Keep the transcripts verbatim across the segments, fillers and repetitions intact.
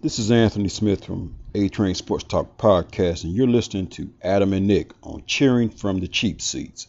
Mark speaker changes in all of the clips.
Speaker 1: This is Anthony Smith from A-Train Sports Talk Podcast, and you're listening to Adam and Nick on Cheering from the Cheap Seats.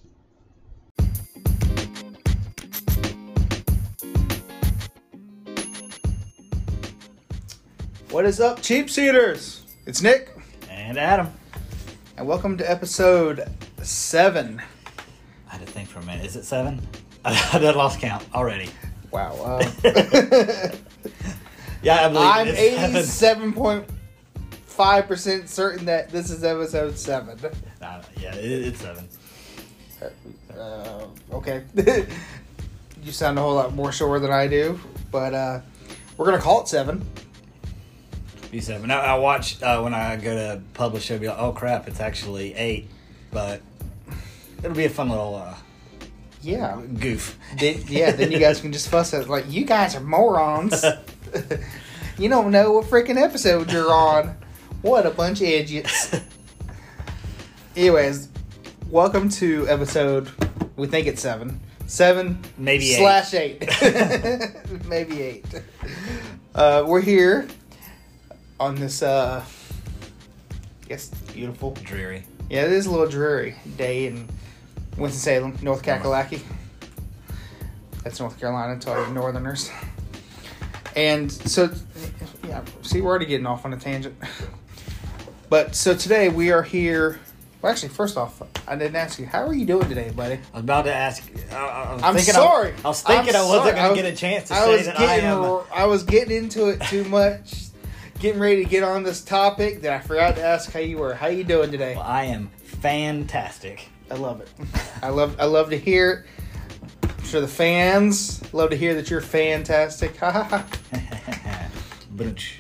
Speaker 2: What is up, cheap seaters? It's Nick.
Speaker 3: And Adam.
Speaker 2: And welcome to episode seven.
Speaker 3: I had to think for a minute. Is it seven? I done lost count already.
Speaker 2: Wow. Uh,
Speaker 3: yeah, I believe
Speaker 2: I'm
Speaker 3: it is
Speaker 2: eighty-seven point five percent certain that this is episode seven.
Speaker 3: Uh, yeah, it, it's seven.
Speaker 2: Uh, okay. You sound a whole lot more sure than I do, but uh, we're going to call it seven.
Speaker 3: Be seven. I, I watch uh, when I go to publish, I'll be like, oh crap, it's actually eight. But it'll be a fun little uh,
Speaker 2: yeah
Speaker 3: goof.
Speaker 2: Then, yeah, then you guys can just fuss at like, you guys are morons. You don't know what freaking episode you're on. What a bunch of idiots. Anyways, welcome to episode, we think it's seven. Seven.
Speaker 3: Maybe eight.
Speaker 2: Slash eight. Maybe eight. Uh, we're here on this, uh, I guess, beautiful.
Speaker 3: Dreary.
Speaker 2: Yeah, it is a little dreary day in Winston-Salem, North Kakalaki. That's North Carolina to all you northerners. And so, yeah, see, we're already getting off on a tangent. But, so today we are here. Well, actually, first off, I didn't ask you, how are you doing today, buddy?
Speaker 3: I was about to ask. I, I was
Speaker 2: I'm
Speaker 3: thinking
Speaker 2: sorry.
Speaker 3: I, I was thinking
Speaker 2: I'm
Speaker 3: I wasn't
Speaker 2: sorry.
Speaker 3: going
Speaker 2: I
Speaker 3: to
Speaker 2: was-
Speaker 3: get a chance to
Speaker 2: I
Speaker 3: say
Speaker 2: was
Speaker 3: that
Speaker 2: getting,
Speaker 3: I am.
Speaker 2: I was getting into it too much, getting ready to get on this topic that I forgot to ask how you were. How you doing today?
Speaker 3: Well, I am fantastic.
Speaker 2: I love it. I love. I love to hear it. I'm sure the fans love to hear that you're fantastic. Ha ha ha.
Speaker 3: Bunch.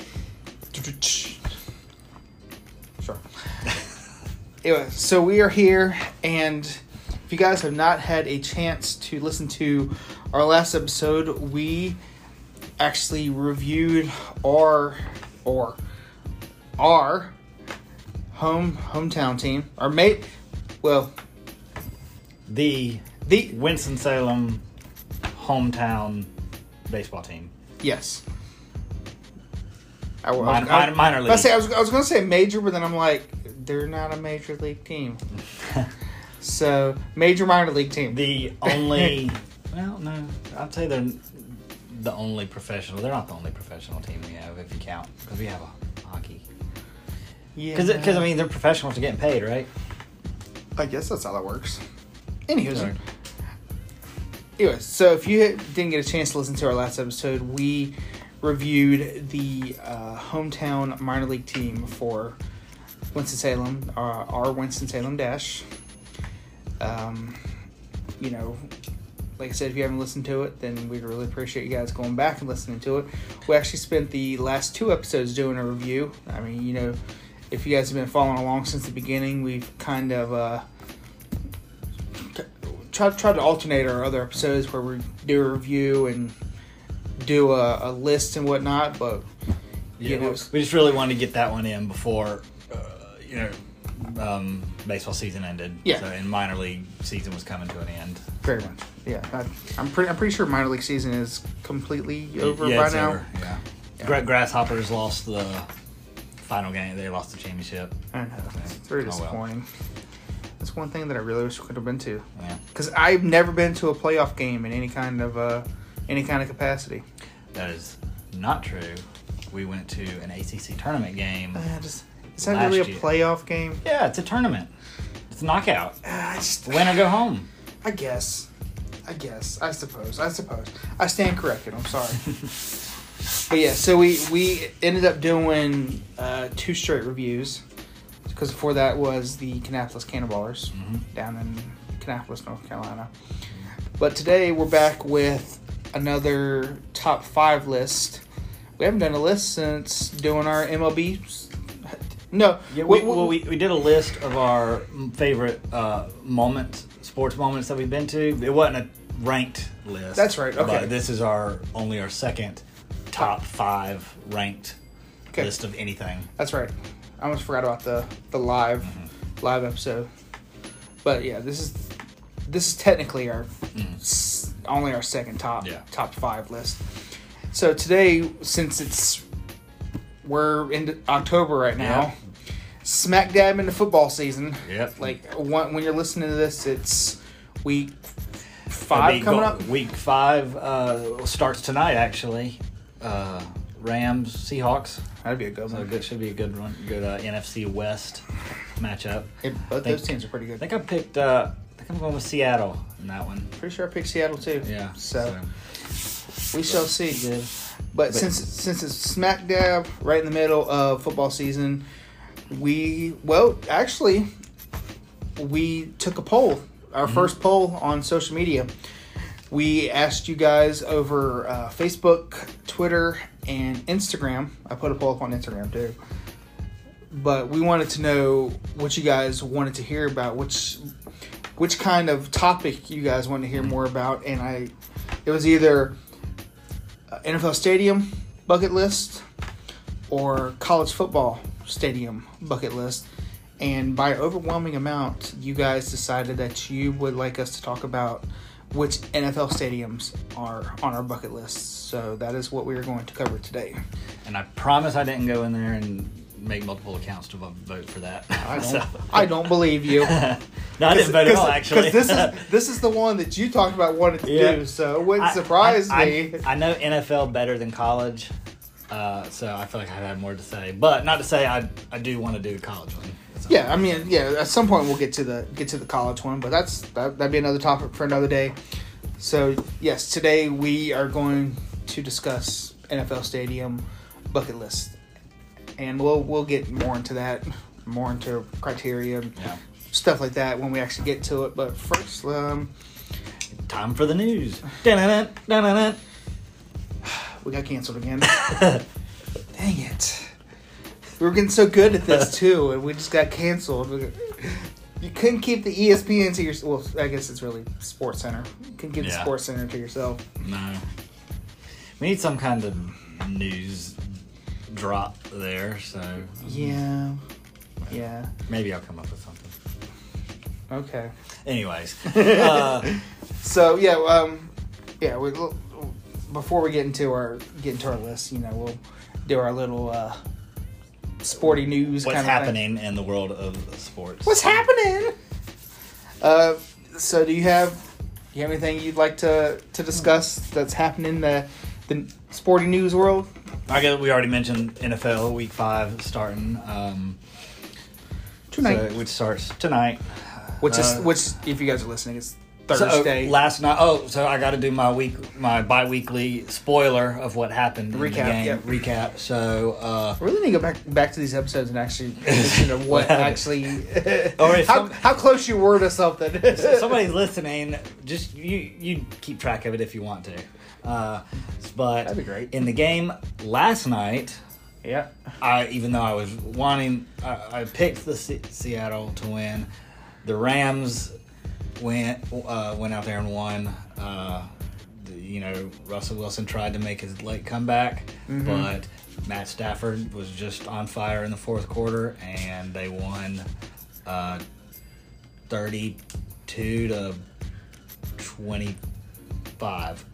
Speaker 2: Sure. Anyway, so we are here, and if you guys have not had a chance to listen to our last episode, we actually reviewed our or our home hometown team, our mate. Well,
Speaker 3: The
Speaker 2: the
Speaker 3: Winston-Salem hometown baseball team.
Speaker 2: yes. I, I,
Speaker 3: Minor,
Speaker 2: I,
Speaker 3: minor, minor
Speaker 2: I,
Speaker 3: league.
Speaker 2: say, I was I was going to say major, but then I'm like, they're not a major league team. So major minor league team.
Speaker 3: The only, well, no, I'd say they're the only professional. They're not the only professional team we have, if you count, because we have a hockey.
Speaker 2: Yeah,
Speaker 3: Because, I mean, they're professionals, they're getting paid, right?
Speaker 2: I guess that's how that works. Anywho,
Speaker 3: Sorry.
Speaker 2: anyway, so if you didn't get a chance to listen to our last episode, we reviewed the uh, hometown minor league team for Winston-Salem, uh, our Winston-Salem Dash. Um, you know, like I said, if you haven't listened to it, then we'd really appreciate you guys going back and listening to it. We actually spent the last two episodes doing a review. I mean, you know, if you guys have been following along since the beginning, we've kind of uh, tried, tried to alternate our other episodes where we do a review and do a, a list and whatnot, but you
Speaker 3: Yeah,
Speaker 2: know,
Speaker 3: we just really wanted to get that one in before, uh, you know, um, baseball season ended.
Speaker 2: Yeah.
Speaker 3: So, and minor league season was coming to an end.
Speaker 2: very much. Yeah, I, I'm pretty. I'm pretty sure minor league season is completely over
Speaker 3: yeah,
Speaker 2: by
Speaker 3: it's
Speaker 2: now.
Speaker 3: over, Yeah.
Speaker 2: Yeah.
Speaker 3: Gra- Grasshoppers lost the final game. They lost the championship.
Speaker 2: I know. It's very
Speaker 3: Oh, well.
Speaker 2: disappointing. That's one thing that I really wish we could have been to.
Speaker 3: Yeah.
Speaker 2: Because I've never been to a playoff game in any kind of uh, any kind of capacity.
Speaker 3: That is not true. We went to an A C C tournament game.
Speaker 2: Uh, just, is that
Speaker 3: Last
Speaker 2: really a
Speaker 3: year.
Speaker 2: playoff game?
Speaker 3: Yeah, it's a tournament. It's a knockout.
Speaker 2: Uh, I just,
Speaker 3: Win or go home.
Speaker 2: I guess. I guess. I suppose. I suppose. I stand corrected. I'm sorry. But yeah, so we, we ended up doing uh, two straight reviews. Because before that was the Kannapolis Cannonballers
Speaker 3: Mhm.
Speaker 2: down in Kannapolis, North Carolina. But today we're back with another top five list. We haven't done a list since doing our M L B. No.
Speaker 3: Yeah, we, well, we, we did a list of our favorite uh, moments, sports moments that we've been to. It wasn't a ranked list.
Speaker 2: That's right, okay.
Speaker 3: But this is our only our second top five ranked
Speaker 2: Okay.
Speaker 3: list of anything.
Speaker 2: That's right. I almost forgot about the, the live
Speaker 3: Mm-hmm.
Speaker 2: live episode. But yeah, this is this is technically our
Speaker 3: Mm-hmm.
Speaker 2: s- only our second top
Speaker 3: Yeah.
Speaker 2: top five list. So today, since it's we're in October right now.
Speaker 3: Yeah.
Speaker 2: Smack dab into football season.
Speaker 3: Yep.
Speaker 2: Like when, when you're listening to this, it's week five coming
Speaker 3: go-
Speaker 2: up.
Speaker 3: Week five uh, starts tonight, actually. Uh, Rams, Seahawks.
Speaker 2: That'd be a good
Speaker 3: So
Speaker 2: one.
Speaker 3: it should be a good one. Good uh, N F C West matchup.
Speaker 2: It, both
Speaker 3: think-
Speaker 2: those teams are pretty
Speaker 3: I
Speaker 2: good.
Speaker 3: think I picked. Uh, I think I'm going with Seattle in that one.
Speaker 2: Pretty sure I picked Seattle too.
Speaker 3: Yeah.
Speaker 2: So, we shall see.
Speaker 3: Good.
Speaker 2: But,
Speaker 3: But-
Speaker 2: since since it's smack dab right in the middle of football season, we well actually we took a poll, our
Speaker 3: Mm-hmm.
Speaker 2: first poll on social media. We asked you guys over uh, Facebook, Twitter, and Instagram. I put a poll up on Instagram too. But we wanted to know what you guys wanted to hear about, which which kind of topic you guys wanted to hear more about, and I it was either N F L stadium bucket list or college football stadium bucket list. And by overwhelming amount, you guys decided that you would like us to talk about which N F L stadiums are on our bucket list. So that is what we are going to cover today.
Speaker 3: And I promise I didn't go in there and make multiple accounts to vote for that.
Speaker 2: I don't,
Speaker 3: So-
Speaker 2: I don't believe you.
Speaker 3: No, I didn't vote at all, actually.
Speaker 2: Because this is, this is the one that you talked about wanting to
Speaker 3: Yeah.
Speaker 2: do, so it wouldn't
Speaker 3: I-
Speaker 2: surprise
Speaker 3: I,
Speaker 2: me.
Speaker 3: I, I know N F L better than college, uh, so I feel like I had more to say. But not to say I I do want to do the college one. So.
Speaker 2: Yeah, I mean, yeah. At some point, we'll get to the get to the college one, but that's that, that'd be another topic for another day. So yes, today we are going to discuss N F L stadium bucket list, and we'll we'll get more into that, more into criteria, and
Speaker 3: Yeah.
Speaker 2: stuff like that when we actually get to it. But first, um,
Speaker 3: Time for the news. Dun-dun-dun, dun-dun-dun.
Speaker 2: we got canceled again. Dang it! We were getting so good at this too, and we just got canceled. You couldn't keep the E S P N to yourself. Well, I guess it's really Sports Center. You couldn't keep the
Speaker 3: Yeah.
Speaker 2: Sports Center to yourself.
Speaker 3: No. We need some kind of news drop there, so
Speaker 2: Yeah. Yeah.
Speaker 3: maybe I'll come up with something.
Speaker 2: Okay.
Speaker 3: Anyways, uh,
Speaker 2: So yeah, um, yeah. We before we get into our get into our list, you know, we'll do our little uh, sporty news.
Speaker 3: what's
Speaker 2: kind of
Speaker 3: happening in the world of sports?
Speaker 2: What's happening? Uh, so do you have do you have anything you'd like to, to discuss that's happening in the the sporty news world?
Speaker 3: I guess we already mentioned N F L Week Five starting, um,
Speaker 2: Tonight,
Speaker 3: so, which starts tonight.
Speaker 2: which is
Speaker 3: uh,
Speaker 2: which if you guys are listening, it's
Speaker 3: So,
Speaker 2: Thursday.
Speaker 3: last night. Oh, so I got to do my week, my bi-weekly spoiler of what happened in
Speaker 2: Recap,
Speaker 3: the game.
Speaker 2: yep.
Speaker 3: Recap. So, uh,
Speaker 2: I really need to go back back to these episodes and actually listen to what actually
Speaker 3: Or if
Speaker 2: how,
Speaker 3: some-
Speaker 2: how close you were to something.
Speaker 3: if somebody's listening, just you you keep track of it if you want to. Uh, but
Speaker 2: That'd be great.
Speaker 3: in the game last night,
Speaker 2: Yeah.
Speaker 3: I even though I was wanting, I, I picked the Se- Seattle to win. The Rams went uh, went out there and won. Uh, the, you know, Russell Wilson tried to make his late comeback,
Speaker 2: Mm-hmm.
Speaker 3: but Matt Stafford was just on fire in the fourth quarter, and they won uh, thirty-two to twenty-five.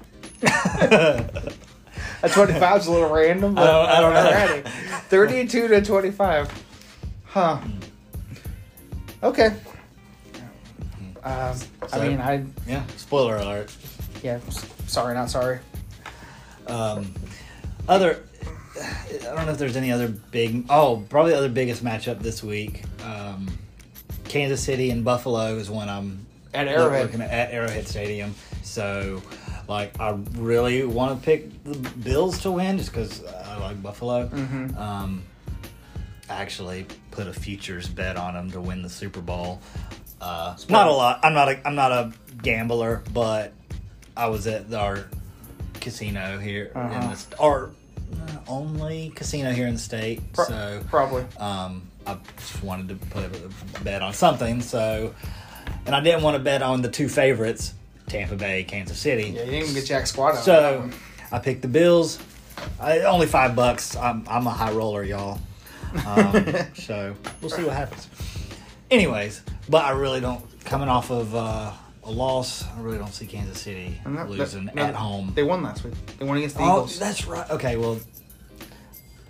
Speaker 2: A twenty-five is a little random, but
Speaker 3: I don't- I don't know.
Speaker 2: alrighty. thirty-two to twenty-five. Huh. Okay. Um, I
Speaker 3: So-
Speaker 2: mean, I
Speaker 3: Yeah, spoiler alert.
Speaker 2: yeah. s- Sorry, not sorry.
Speaker 3: Um, other, I don't know if there's any other big. Oh, probably the other biggest matchup this week. Um, Kansas City and Buffalo is one I'm
Speaker 2: At Arrowhead.
Speaker 3: looking at, at Arrowhead Stadium. So, like, I really want to pick the Bills to win just because I like Buffalo.
Speaker 2: Mhm.
Speaker 3: Um, I actually put a futures bet on them to win the Super Bowl. Uh, not a lot. I'm not a I'm not a gambler, but I was at our casino here in
Speaker 2: Uh-huh.
Speaker 3: the st- or uh, only casino here in the state.
Speaker 2: Pro-
Speaker 3: so
Speaker 2: Probably.
Speaker 3: um, I just wanted to put a bet on something. So, and I didn't want to bet on the two favorites, Tampa Bay, Kansas City.
Speaker 2: Yeah, you didn't even get Jack Squad out.
Speaker 3: So I picked the Bills. I, only five bucks. I'm I'm a high roller, y'all. Um, so we'll see what happens. Anyways, but I really don't. Coming off of uh, a loss, I really don't see Kansas City
Speaker 2: And that-
Speaker 3: losing
Speaker 2: that- no,
Speaker 3: at home.
Speaker 2: They won last week. They won against the
Speaker 3: Oh,
Speaker 2: Eagles.
Speaker 3: that's right. Okay, well,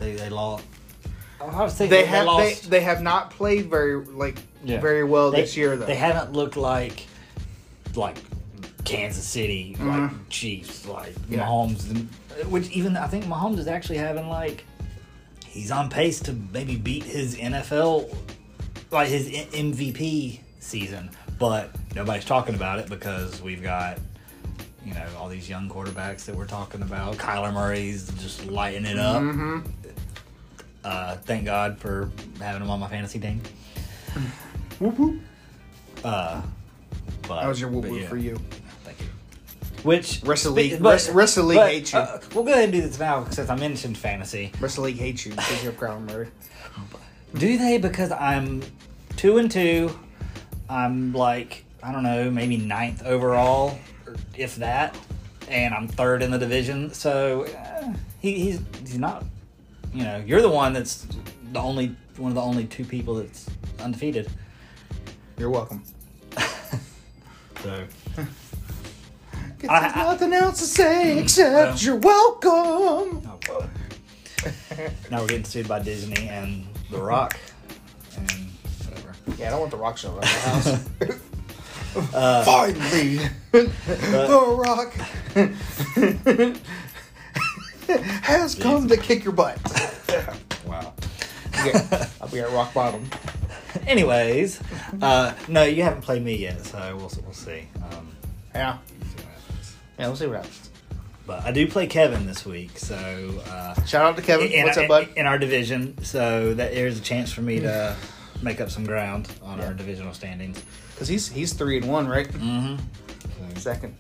Speaker 3: They they lost. I was thinking
Speaker 2: They
Speaker 3: they,
Speaker 2: have they,
Speaker 3: lost.
Speaker 2: they have not played very like
Speaker 3: Yeah.
Speaker 2: very well
Speaker 3: They-
Speaker 2: this year though.
Speaker 3: They haven't looked like like Kansas City, like
Speaker 2: Mhm.
Speaker 3: Chiefs, like
Speaker 2: Yeah.
Speaker 3: Mahomes, and, which even I think Mahomes is actually having like he's on pace to maybe beat his N F L, like his M V P season, but nobody's talking about it because we've got, you know, all these young quarterbacks that we're talking about. Kyler Murray's just lighting it up.
Speaker 2: Mm-hmm.
Speaker 3: Uh, thank God for having him on my fantasy team.
Speaker 2: Whoop whoop.
Speaker 3: Uh, but,
Speaker 2: That was your whoop
Speaker 3: but
Speaker 2: whoop
Speaker 3: yeah.
Speaker 2: for you.
Speaker 3: Thank you. Which
Speaker 2: Rest of the league,
Speaker 3: but-
Speaker 2: rest, rest of the league
Speaker 3: but,
Speaker 2: hates you.
Speaker 3: uh, we'll go ahead and do this now since I mentioned fantasy.
Speaker 2: Rest of the league hates you because you're Kyler Murray.
Speaker 3: Do they? Because I'm two and two. I'm like I don't know, maybe ninth overall, if that, and I'm third in the division. So uh, he, he's he's not. You know, you're the one that's the only one of the only two people that's undefeated.
Speaker 2: You're welcome.
Speaker 3: So
Speaker 2: Guess
Speaker 3: I-
Speaker 2: there's
Speaker 3: I-
Speaker 2: nothing else to say except
Speaker 3: Well.
Speaker 2: you're welcome.
Speaker 3: oh, God. Now we're getting sued by Disney and The Rock and whatever.
Speaker 2: Yeah, I don't want the Rock show around my house.
Speaker 3: Uh,
Speaker 2: Finally, the Rock has come to kick your butt.
Speaker 3: wow.
Speaker 2: Yeah, I'll be at rock bottom.
Speaker 3: Anyways, uh, no, you haven't played me yet, so we'll we'll see. Um,
Speaker 2: Yeah,
Speaker 3: we'll see what happens.
Speaker 2: yeah, we'll see what happens.
Speaker 3: But I do play Kevin this week, so uh,
Speaker 2: Shout out to Kevin.
Speaker 3: in,
Speaker 2: What's
Speaker 3: our,
Speaker 2: up, bud?
Speaker 3: in our division. So that there's a chance for me to make up some ground on our divisional standings.
Speaker 2: Because he's he's three and one, right?
Speaker 3: Mm-hmm.
Speaker 2: Second.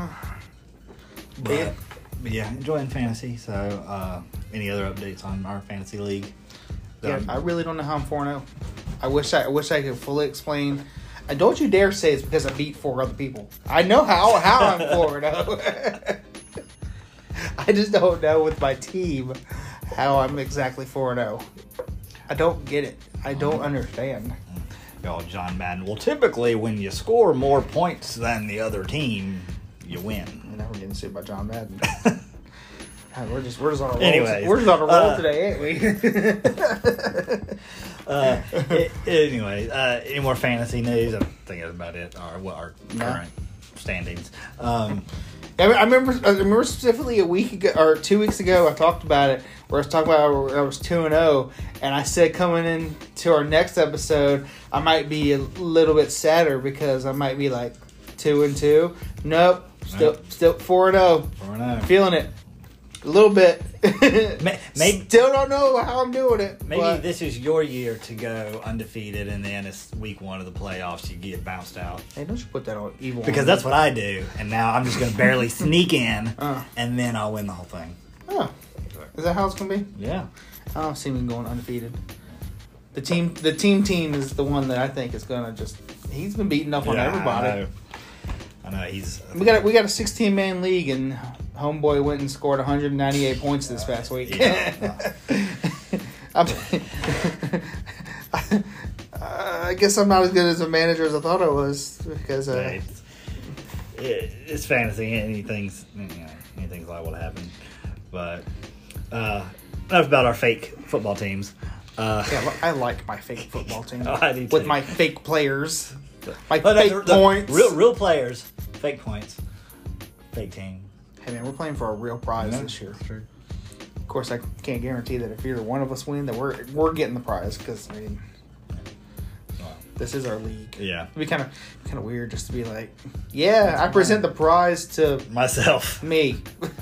Speaker 3: But, but yeah, enjoying fantasy. So uh, any other updates on our fantasy league?
Speaker 2: Yeah, I really don't know how I'm four and zero. I wish I, I wish I could fully explain. And don't you dare say it's because I beat four other people. I know how how I'm four and zero. I just don't know with my team how I'm exactly four and zero. I don't get it. I don't understand.
Speaker 3: Y'all, John Madden. Well, typically when you score more points than the other team, you win.
Speaker 2: And now we're getting sued by John Madden. God, we're just we're just on a roll.
Speaker 3: Anyways,
Speaker 2: we're just on a roll
Speaker 3: uh,
Speaker 2: today, ain't we?
Speaker 3: uh, it, anyway, uh, any more fantasy news? I think that's about it. Our what our
Speaker 2: No.
Speaker 3: current standings. Um,
Speaker 2: I I remember. I remember specifically a week ago or two weeks ago. I talked about it. Where I was talking about I was two and zero, and I said coming into our next episode, I might be a little bit sadder because I might be like two and two. Nope, still
Speaker 3: Nope.
Speaker 2: still four and zero.
Speaker 3: four and oh.
Speaker 2: Feeling it a little bit.
Speaker 3: May- maybe-
Speaker 2: still don't know how I'm doing it.
Speaker 3: Maybe
Speaker 2: but
Speaker 3: this is your year to go undefeated, and then it's week one of the playoffs. You get bounced out
Speaker 2: Hey, don't you put that on evil?
Speaker 3: because
Speaker 2: on
Speaker 3: that's
Speaker 2: me.
Speaker 3: what I do. And now I'm just going to barely sneak in,
Speaker 2: Uh.
Speaker 3: and then I'll win the whole thing.
Speaker 2: Oh, is that how it's gonna be?
Speaker 3: Yeah.
Speaker 2: I don't see me going undefeated. The team, the team, team is the one that I think is gonna just. He's been beating up on
Speaker 3: Yeah,
Speaker 2: everybody.
Speaker 3: I know. I know he's.
Speaker 2: We got a, we got a sixteen man league, and homeboy went and scored one hundred ninety-eight points this past week.
Speaker 3: Yeah.
Speaker 2: I'm, I guess I'm not as good as a manager as I thought I was because uh,
Speaker 3: Yeah, it's, it, it's fantasy. Anything's you know, anything's liable to happen. But uh, enough about our fake football teams. Uh,
Speaker 2: yeah, I like my fake football team
Speaker 3: Oh, I do
Speaker 2: with
Speaker 3: too.
Speaker 2: my fake players, my
Speaker 3: oh, no,
Speaker 2: fake
Speaker 3: the- the
Speaker 2: points.
Speaker 3: real real players, fake points, fake team.
Speaker 2: Hey man, we're playing for a real prize
Speaker 3: Yeah,
Speaker 2: this year.
Speaker 3: that's true.
Speaker 2: Of course, I can't guarantee that if either one of us win, that we're we're getting the prize because I mean,
Speaker 3: Wow.
Speaker 2: this is our league.
Speaker 3: Yeah,
Speaker 2: It'd be kind of kind of weird just to be like, yeah, I present the prize to
Speaker 3: myself.
Speaker 2: me.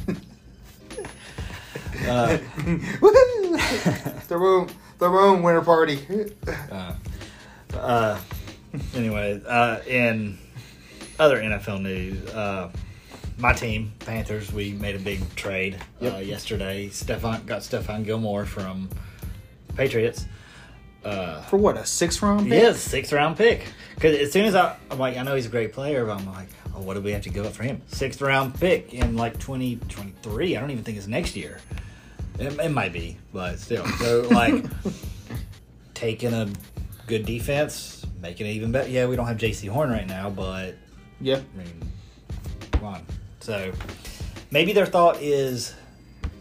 Speaker 3: Uh,
Speaker 2: Woohoo! the room, the room winner party.
Speaker 3: uh, uh, anyway, uh, in other N F L news, uh, my team, Panthers, we made a big trade uh,
Speaker 2: Yep.
Speaker 3: yesterday. Stefan got Stephon Gilmore from Patriots. Uh,
Speaker 2: For what, a six round pick?
Speaker 3: yeah, sixth round pick. Because as soon as I, I'm like, I know he's a great player, but I'm like, oh, what do we have to give up for him? Sixth round pick in like twenty twenty-three. I don't even think it's next year. It, it might be, but still. So like, taking a good defense, making it even better. Yeah, we don't have J C Horn right now, but
Speaker 2: Yeah.
Speaker 3: I mean, come on. So maybe their thought is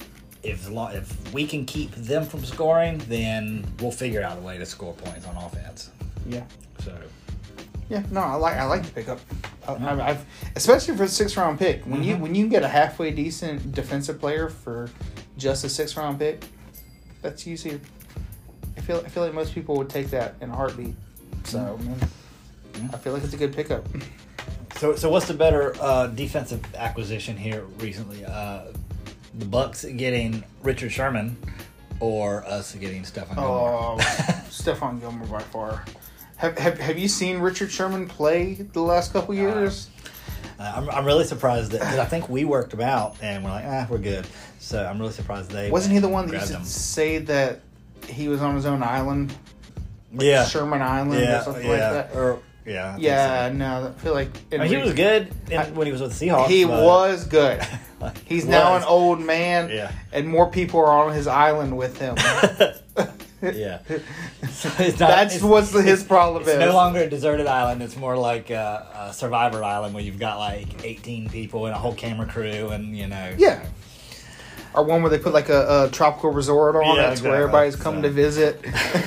Speaker 3: if lo- if we can keep them from scoring, then we'll figure out a way to score points on offense.
Speaker 2: Yeah.
Speaker 3: So
Speaker 2: Yeah, no, I like I like the pickup. I, I, I've especially for a six round pick. When mm-hmm. you when you can get a halfway decent defensive player for just a six round pick, that's usually. I feel I feel like most people would take that in a heartbeat. So mm-hmm. man, yeah. I feel like it's a good pickup.
Speaker 3: So so what's the better uh, defensive acquisition here recently? Uh, the Bucks getting Richard Sherman, or us getting Stephon Gilmore?
Speaker 2: Oh, Stephon Gilmore by far. Have, have have you seen Richard Sherman play the last couple years?
Speaker 3: Uh, I'm I'm really surprised that because I think we worked him out and we're like ah we're good. So I'm really surprised they
Speaker 2: wasn't he the one that used to
Speaker 3: him.
Speaker 2: say that he was on his own island? Like
Speaker 3: yeah,
Speaker 2: Sherman Island
Speaker 3: yeah,
Speaker 2: or something
Speaker 3: yeah.
Speaker 2: like that.
Speaker 3: Or yeah, I
Speaker 2: yeah.
Speaker 3: so.
Speaker 2: No, I feel like
Speaker 3: I mean, he was good in, I, when he was with the Seahawks.
Speaker 2: He was good. He's
Speaker 3: was.
Speaker 2: now an old man,
Speaker 3: yeah.
Speaker 2: and more people are on his island with him.
Speaker 3: yeah, so it's not,
Speaker 2: that's
Speaker 3: it's,
Speaker 2: what his problem
Speaker 3: it's
Speaker 2: is.
Speaker 3: No longer a deserted island. It's more like a, a Survivor Island where you've got like eighteen people and a whole camera crew, and you know.
Speaker 2: Yeah. Or one where they put like a, a tropical resort on.
Speaker 3: Yeah,
Speaker 2: that's
Speaker 3: exactly.
Speaker 2: where everybody's coming
Speaker 3: so.
Speaker 2: to visit.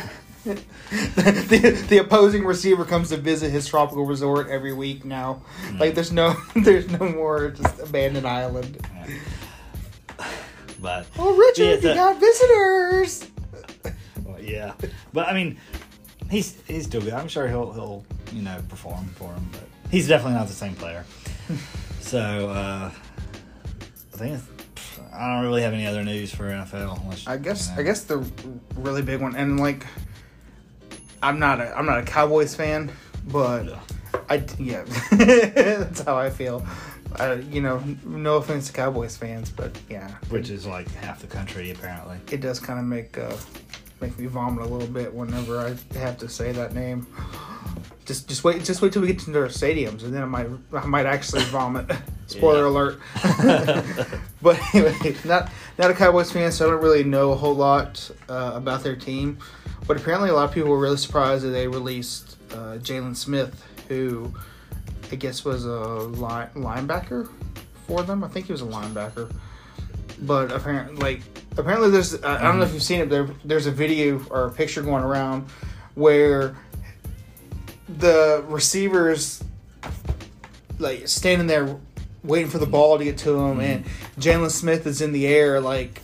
Speaker 2: the, the opposing receiver comes to visit his tropical resort every week now. Mm. Like there's no there's no more just abandoned island.
Speaker 3: Yeah. But
Speaker 2: oh, Richard,
Speaker 3: yeah,
Speaker 2: you got visitors.
Speaker 3: Well, yeah, but I mean, he's he's still good. I'm sure he'll he'll you know perform for him, but he's definitely not the same player. so uh, I think it's, I don't really have any other news for N F L. Unless,
Speaker 2: I guess
Speaker 3: you know.
Speaker 2: I guess the really big one, and like I'm not a I'm not a Cowboys fan, but
Speaker 3: Yeah.
Speaker 2: I yeah that's how I feel. Uh, you know, no offense to Cowboys fans, but yeah,
Speaker 3: Which is like half the country apparently.
Speaker 2: it does kind of make uh, make me vomit a little bit whenever I have to say that name. Just just wait just wait till we get to their stadiums, and then I might I might actually vomit. Spoiler alert. But anyway, not not a Cowboys fan, so I don't really know a whole lot uh, about their team. But apparently, a lot of people were really surprised that they released uh, Jalen Smith, who I guess was a line, linebacker for them. I think he was a linebacker. But apparently, like apparently, there's uh, I don't know if you've seen it. There, there's a video or a picture going around where the receivers like standing there waiting for the ball to get to him, mm-hmm. and Jalen Smith is in the air like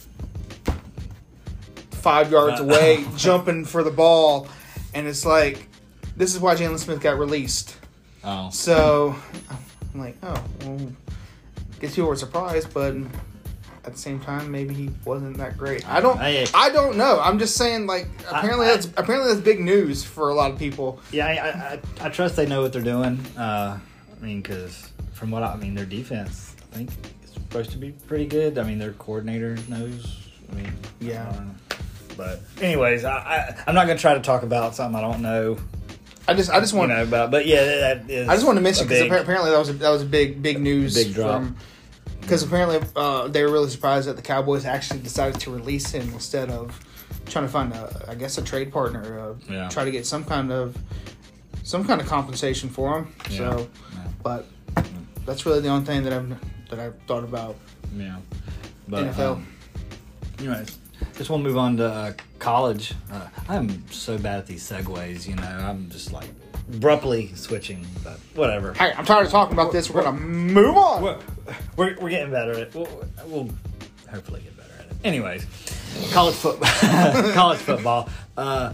Speaker 2: five yards away, jumping for the ball, and it's like this is why Jalen Smith got released.
Speaker 3: Oh,
Speaker 2: so I'm like, oh, well, guess people were surprised, but at the same time, maybe he wasn't that great. I don't, I, I don't know. I'm just saying, like, apparently I, I, that's apparently that's big news for a lot of people.
Speaker 3: Yeah, I I, I trust they know what they're doing. Uh, I mean, because from what I, I mean, their defense, I think, is supposed to be pretty good. I mean, their coordinator knows. I mean,
Speaker 2: yeah.
Speaker 3: I but anyways, I, I I'm not gonna try to talk about something I don't know.
Speaker 2: I just I just want
Speaker 3: you know about, but yeah, that is.
Speaker 2: I just want to mention because apparently that was a, that was a big big news.
Speaker 3: Big drop.
Speaker 2: From, Because apparently uh, they were really surprised that the Cowboys actually decided to release him instead of trying to find a, I guess, a trade partner, uh,
Speaker 3: yeah.
Speaker 2: try to get some kind of some kind of compensation for him.
Speaker 3: Yeah.
Speaker 2: So,
Speaker 3: yeah.
Speaker 2: but that's really the only thing that I've that I've thought about.
Speaker 3: Yeah, but
Speaker 2: N F L.
Speaker 3: Um, anyways, just want to move on to uh, college. Uh, I'm so bad at these segues. You know, I'm just like abruptly switching, but whatever.
Speaker 2: Hey, I'm tired of talking about this. We're gonna move on.
Speaker 3: We're, we're, we're getting better at it. We'll, we'll hopefully get better at it. Anyways, college football. college football. Uh,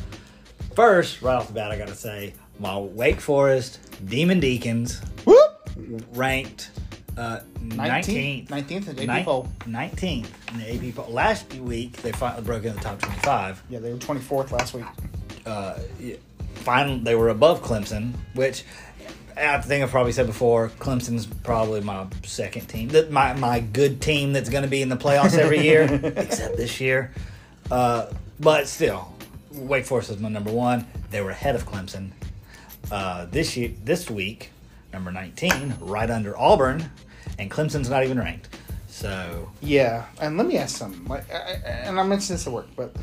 Speaker 3: first, right off the bat, I gotta say, my Wake Forest Demon Deacons
Speaker 2: Whoop!
Speaker 3: ranked uh, nineteenth.
Speaker 2: nineteenth in the A P poll.
Speaker 3: nineteenth in the A P poll. Last week, they finally broke in the top twenty-five.
Speaker 2: Yeah, they were twenty-fourth last week.
Speaker 3: Uh, yeah. Final, they were above Clemson, which I think I've probably said before. Clemson's probably my second team, that my my good team that's going to be in the playoffs every year, except this year. Uh, but still, Wake Forest is my number one. They were ahead of Clemson uh, this year. This week, number nineteen, right under Auburn, and Clemson's not even ranked. So
Speaker 2: yeah, and let me ask something. Like, I, I, and I mentioned this at work, but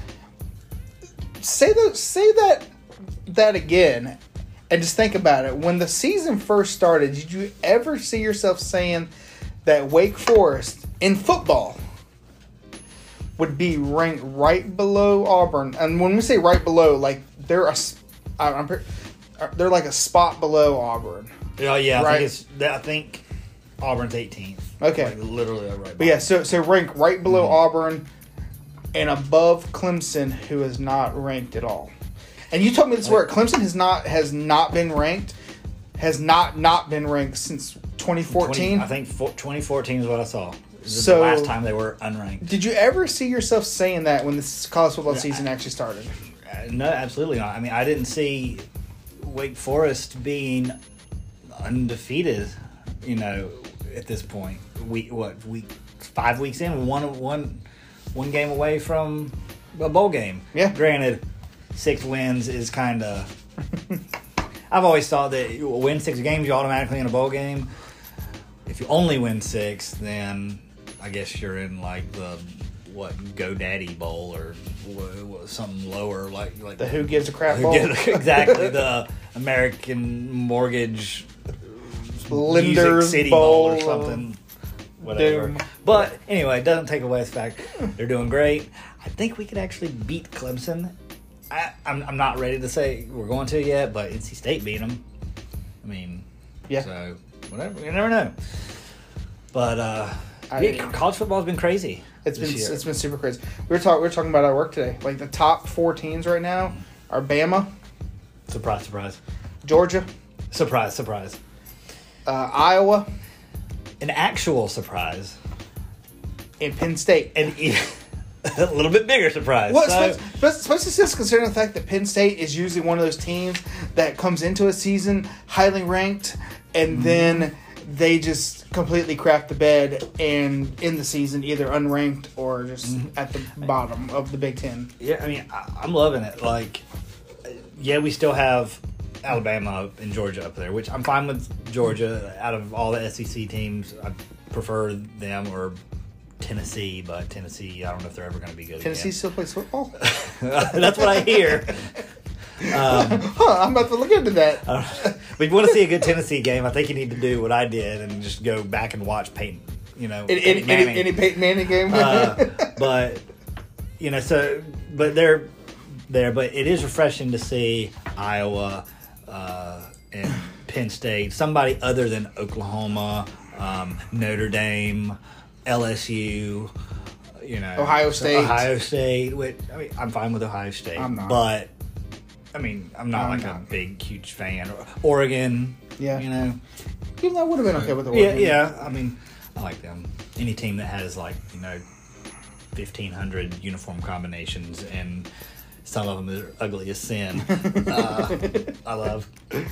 Speaker 2: say that say that. that again and just think about it. When the season first started, did you ever see yourself saying that Wake Forest in football would be ranked right below Auburn. And when we say right below, like they're a, I'm, pretty- they're like a spot below Auburn.
Speaker 3: Oh yeah, I
Speaker 2: Right.
Speaker 3: think it's. I think Auburn's eighteenth.
Speaker 2: Okay.
Speaker 3: Like, literally right.
Speaker 2: But yeah, so so rank right below
Speaker 3: Mm-hmm.
Speaker 2: Auburn and above Clemson, who is not ranked at all. And you told me this word. Clemson has not has not been ranked, has not not been ranked since twenty fourteen.
Speaker 3: twenty, I think four, twenty fourteen is what I saw. This is
Speaker 2: So-
Speaker 3: the last time they were unranked.
Speaker 2: Did you ever see yourself saying that when this college football season actually started?
Speaker 3: Uh, No, absolutely not. I mean, I didn't see Wake Forest being undefeated. You know, at this point, we what we five weeks in, one one one game away from a bowl game.
Speaker 2: Yeah.
Speaker 3: Granted, six wins is kind of. I've always thought that you win six games, you're automatically in a bowl game. If you only win six, then I guess you're in like the what GoDaddy Bowl or wha- wha- something lower, like like
Speaker 2: The Who Gives a Crap
Speaker 3: Who
Speaker 2: Bowl?
Speaker 3: Gives- exactly the American Mortgage
Speaker 2: Lenders
Speaker 3: Music City Bowl, or
Speaker 2: Bowl.
Speaker 3: something. Whatever.
Speaker 2: Doom.
Speaker 3: But anyway, it doesn't take away the fact they're doing great. I think we could actually beat Clemson. I, I'm, I'm not ready to say we're going to yet, but N C State beat them. I mean,
Speaker 2: Yeah.
Speaker 3: so whatever. You never know. But uh,
Speaker 2: I-
Speaker 3: yeah, college football's been crazy.
Speaker 2: It's
Speaker 3: this
Speaker 2: been
Speaker 3: year.
Speaker 2: it's been super crazy. We were talking we were talking about our work today. Like the top four teams right now are Bama,
Speaker 3: surprise, surprise,
Speaker 2: Georgia,
Speaker 3: surprise, surprise.
Speaker 2: uh, Iowa,
Speaker 3: An actual surprise,
Speaker 2: and Penn State.
Speaker 3: and e- a little bit bigger surprise.
Speaker 2: Well,
Speaker 3: So-
Speaker 2: especially, but especially since considering the fact that Penn State is usually one of those teams that comes into a season highly ranked, and
Speaker 3: Mm-hmm.
Speaker 2: then they just completely crap the bed and in the season either unranked or just
Speaker 3: Mm-hmm.
Speaker 2: at the bottom of the Big Ten.
Speaker 3: Yeah, I mean, I, I'm loving it. Like, yeah, we still have Alabama and Georgia up there, which I'm fine with Georgia. Out of all the S E C teams, I prefer them or Tennessee, but Tennessee, I don't know if they're ever going to be good
Speaker 2: Tennessee still plays football?
Speaker 3: again. That's what I hear. Um,
Speaker 2: Huh, I'm about to look into that.
Speaker 3: I don't- but if you want to see a good Tennessee game, I think you need to do what I did and just go back and watch Peyton. You know,
Speaker 2: Any,
Speaker 3: Peyton
Speaker 2: any, any,
Speaker 3: Manning.
Speaker 2: any Peyton Manning game?
Speaker 3: uh, but you know, so but they're there. But it is refreshing to see Iowa uh, and Penn State, somebody other than Oklahoma, um, Notre Dame, L S U. You know,
Speaker 2: Ohio State.
Speaker 3: Ohio State. Which, I mean, I'm fine with Ohio State.
Speaker 2: I'm not.
Speaker 3: But I mean, I'm not
Speaker 2: I'm
Speaker 3: like
Speaker 2: not.
Speaker 3: a big, huge fan. Oregon.
Speaker 2: Yeah.
Speaker 3: You know.
Speaker 2: Even though I would have been okay with the
Speaker 3: Yeah,
Speaker 2: Oregon.
Speaker 3: yeah. I mean, I like them. Any team that has like you know, fifteen hundred uniform combinations and some of them are ugly as sin. uh, I love.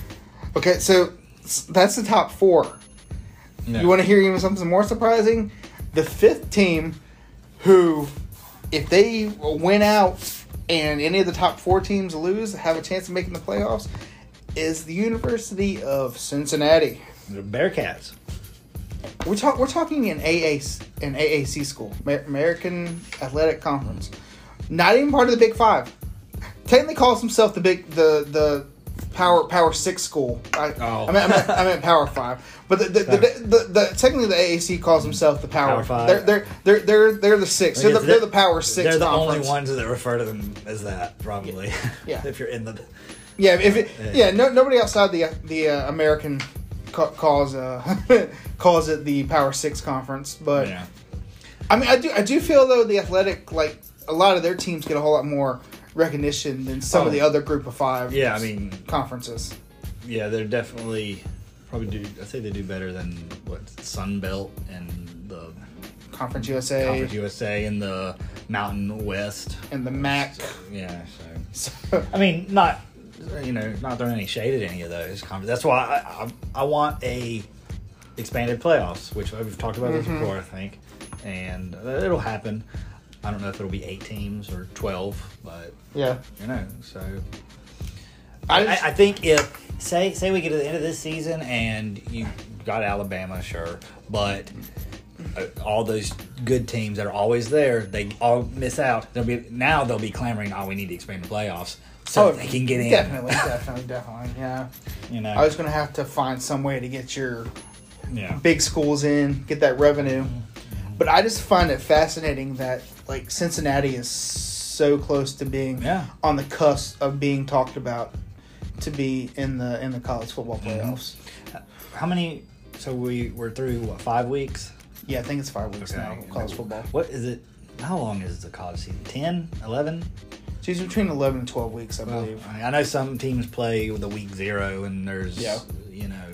Speaker 2: Okay, so s- that's the top four.
Speaker 3: No.
Speaker 2: You want to hear even something more surprising? The fifth team, who, if they win out and any of the top four teams lose, have a chance of making the playoffs, is the University of Cincinnati.
Speaker 3: The Bearcats.
Speaker 2: We're, talk, we're talking an A A C, an A A C school, Amer- American Athletic Conference. Not even part of the Big Five. Technically calls himself the big the the Power Power Six school. I,
Speaker 3: Oh.
Speaker 2: I, meant, I, meant, I meant Power Five. But the the, the, the, the, the technically the A A C calls himself the Power,
Speaker 3: Power Five.
Speaker 2: They're they're they're they're, they're the six. They're the, they're the Power Six.
Speaker 3: They're the
Speaker 2: conference.
Speaker 3: only ones that refer to them as that, probably.
Speaker 2: Yeah.
Speaker 3: if you're in the.
Speaker 2: Yeah, if it,
Speaker 3: Yeah.
Speaker 2: yeah, no, nobody outside the the uh, American ca- calls uh, calls it the Power Six conference. But
Speaker 3: Yeah.
Speaker 2: I mean, I do I do feel though the Athletic, like a lot of their teams get a whole lot more recognition than some
Speaker 3: Oh.
Speaker 2: of the other Group of Five.
Speaker 3: Yeah, I mean,
Speaker 2: conferences.
Speaker 3: yeah, they're definitely probably do. I say they do better than what Sun Belt and the
Speaker 2: Conference U S A
Speaker 3: Conference U S A and the Mountain West.
Speaker 2: and the M A C.
Speaker 3: Yeah, so
Speaker 2: So,
Speaker 3: I mean, not you know, not throwing any shade at any of those conferences. That's why I, I, I want a expanded playoffs, which we've talked about this before, I think, and it'll happen. I don't know if it'll be eight teams or twelve, but
Speaker 2: yeah,
Speaker 3: you know, so
Speaker 2: I
Speaker 3: I,
Speaker 2: just,
Speaker 3: I think if say say we get to the end of this season and you got Alabama, sure, but uh, all those good teams that are always there, they all miss out. They'll be now they'll be clamoring, "Oh, we need to expand the playoffs so they can get in."
Speaker 2: definitely, definitely, definitely. Yeah,
Speaker 3: You know,
Speaker 2: I was gonna have to find some way to get your
Speaker 3: yeah,
Speaker 2: big schools in, get that revenue. But I just find it fascinating that like Cincinnati is so close to being
Speaker 3: Yeah.
Speaker 2: on the cusp of being talked about to be in the in the college football playoffs.
Speaker 3: Mm-hmm. How many? So we we're through what, five weeks?
Speaker 2: Yeah, I think it's five weeks
Speaker 3: Okay.
Speaker 2: now. College football.
Speaker 3: What is it? How long is the college season? ten, eleven?
Speaker 2: She's between eleven and twelve weeks, I
Speaker 3: Well,
Speaker 2: believe.
Speaker 3: I I know some teams play with a week zero, and there's
Speaker 2: Yeah.
Speaker 3: you know,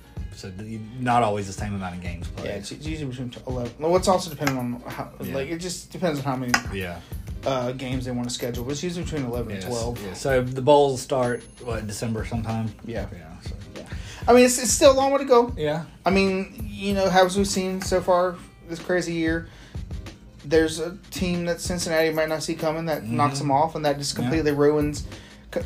Speaker 3: so the- not always the same amount of games played.
Speaker 2: Yeah, it's it's usually between eleven. Well, it's also depending on how.
Speaker 3: Yeah.
Speaker 2: Like it just depends on how many
Speaker 3: yeah.
Speaker 2: uh, games they want to schedule. But it's usually between eleven
Speaker 3: Yes,
Speaker 2: and twelve.
Speaker 3: yeah. So the bowls start what, December sometime.
Speaker 2: Yeah.
Speaker 3: Yeah. So.
Speaker 2: I mean, it's, it's still a long way to go.
Speaker 3: Yeah.
Speaker 2: I mean, you know, as we've seen so far this crazy year, there's a team that Cincinnati might not see coming that
Speaker 3: Mm-hmm.
Speaker 2: knocks them off, and that just completely ruins. co-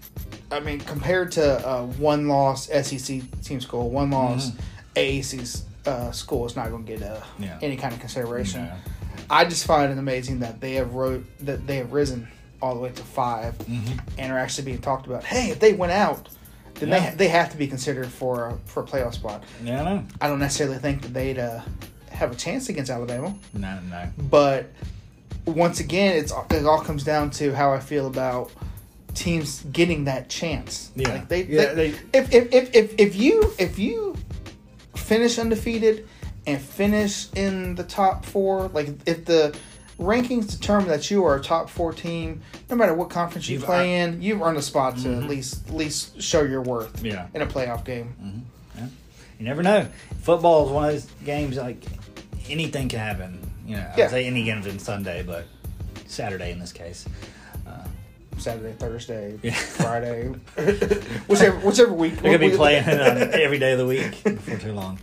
Speaker 2: I mean, compared to uh, one loss S E C team school, one loss
Speaker 3: Mhm.
Speaker 2: A A C uh, school is not going to get uh,
Speaker 3: Yeah.
Speaker 2: any kind of consideration.
Speaker 3: No.
Speaker 2: I just find it amazing that they have wrote that they have risen all the way to five,
Speaker 3: Mhm.
Speaker 2: and are actually being talked about. Hey, if they went out, then
Speaker 3: Yeah.
Speaker 2: they they have to be considered for a, for a playoff spot.
Speaker 3: Yeah. No.
Speaker 2: I don't necessarily think that they'd uh, have a chance against Alabama,
Speaker 3: No. No.
Speaker 2: but once again, it's it all comes down to how I feel about teams getting that chance.
Speaker 3: Yeah.
Speaker 2: Like they,
Speaker 3: Yeah,
Speaker 2: they,
Speaker 3: they-
Speaker 2: if, if, if, if, if you if you finish undefeated and finish in the top four, like if the rankings determine that you are a top four team, no matter what conference you
Speaker 3: You've
Speaker 2: play in, you've earned a spot to
Speaker 3: Mhm.
Speaker 2: at least at least show your worth
Speaker 3: Yeah.
Speaker 2: in a playoff game.
Speaker 3: Mm-hmm. Yeah. You never know. Football is one of those games like anything can happen. You know,
Speaker 2: Yeah.
Speaker 3: I'd say any given Sunday, but Saturday in this case. Uh,
Speaker 2: Saturday, Thursday,
Speaker 3: Yeah.
Speaker 2: Friday, whichever whichever week.
Speaker 3: They're gonna be playing it on every day of the week before too long.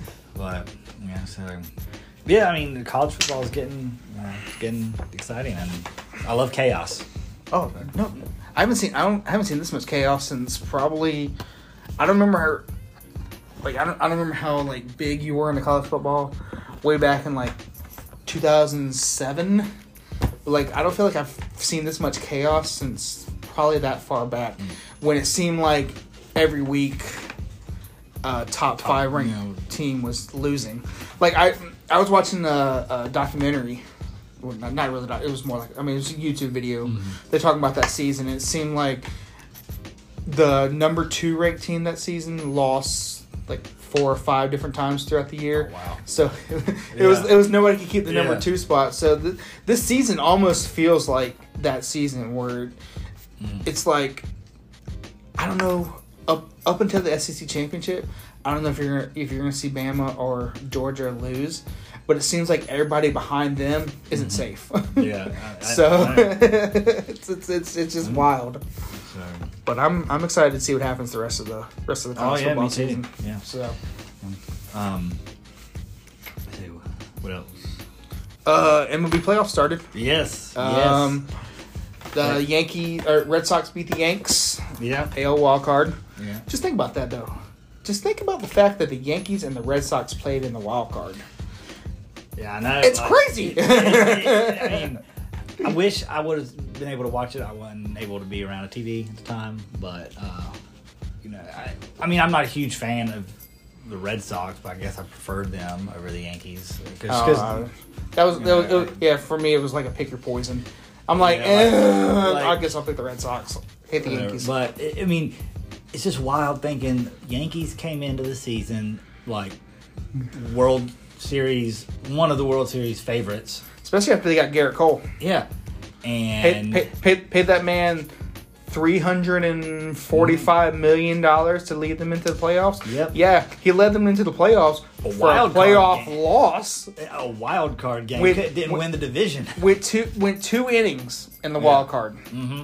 Speaker 3: But yeah, so yeah, I mean, college football is getting uh, getting exciting, and I love chaos.
Speaker 2: Oh no, I haven't seen I don't I haven't seen this much chaos since probably I don't remember how, like I don't I don't remember how like big you were into college football way back in like two thousand seven. Like I don't feel like I've seen this much chaos since probably that far back,
Speaker 3: Mm.
Speaker 2: when it seemed like every week uh, top five ranked
Speaker 3: you know.
Speaker 2: team was losing. Like I I was watching a, a documentary. Well, not, not really. Doc, it was more like I mean, it was a YouTube video.
Speaker 3: Mm-hmm.
Speaker 2: They're talking about that season. And it seemed like the number two ranked team that season lost like four or five different times throughout the year.
Speaker 3: Oh, wow.
Speaker 2: So it was
Speaker 3: Yeah.
Speaker 2: it was nobody could keep the number
Speaker 3: Yeah.
Speaker 2: two spot. So th- this season almost feels like that season where
Speaker 3: Mm.
Speaker 2: it's like I don't know up up until the S E C championship. I don't know if you're gonna, if you're going to see Bama or Georgia lose, but it seems like everybody behind them isn't safe.
Speaker 3: Yeah. I, I,
Speaker 2: so
Speaker 3: I know.
Speaker 2: it's, it's it's it's just wild.
Speaker 3: So,
Speaker 2: But I'm I'm excited to see what happens the rest of the rest of the
Speaker 3: oh
Speaker 2: college
Speaker 3: yeah,
Speaker 2: football
Speaker 3: me too.
Speaker 2: season.
Speaker 3: Yeah.
Speaker 2: So
Speaker 3: Um. Let's see, what else?
Speaker 2: uh, M L B playoffs started.
Speaker 3: Yes.
Speaker 2: Um, the Yankee or Red Sox beat the Yanks.
Speaker 3: yes.
Speaker 2: A L wild card.
Speaker 3: Yeah. Yeah.
Speaker 2: Just think about that though. Just think about the fact that the Yankees and the Red Sox played in the wild card.
Speaker 3: Yeah, I know.
Speaker 2: It's
Speaker 3: like-
Speaker 2: crazy.
Speaker 3: I mean, I wish I would have been able to watch it. I wasn't able to be around a T V at the time, but uh, you know, I, I mean, I'm not a huge fan of the Red Sox, but I guess I preferred them over the Yankees because
Speaker 2: Uh, that was, that was, it was yeah. For me, it was like a pick your poison. I'm like,
Speaker 3: Yeah,
Speaker 2: eh,
Speaker 3: like- like-
Speaker 2: I guess I'll pick the Red Sox. Hit the Yankees.
Speaker 3: But I I mean, it's just wild thinking Yankees came into the season like World Series, one of the World Series favorites.
Speaker 2: Especially after they got Garrett Cole.
Speaker 3: Yeah,
Speaker 2: Paid,
Speaker 3: and
Speaker 2: paid, paid, paid that man three hundred and forty-five million dollars to lead them into the playoffs.
Speaker 3: Yep.
Speaker 2: Yeah, he led them into the playoffs
Speaker 3: A
Speaker 2: for
Speaker 3: wild
Speaker 2: a
Speaker 3: card
Speaker 2: playoff
Speaker 3: game.
Speaker 2: loss.
Speaker 3: a wild card game
Speaker 2: With-
Speaker 3: Could- didn't
Speaker 2: with-
Speaker 3: win the division.
Speaker 2: Went two went two innings in the
Speaker 3: Yeah.
Speaker 2: wild card,
Speaker 3: Mm-hmm.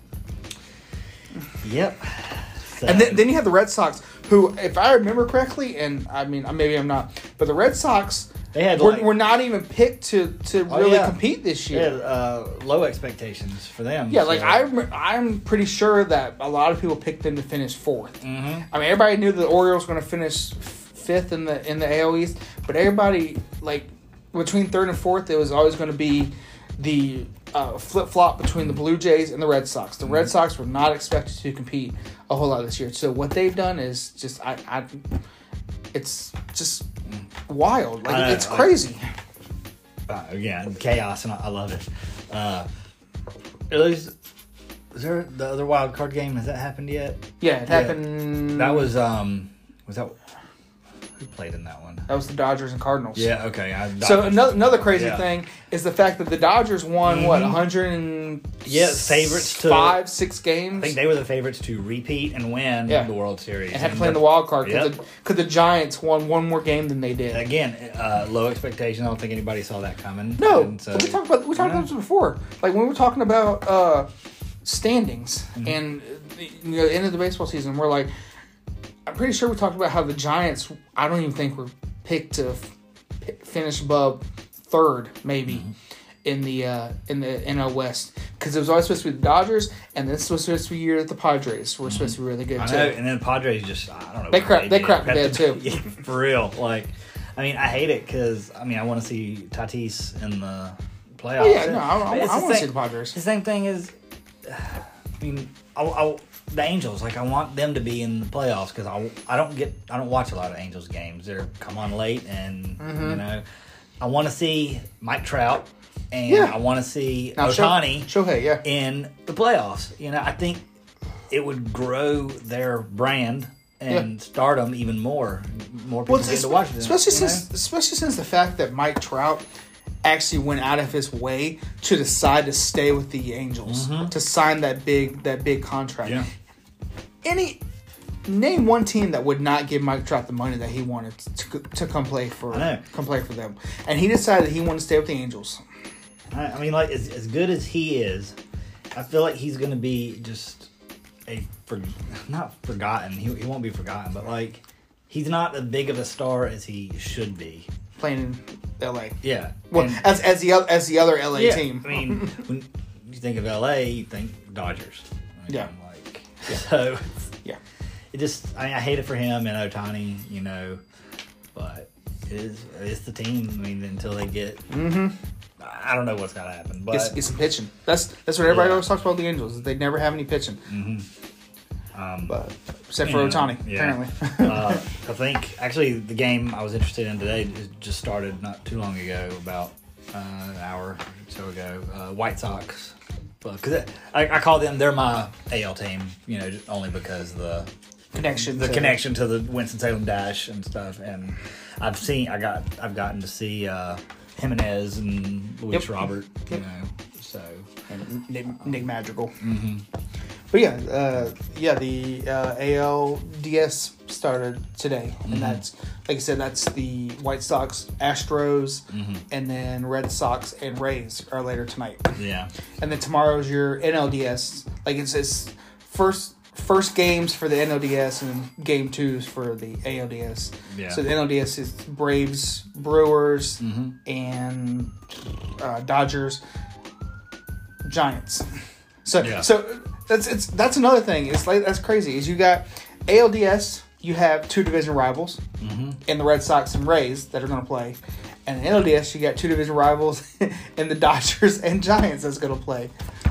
Speaker 3: Yep. So,
Speaker 2: and then, then you have the Red Sox, who, if I remember correctly, and I mean maybe I'm not, but the Red Sox
Speaker 3: they had
Speaker 2: were,
Speaker 3: like,
Speaker 2: were not even picked to to
Speaker 3: Oh,
Speaker 2: really
Speaker 3: yeah.
Speaker 2: compete this
Speaker 3: they
Speaker 2: year.
Speaker 3: had, uh, low expectations for them.
Speaker 2: Yeah, like
Speaker 3: so-
Speaker 2: I, rem- I'm pretty sure that a lot of people picked them to finish fourth.
Speaker 3: Mhm.
Speaker 2: I mean, everybody knew the Orioles were going to finish f- fifth in the in the A L East, but everybody like between third and fourth, it was always going to be the uh, flip flop between the Blue Jays and the Red Sox. The Red Sox were not expected to compete a whole lot this year, so what they've done is just I, I it's just wild. Like
Speaker 3: I know,
Speaker 2: it's
Speaker 3: like-
Speaker 2: crazy.
Speaker 3: uh, again, chaos, and I, I love it. Uh, at least, is there the other wild card game? Has that happened yet?
Speaker 2: Yeah, it happened.
Speaker 3: That was um, was that who played in that one?
Speaker 2: That was the Dodgers and Cardinals.
Speaker 3: Yeah, okay. I,
Speaker 2: So another another crazy
Speaker 3: yeah.
Speaker 2: thing is the fact that the Dodgers won
Speaker 3: Mm-hmm.
Speaker 2: what one hundred and
Speaker 3: Yeah, favorites to
Speaker 2: five six games.
Speaker 3: I think they were the favorites to repeat and win
Speaker 2: Yeah.
Speaker 3: the World Series.
Speaker 2: and had to play in the wild card because
Speaker 3: Yep.
Speaker 2: the, the Giants won one more game than they did.
Speaker 3: Again, uh, low expectations. I don't think anybody saw that coming.
Speaker 2: No,
Speaker 3: And so,
Speaker 2: we talked about we talked
Speaker 3: yeah.
Speaker 2: about this before. Like when we were talking about uh, standings
Speaker 3: Mm-hmm.
Speaker 2: and the, you know, the end of the baseball season, we're like, I'm pretty sure we talked about how the Giants. I don't even think were picked to f- p- finish above third, maybe
Speaker 3: Mm-hmm.
Speaker 2: in the uh, in the N L West because it was always supposed to be the Dodgers, and this was supposed to be the year that the Padres were supposed to be really good
Speaker 3: I
Speaker 2: too.
Speaker 3: know, and then Padres just, I don't know.
Speaker 2: They
Speaker 3: what
Speaker 2: crap- they
Speaker 3: did.
Speaker 2: crap the bed, too.
Speaker 3: Yeah, for real. Like, I mean, I hate it because, I mean, I want to see Tatis in the playoffs.
Speaker 2: Oh, yeah, no, I, I,
Speaker 3: It's
Speaker 2: I
Speaker 3: the
Speaker 2: want to see
Speaker 3: same-
Speaker 2: the Padres.
Speaker 3: The same thing is, I mean, I, I, the Angels, like, I want them to be in the playoffs because I, I don't get, I don't watch a lot of Angels games. They're come on late, and,
Speaker 2: Mm-hmm.
Speaker 3: you know, I want to see Mike Trout, and
Speaker 2: Yeah.
Speaker 3: I want to see
Speaker 2: Now,
Speaker 3: Ohtani
Speaker 2: Shohei, yeah.
Speaker 3: in the playoffs. You know, I think it would grow their brand and stardom even more. More people
Speaker 2: Well,
Speaker 3: get
Speaker 2: it's,
Speaker 3: to watch them.
Speaker 2: especially
Speaker 3: you know?
Speaker 2: since especially since the fact that Mike Trout actually went out of his way to decide to stay with the Angels to sign that big that big contract.
Speaker 3: Yeah.
Speaker 2: Any name one team that would not give Mike Trout the money that he wanted to, to come play for
Speaker 3: I know.
Speaker 2: come play for them, and he decided that he wanted to stay with the Angels.
Speaker 3: I, I mean, like, as, as good as he is, I feel like he's going to be just a, for, not forgotten, he, he won't be forgotten, but, like, he's not as big of a star as he should be.
Speaker 2: Playing in L A.
Speaker 3: Yeah.
Speaker 2: Well,
Speaker 3: And-
Speaker 2: as as the oth- as the other L A
Speaker 3: yeah,
Speaker 2: team.
Speaker 3: I mean, when you think of L A, you think Dodgers. I mean,
Speaker 2: Yeah.
Speaker 3: Like, so,
Speaker 2: yeah.
Speaker 3: it just, I mean, I hate it for him and Ohtani, you know, but it is, it's the team. I mean, until they get, mm-hmm. I don't know what's got to happen, but
Speaker 2: Get, get some pitching. That's that's what everybody
Speaker 3: Yeah.
Speaker 2: always talks about the Angels. Is they never have any pitching.
Speaker 3: um,
Speaker 2: But except for
Speaker 3: you know,
Speaker 2: Ohtani,
Speaker 3: yeah.
Speaker 2: apparently.
Speaker 3: uh, I think actually the game I was interested in today just started not too long ago, about uh, an hour or so ago. Uh, White Sox, because I, I call them, they're my A L team, you know, just only because the
Speaker 2: connection.
Speaker 3: the
Speaker 2: to,
Speaker 3: connection to the Winston Salem Dash and stuff. And I've seen, I got, I've gotten to see uh, Jimenez and Luis
Speaker 2: Yep.
Speaker 3: Robert, you
Speaker 2: Yep.
Speaker 3: know, so.
Speaker 2: And Nick, Nick Madrigal. Mm-hmm. But yeah, uh, yeah, the uh, A L D S started today,
Speaker 3: Mm-hmm.
Speaker 2: and that's like I said, that's the White Sox, Astros,
Speaker 3: Mm-hmm.
Speaker 2: and then Red Sox and Rays are later tonight.
Speaker 3: Yeah.
Speaker 2: And then tomorrow's your N L D S. Like it's it's first first games for the N L D S and game twos for the A L D S.
Speaker 3: Yeah.
Speaker 2: So the N L D S is Braves, Brewers,
Speaker 3: Mm-hmm.
Speaker 2: and uh, Dodgers, Giants. So
Speaker 3: Yeah.
Speaker 2: so that's it's that's another thing. It's like that's crazy. Is you got A L D S. You have two division rivals
Speaker 3: Mm-hmm.
Speaker 2: in the Red Sox and Rays that are going to play. And in N L D S, you got two division rivals in the Dodgers and Giants that's going to play.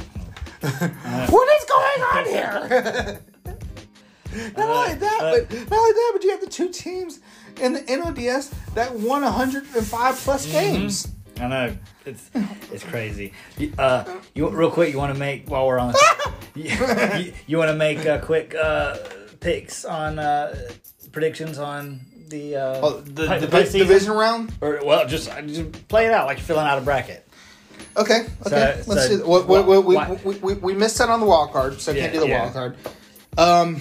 Speaker 2: What is going on here? not only that,
Speaker 3: Uh,
Speaker 2: but not only that, but you have the two teams in the N L D S that won one hundred five plus games.
Speaker 3: I know it's it's crazy. You- Uh, you real quick, you want to make while we're on, you, you, you want to make uh, quick uh, picks on uh, predictions on the uh,
Speaker 2: Oh, the,
Speaker 3: play-
Speaker 2: the,
Speaker 3: play
Speaker 2: the
Speaker 3: season?
Speaker 2: division round.
Speaker 3: Or well, just just play it out like you're filling out a bracket.
Speaker 2: Okay, okay.
Speaker 3: So-
Speaker 2: Let's
Speaker 3: so-
Speaker 2: do. What, what, what, we,
Speaker 3: what-
Speaker 2: we, we we missed out on the wild card, so
Speaker 3: Yeah,
Speaker 2: can't do the
Speaker 3: yeah.
Speaker 2: wild card. Um.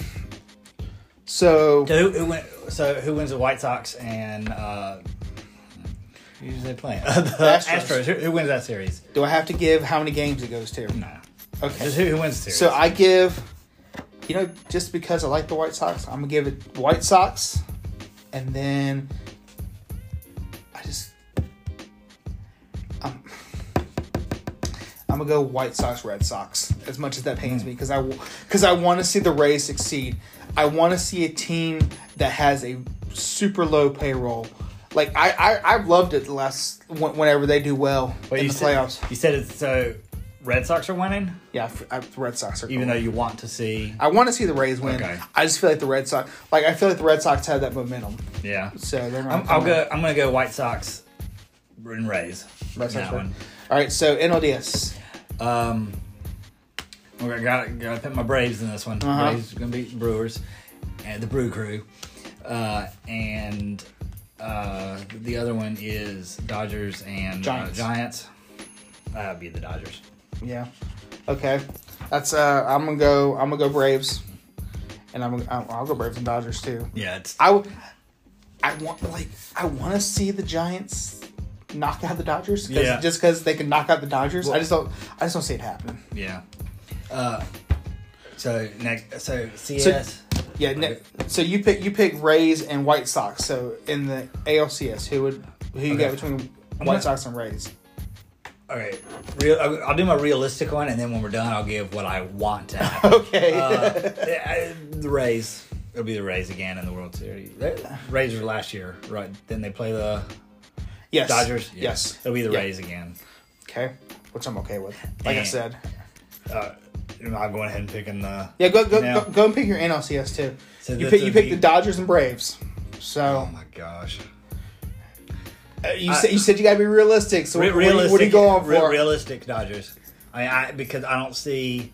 Speaker 2: So
Speaker 3: So who, who win, So who wins the White Sox and uh, who's they playing? the
Speaker 2: Astros.
Speaker 3: Astros. Who, who wins that series?
Speaker 2: do I have to give how many games it goes to?
Speaker 3: No.
Speaker 2: Okay.
Speaker 3: Just who, who wins the series?
Speaker 2: So I give, you know, just because I like the White Sox, I'm gonna give it White Sox, and then I just, I'm, I'm gonna go White Sox, Red Sox. As much as that pains me, because I, because I want to see the Rays succeed. I want to see a team that has a super low payroll. Like I, I I've loved it the last whenever they do well
Speaker 3: But
Speaker 2: in
Speaker 3: you
Speaker 2: the
Speaker 3: said,
Speaker 2: playoffs.
Speaker 3: You said it's so Red Sox are winning,
Speaker 2: Yeah, I, the Red Sox are.
Speaker 3: even
Speaker 2: going.
Speaker 3: though you want to see.
Speaker 2: I want to see the Rays win.
Speaker 3: Okay.
Speaker 2: I just feel like the Red Sox, like I feel like the Red Sox have that momentum.
Speaker 3: Yeah.
Speaker 2: So they're
Speaker 3: I'm,
Speaker 2: not.
Speaker 3: I'll go. I'm gonna go White Sox and Rays.
Speaker 2: Red Sox,
Speaker 3: that
Speaker 2: right?
Speaker 3: one.
Speaker 2: All right, so N L D S.
Speaker 3: Um, I got got to put my Braves in this one.
Speaker 2: Uh-huh.
Speaker 3: Braves gonna beat Brewers and the Brew Crew, uh, and uh, the other one is Dodgers and
Speaker 2: Giants.
Speaker 3: Uh, Giants. That'd be the Dodgers.
Speaker 2: Yeah. Okay. That's uh. I'm gonna go. I'm gonna go Braves, and I'm. Gonna, I'll go Braves and Dodgers too.
Speaker 3: Yeah, it's
Speaker 2: I. w- I want like I want to see the Giants knock out the Dodgers. 'Cause,
Speaker 3: Yeah.
Speaker 2: Just because they can knock out the Dodgers,
Speaker 3: Well-
Speaker 2: I just don't. I just don't see it happening.
Speaker 3: yeah. Uh, so next, so C S.
Speaker 2: Yeah. Ne- so you pick you pick Rays and White Sox. So in the A L C S, who would who you
Speaker 3: Okay.
Speaker 2: got between
Speaker 3: I'm
Speaker 2: White
Speaker 3: gonna-
Speaker 2: Sox and Rays?
Speaker 3: All right, Real, I'll I'll do my realistic one, and then when we're done, I'll give what I want to happen.
Speaker 2: Okay.
Speaker 3: uh, I- the Rays. It'll be the Rays again in the World Series. Rays were last year, right? Then they play the
Speaker 2: yes.
Speaker 3: Dodgers. Yeah.
Speaker 2: Yes.
Speaker 3: It'll be the
Speaker 2: Yeah.
Speaker 3: Rays again.
Speaker 2: Okay. Which I'm okay with. Like I
Speaker 3: And-
Speaker 2: said.
Speaker 3: Uh, I'm going ahead and picking the.
Speaker 2: Yeah. Go go
Speaker 3: Now-
Speaker 2: go, go and pick your N L C S too.
Speaker 3: So
Speaker 2: you
Speaker 3: that's
Speaker 2: pick
Speaker 3: a
Speaker 2: you pick
Speaker 3: big-
Speaker 2: the Dodgers and Braves.
Speaker 3: Oh
Speaker 2: So
Speaker 3: my gosh!
Speaker 2: uh, you
Speaker 3: I-
Speaker 2: said you said you gotta be realistic. So
Speaker 3: Re-
Speaker 2: what, what, are you, what are you going
Speaker 3: re-
Speaker 2: for?
Speaker 3: realistic Dodgers. I, I because I don't see.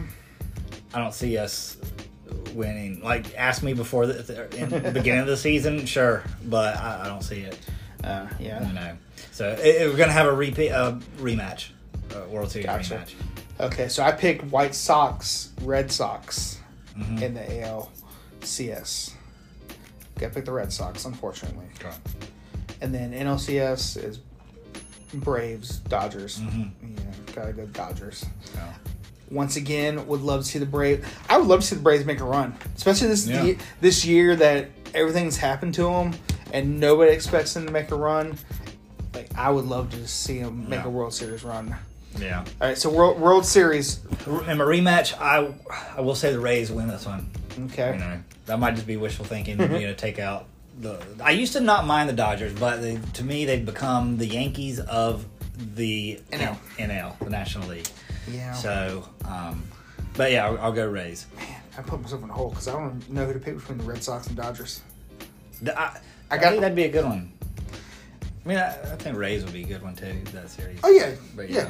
Speaker 3: I don't see us winning. Like, ask me before the in the beginning of the season, sure, but I, I don't see it.
Speaker 2: Uh, yeah.
Speaker 3: You know, so it, we're gonna have a repeat, uh, rematch, uh, World Series
Speaker 2: Gotcha.
Speaker 3: rematch.
Speaker 2: Okay, so I picked White Sox, Red Sox
Speaker 3: Mhm.
Speaker 2: in the A L C S. Gotta pick the Red Sox, unfortunately.
Speaker 3: Okay.
Speaker 2: And then N L C S is Braves, Dodgers.
Speaker 3: Mhm.
Speaker 2: Yeah, gotta go Dodgers.
Speaker 3: Yeah.
Speaker 2: Once again, would love to see the Braves. I would love to see the Braves make a run, especially this
Speaker 3: Yeah.
Speaker 2: ye- this year that everything's happened to them and nobody expects them to make a run. Like I would love to see them make
Speaker 3: Yeah.
Speaker 2: a World Series run.
Speaker 3: Yeah.
Speaker 2: All right, so World World Series.
Speaker 3: In my rematch, I I will say the Rays win this one.
Speaker 2: Okay.
Speaker 3: You know, that might just be wishful thinking. You know, take out the. I used to not mind the Dodgers, but they, to me, they've become the Yankees of the
Speaker 2: N L.
Speaker 3: N L, the National League.
Speaker 2: Yeah.
Speaker 3: So, um, but yeah, I'll, I'll go Rays.
Speaker 2: Man, I put myself in a hole because I don't know who to pick between the Red Sox and Dodgers.
Speaker 3: The- I,
Speaker 2: I
Speaker 3: I,
Speaker 2: got-
Speaker 3: think that'd be a good one. I mean, I, I think Rays would be a good one too. That series.
Speaker 2: Oh yeah,
Speaker 3: But
Speaker 2: yeah.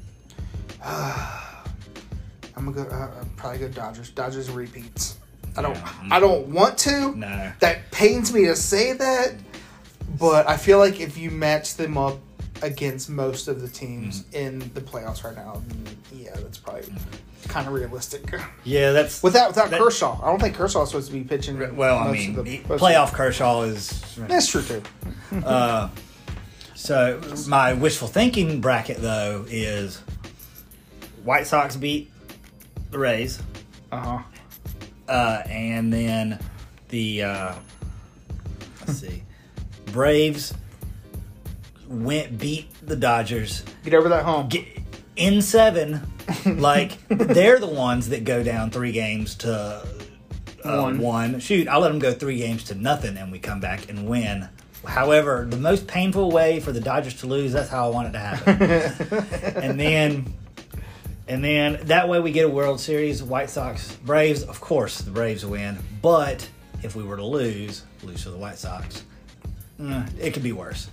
Speaker 2: I'm gonna go. Uh, I'll probably go Dodgers. Dodgers repeats. I don't.
Speaker 3: Yeah.
Speaker 2: I don't want to.
Speaker 3: No.
Speaker 2: That pains me to say that, but I feel like if you match them up against most of the teams
Speaker 3: Mm-hmm.
Speaker 2: in the playoffs right now, then yeah, that's probably kind of realistic.
Speaker 3: Yeah, that's
Speaker 2: Without without
Speaker 3: That-
Speaker 2: Kershaw, I don't think Kershaw is supposed to be pitching.
Speaker 3: well. I
Speaker 2: most
Speaker 3: mean,
Speaker 2: of the,
Speaker 3: he-
Speaker 2: most of
Speaker 3: playoff Kershaw is.
Speaker 2: the- That's true too.
Speaker 3: Uh, so my wishful thinking bracket though is White Sox beat the Rays,
Speaker 2: Uh huh.
Speaker 3: uh, and then the uh, let's see, Braves went beat the Dodgers.
Speaker 2: Get over that hump.
Speaker 3: Get in seven, like they're the ones that go down three games to uh,
Speaker 2: One.
Speaker 3: one. Shoot, I'll let them go three games to nothing, and we come back and win. However, the most painful way for the Dodgers to lose, that's how I want it to happen. and then, and then that way we get a World Series. White Sox, Braves. Of course, the Braves win. But if we were to lose, lose to the White Sox, mm, it could be worse.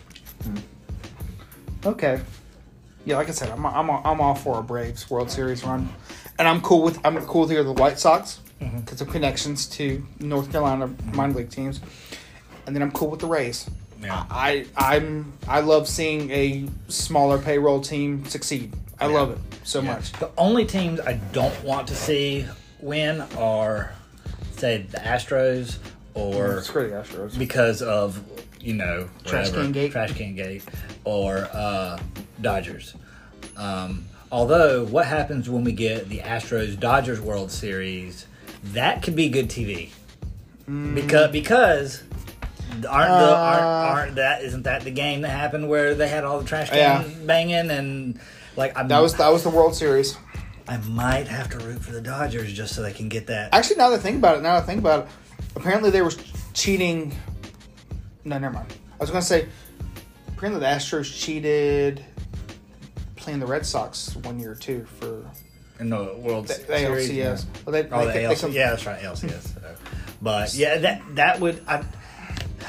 Speaker 2: Okay. Yeah, like I said, I'm I'm I'm all for a Braves World Series run, and I'm cool with I'm cool with here the White Sox because of connections to North Carolina minor league teams, and then I'm cool with the Rays.
Speaker 3: Yeah.
Speaker 2: I I'm I love seeing a smaller payroll team succeed. I
Speaker 3: Yeah.
Speaker 2: love it so
Speaker 3: Yeah.
Speaker 2: much.
Speaker 3: The only teams I don't want to see win are, say, the Astros, or
Speaker 2: Screw the Astros.
Speaker 3: because of, you know,
Speaker 2: Trash
Speaker 3: whatever,
Speaker 2: can gate.
Speaker 3: trash can gate, or uh, Dodgers. Um, although, what happens when we get the Astros Dodgers World Series? That could be good T V because because. Aren't the aren't,
Speaker 2: Uh,
Speaker 3: aren't that isn't that the game that happened where they had all the trash
Speaker 2: Yeah.
Speaker 3: can banging and like I'm,
Speaker 2: That was that was the World Series.
Speaker 3: I might have to root for the Dodgers just so they can get that.
Speaker 2: Actually, now that I think about it, now that I think about it, apparently they were cheating. No, never mind. I was going to say, apparently the Astros cheated playing the Red Sox one year too for
Speaker 3: in the World
Speaker 2: the, the
Speaker 3: Series.
Speaker 2: A L C S.
Speaker 3: yeah.
Speaker 2: Well, they,
Speaker 3: Oh,
Speaker 2: they,
Speaker 3: the
Speaker 2: they
Speaker 3: A L C S.
Speaker 2: come-
Speaker 3: Yeah, that's right, A L C S. So. But yeah, that that would. I,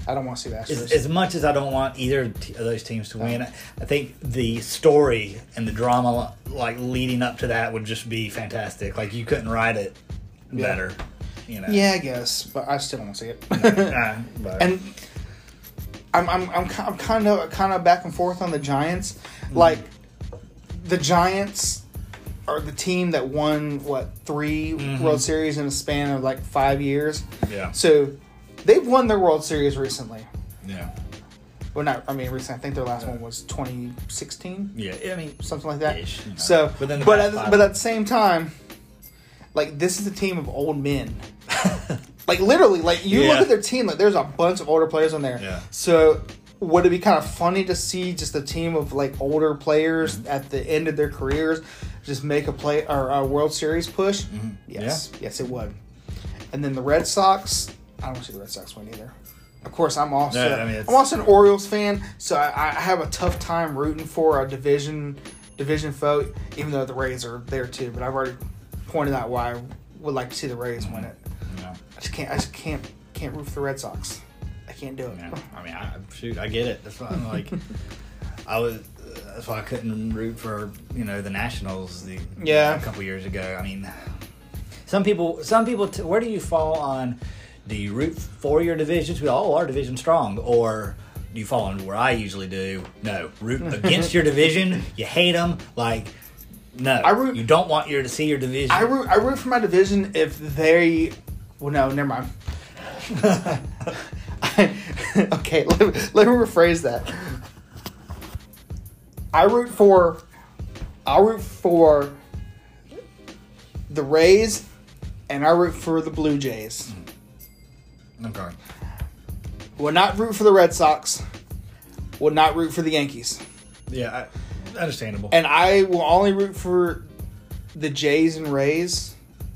Speaker 2: I don't want to see the Astros.
Speaker 3: As, as much as I don't want either t- of those teams to win, I, I think the story and the drama, like leading up to that, would just be fantastic. Like you couldn't write it better. Yeah. You know.
Speaker 2: Yeah, I guess, but I still don't want to see it.
Speaker 3: Nah, but.
Speaker 2: And I'm I'm I'm I'm kind of kind of back and forth on the Giants. Mm-hmm. Like the Giants are the team that won what three mm-hmm. World Series in a span of like five years.
Speaker 3: Yeah.
Speaker 2: So they've won their World Series recently.
Speaker 3: Yeah.
Speaker 2: Well, not I mean recently. I think their last one was twenty sixteen.
Speaker 3: Yeah, I mean
Speaker 2: something like that.
Speaker 3: Ish, you know.
Speaker 2: So,
Speaker 3: but then
Speaker 2: but at, but at the same time, like this is a team of old men. Like literally, like you
Speaker 3: yeah.
Speaker 2: look at their team, like there's a bunch of older players on there.
Speaker 3: Yeah.
Speaker 2: So would it be kind of funny to see just a team of like older players mm-hmm. at the end of their careers just make a play or a World Series push?
Speaker 3: Mm-hmm.
Speaker 2: Yes,
Speaker 3: yeah.
Speaker 2: yes, it would. And then the Red Sox, I don't see the Red Sox win either. Of course, I'm also
Speaker 3: no, I mean,
Speaker 2: I'm also an Orioles fan, so I, I have a tough time rooting for a division division foe, even though the Rays are there too. But I've already pointed out why I would like to see the Rays win it.
Speaker 3: Yeah.
Speaker 2: I just can't. I just can't. Can't root for the Red Sox. I can't do it.
Speaker 3: Yeah. I mean, I, shoot, I get it. That's why I'm like, I was. That's why I couldn't root for you know the Nationals. The
Speaker 2: yeah.
Speaker 3: a couple years ago. I mean, some people. Some people. T- where do you fall on? Do you root for your divisions? We all our division strong, or do you fall on where I usually do? No, root against your division. You hate them. Like, no,
Speaker 2: I root,
Speaker 3: you don't want your to see your division.
Speaker 2: I root. I root for my division if they. Well, no, never mind. I, okay, let, let me rephrase that. I root for. I root for the Rays, and I root for the Blue Jays.
Speaker 3: Okay.
Speaker 2: Will not root for the Red Sox. Will not root for the Yankees.
Speaker 3: Yeah, I, understandable.
Speaker 2: And I will only root for the Jays and Rays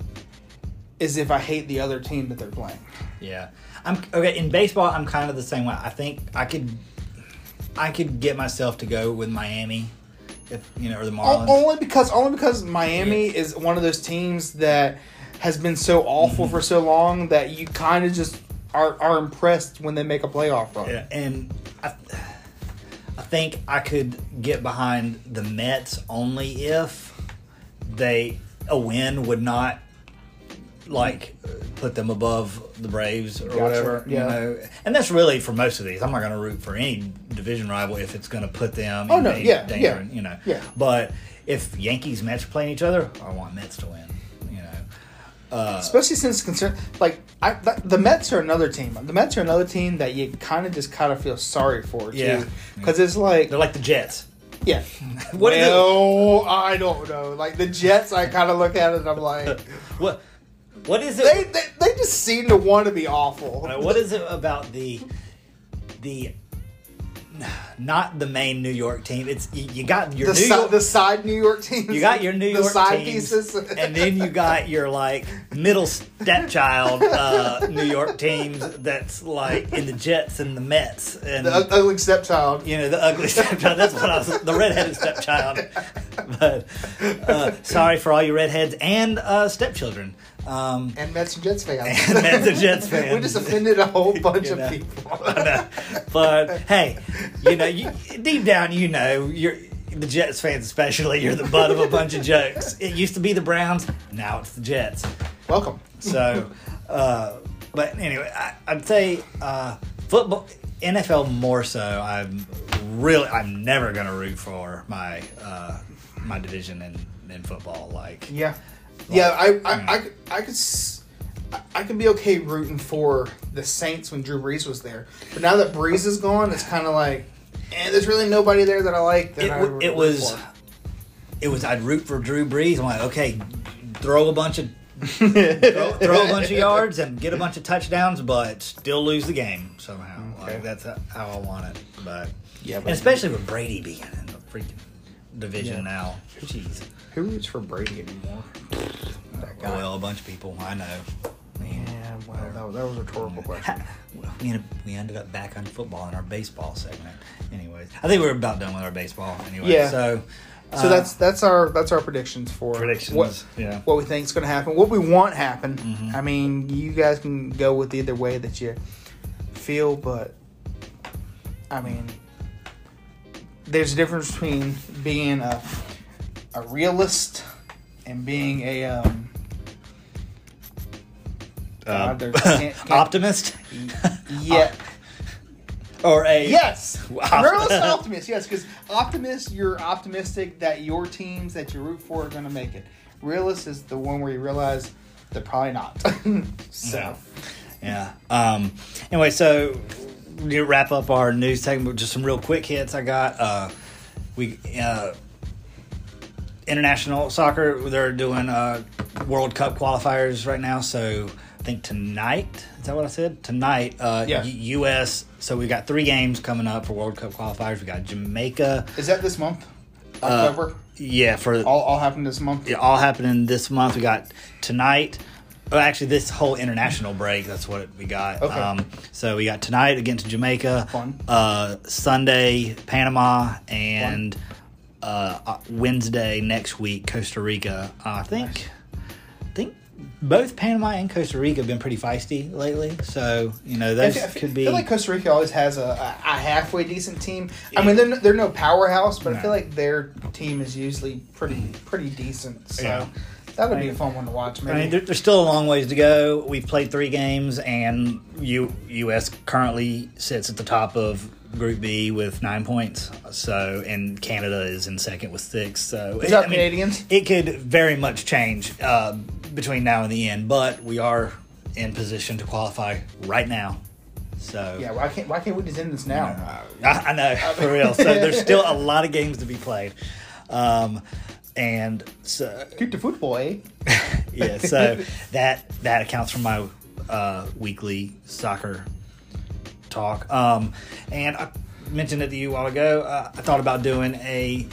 Speaker 2: is if I hate the other team that they're playing.
Speaker 3: Yeah. I'm okay, in baseball I'm kind of the same way. I think I could I could get myself to go with Miami if you know, or the Marlins.
Speaker 2: Only because only because Miami yeah. is one of those teams that has been so awful mm-hmm. for so long that you kind of just are are impressed when they make a playoff run.
Speaker 3: Yeah, and I I think I could get behind the Mets only if they a win would not like put them above the Braves or
Speaker 2: gotcha.
Speaker 3: whatever.
Speaker 2: Yeah.
Speaker 3: You know, and that's really for most of these. I'm not going to root for any division rival if it's going to put them
Speaker 2: oh,
Speaker 3: in
Speaker 2: no,
Speaker 3: da-
Speaker 2: yeah,
Speaker 3: danger.
Speaker 2: Yeah.
Speaker 3: You know,
Speaker 2: yeah.
Speaker 3: But if Yankees Mets are playing each other, I want Mets to win. You know, uh,
Speaker 2: especially since concern like I, th- the Mets are another team. The Mets are another team that you kind of just kind of feel sorry for too,
Speaker 3: yeah,
Speaker 2: because it's like
Speaker 3: they're like the Jets.
Speaker 2: Yeah.
Speaker 3: What
Speaker 2: well, I don't know. Like the Jets, I kind of look at it and I'm like,
Speaker 3: what? What is it?
Speaker 2: They, they they just seem to want to be awful.
Speaker 3: Uh, what is it about the the not the main New York team? It's you, you got your
Speaker 2: the,
Speaker 3: New
Speaker 2: si-
Speaker 3: York,
Speaker 2: the side New York teams.
Speaker 3: You got your New York
Speaker 2: the side
Speaker 3: teams,
Speaker 2: pieces,
Speaker 3: and then you got your like middle stepchild uh, New York teams. That's like in the Jets and the Mets and
Speaker 2: the ugly stepchild.
Speaker 3: You know the ugly stepchild. That's what I was. The redheaded stepchild. But uh, sorry for all you redheads and uh, stepchildren. Um,
Speaker 2: and Mets and Jets fans.
Speaker 3: And Mets and Jets fans.
Speaker 2: We just offended a whole bunch
Speaker 3: you
Speaker 2: of
Speaker 3: know,
Speaker 2: people.
Speaker 3: But hey, you know, you, deep down, you know, you're the Jets fans, especially. You're the butt of a bunch of jokes. It used to be the Browns, now it's the Jets.
Speaker 2: Welcome.
Speaker 3: So, uh, but anyway, I, I'd say uh, football, N F L more so. I'm really, I'm never gonna root for my uh, my division in, in football. Like,
Speaker 2: yeah. Yeah, I, I, I, I, I could I could be okay rooting for the Saints when Drew Brees was there, but now that Brees is gone, it's kind of like, and there's really nobody there that I like. That
Speaker 3: it,
Speaker 2: I
Speaker 3: it was, for. it was. I'd root for Drew Brees. I'm like, okay, throw a bunch of throw, throw a bunch of yards and get a bunch of touchdowns, but still lose the game somehow. Okay. Like that's how I want it. But
Speaker 2: yeah, but
Speaker 3: and especially with Brady being in the freaking division yeah. now. Jeez.
Speaker 2: Who roots for Brady anymore?
Speaker 3: Oh, well, a bunch of people. I know.
Speaker 2: Yeah, well, that, that was a rhetorical question.
Speaker 3: Well, we, ended, we ended up back on football in our baseball segment. Anyways, I think we we're about done with our baseball. Anyway,
Speaker 2: yeah.
Speaker 3: So, uh,
Speaker 2: so that's that's our that's our predictions for
Speaker 3: predictions.
Speaker 2: What,
Speaker 3: yeah.
Speaker 2: what we think is going to happen, what we want happen.
Speaker 3: Mm-hmm.
Speaker 2: I mean, you guys can go with either way that you feel, but I mean, there's a difference between being a a realist and being a um,
Speaker 3: Uh,
Speaker 2: God, there's- can't- can't-
Speaker 3: optimist,
Speaker 2: yeah.
Speaker 3: or a
Speaker 2: Yes,
Speaker 3: Wow.
Speaker 2: realist and optimist. Yes, because optimist, you're optimistic that your teams that you root for are going to make it. Realist is the one where you realize they're probably not. So,
Speaker 3: Yeah. Um, anyway, so to wrap up our news segment with just some real quick hits I got. Uh, we uh, international soccer, they're doing uh, World Cup qualifiers right now. So I think tonight, is that what I said? Tonight, uh,
Speaker 2: Yeah.
Speaker 3: U- U.S. So we got three games coming up for World Cup qualifiers. We got Jamaica.
Speaker 2: is that this month?
Speaker 3: Uh,
Speaker 2: October?
Speaker 3: Yeah, for
Speaker 2: all, all happened this month?
Speaker 3: Yeah, all happening this month. We got tonight. Well, actually, this whole international break, that's what we got.
Speaker 2: Okay.
Speaker 3: Um, so we got tonight against Jamaica.
Speaker 2: Fun.
Speaker 3: Uh, Sunday, Panama. And uh, Wednesday next week, Costa Rica. Uh, I think
Speaker 2: Nice.
Speaker 3: I think both Panama and Costa Rica have been pretty feisty lately. So, you know,
Speaker 2: I
Speaker 3: those
Speaker 2: feel, I feel-
Speaker 3: could
Speaker 2: I
Speaker 3: be...
Speaker 2: feel like Costa Rica always has a, a, a halfway decent team. I mean, they're, no- they're no powerhouse, but
Speaker 3: No.
Speaker 2: I feel like their team is usually pretty pretty decent. So
Speaker 3: Yeah.
Speaker 2: that would
Speaker 3: I
Speaker 2: be a
Speaker 3: mean-
Speaker 2: fun one to watch.
Speaker 3: I
Speaker 2: Maybe.
Speaker 3: mean, there, there's still a long ways to go. We've played three games, and U, U.S. currently sits at the top of Group B with nine points. So, and Canada is in second with six. So,
Speaker 2: Is that
Speaker 3: I mean,
Speaker 2: Canadians?
Speaker 3: it could very much change uh, between now and the end, but we are in position to qualify right now. So,
Speaker 2: Yeah, why can't why can't we just end this now?
Speaker 3: I, I know, for real. So, there's still a lot of games to be played. Um, and so,
Speaker 2: Keep the football, eh?
Speaker 3: yeah, so that that accounts for my uh, weekly soccer talk. Um, and I mentioned it to you a while ago. Uh, I thought about doing a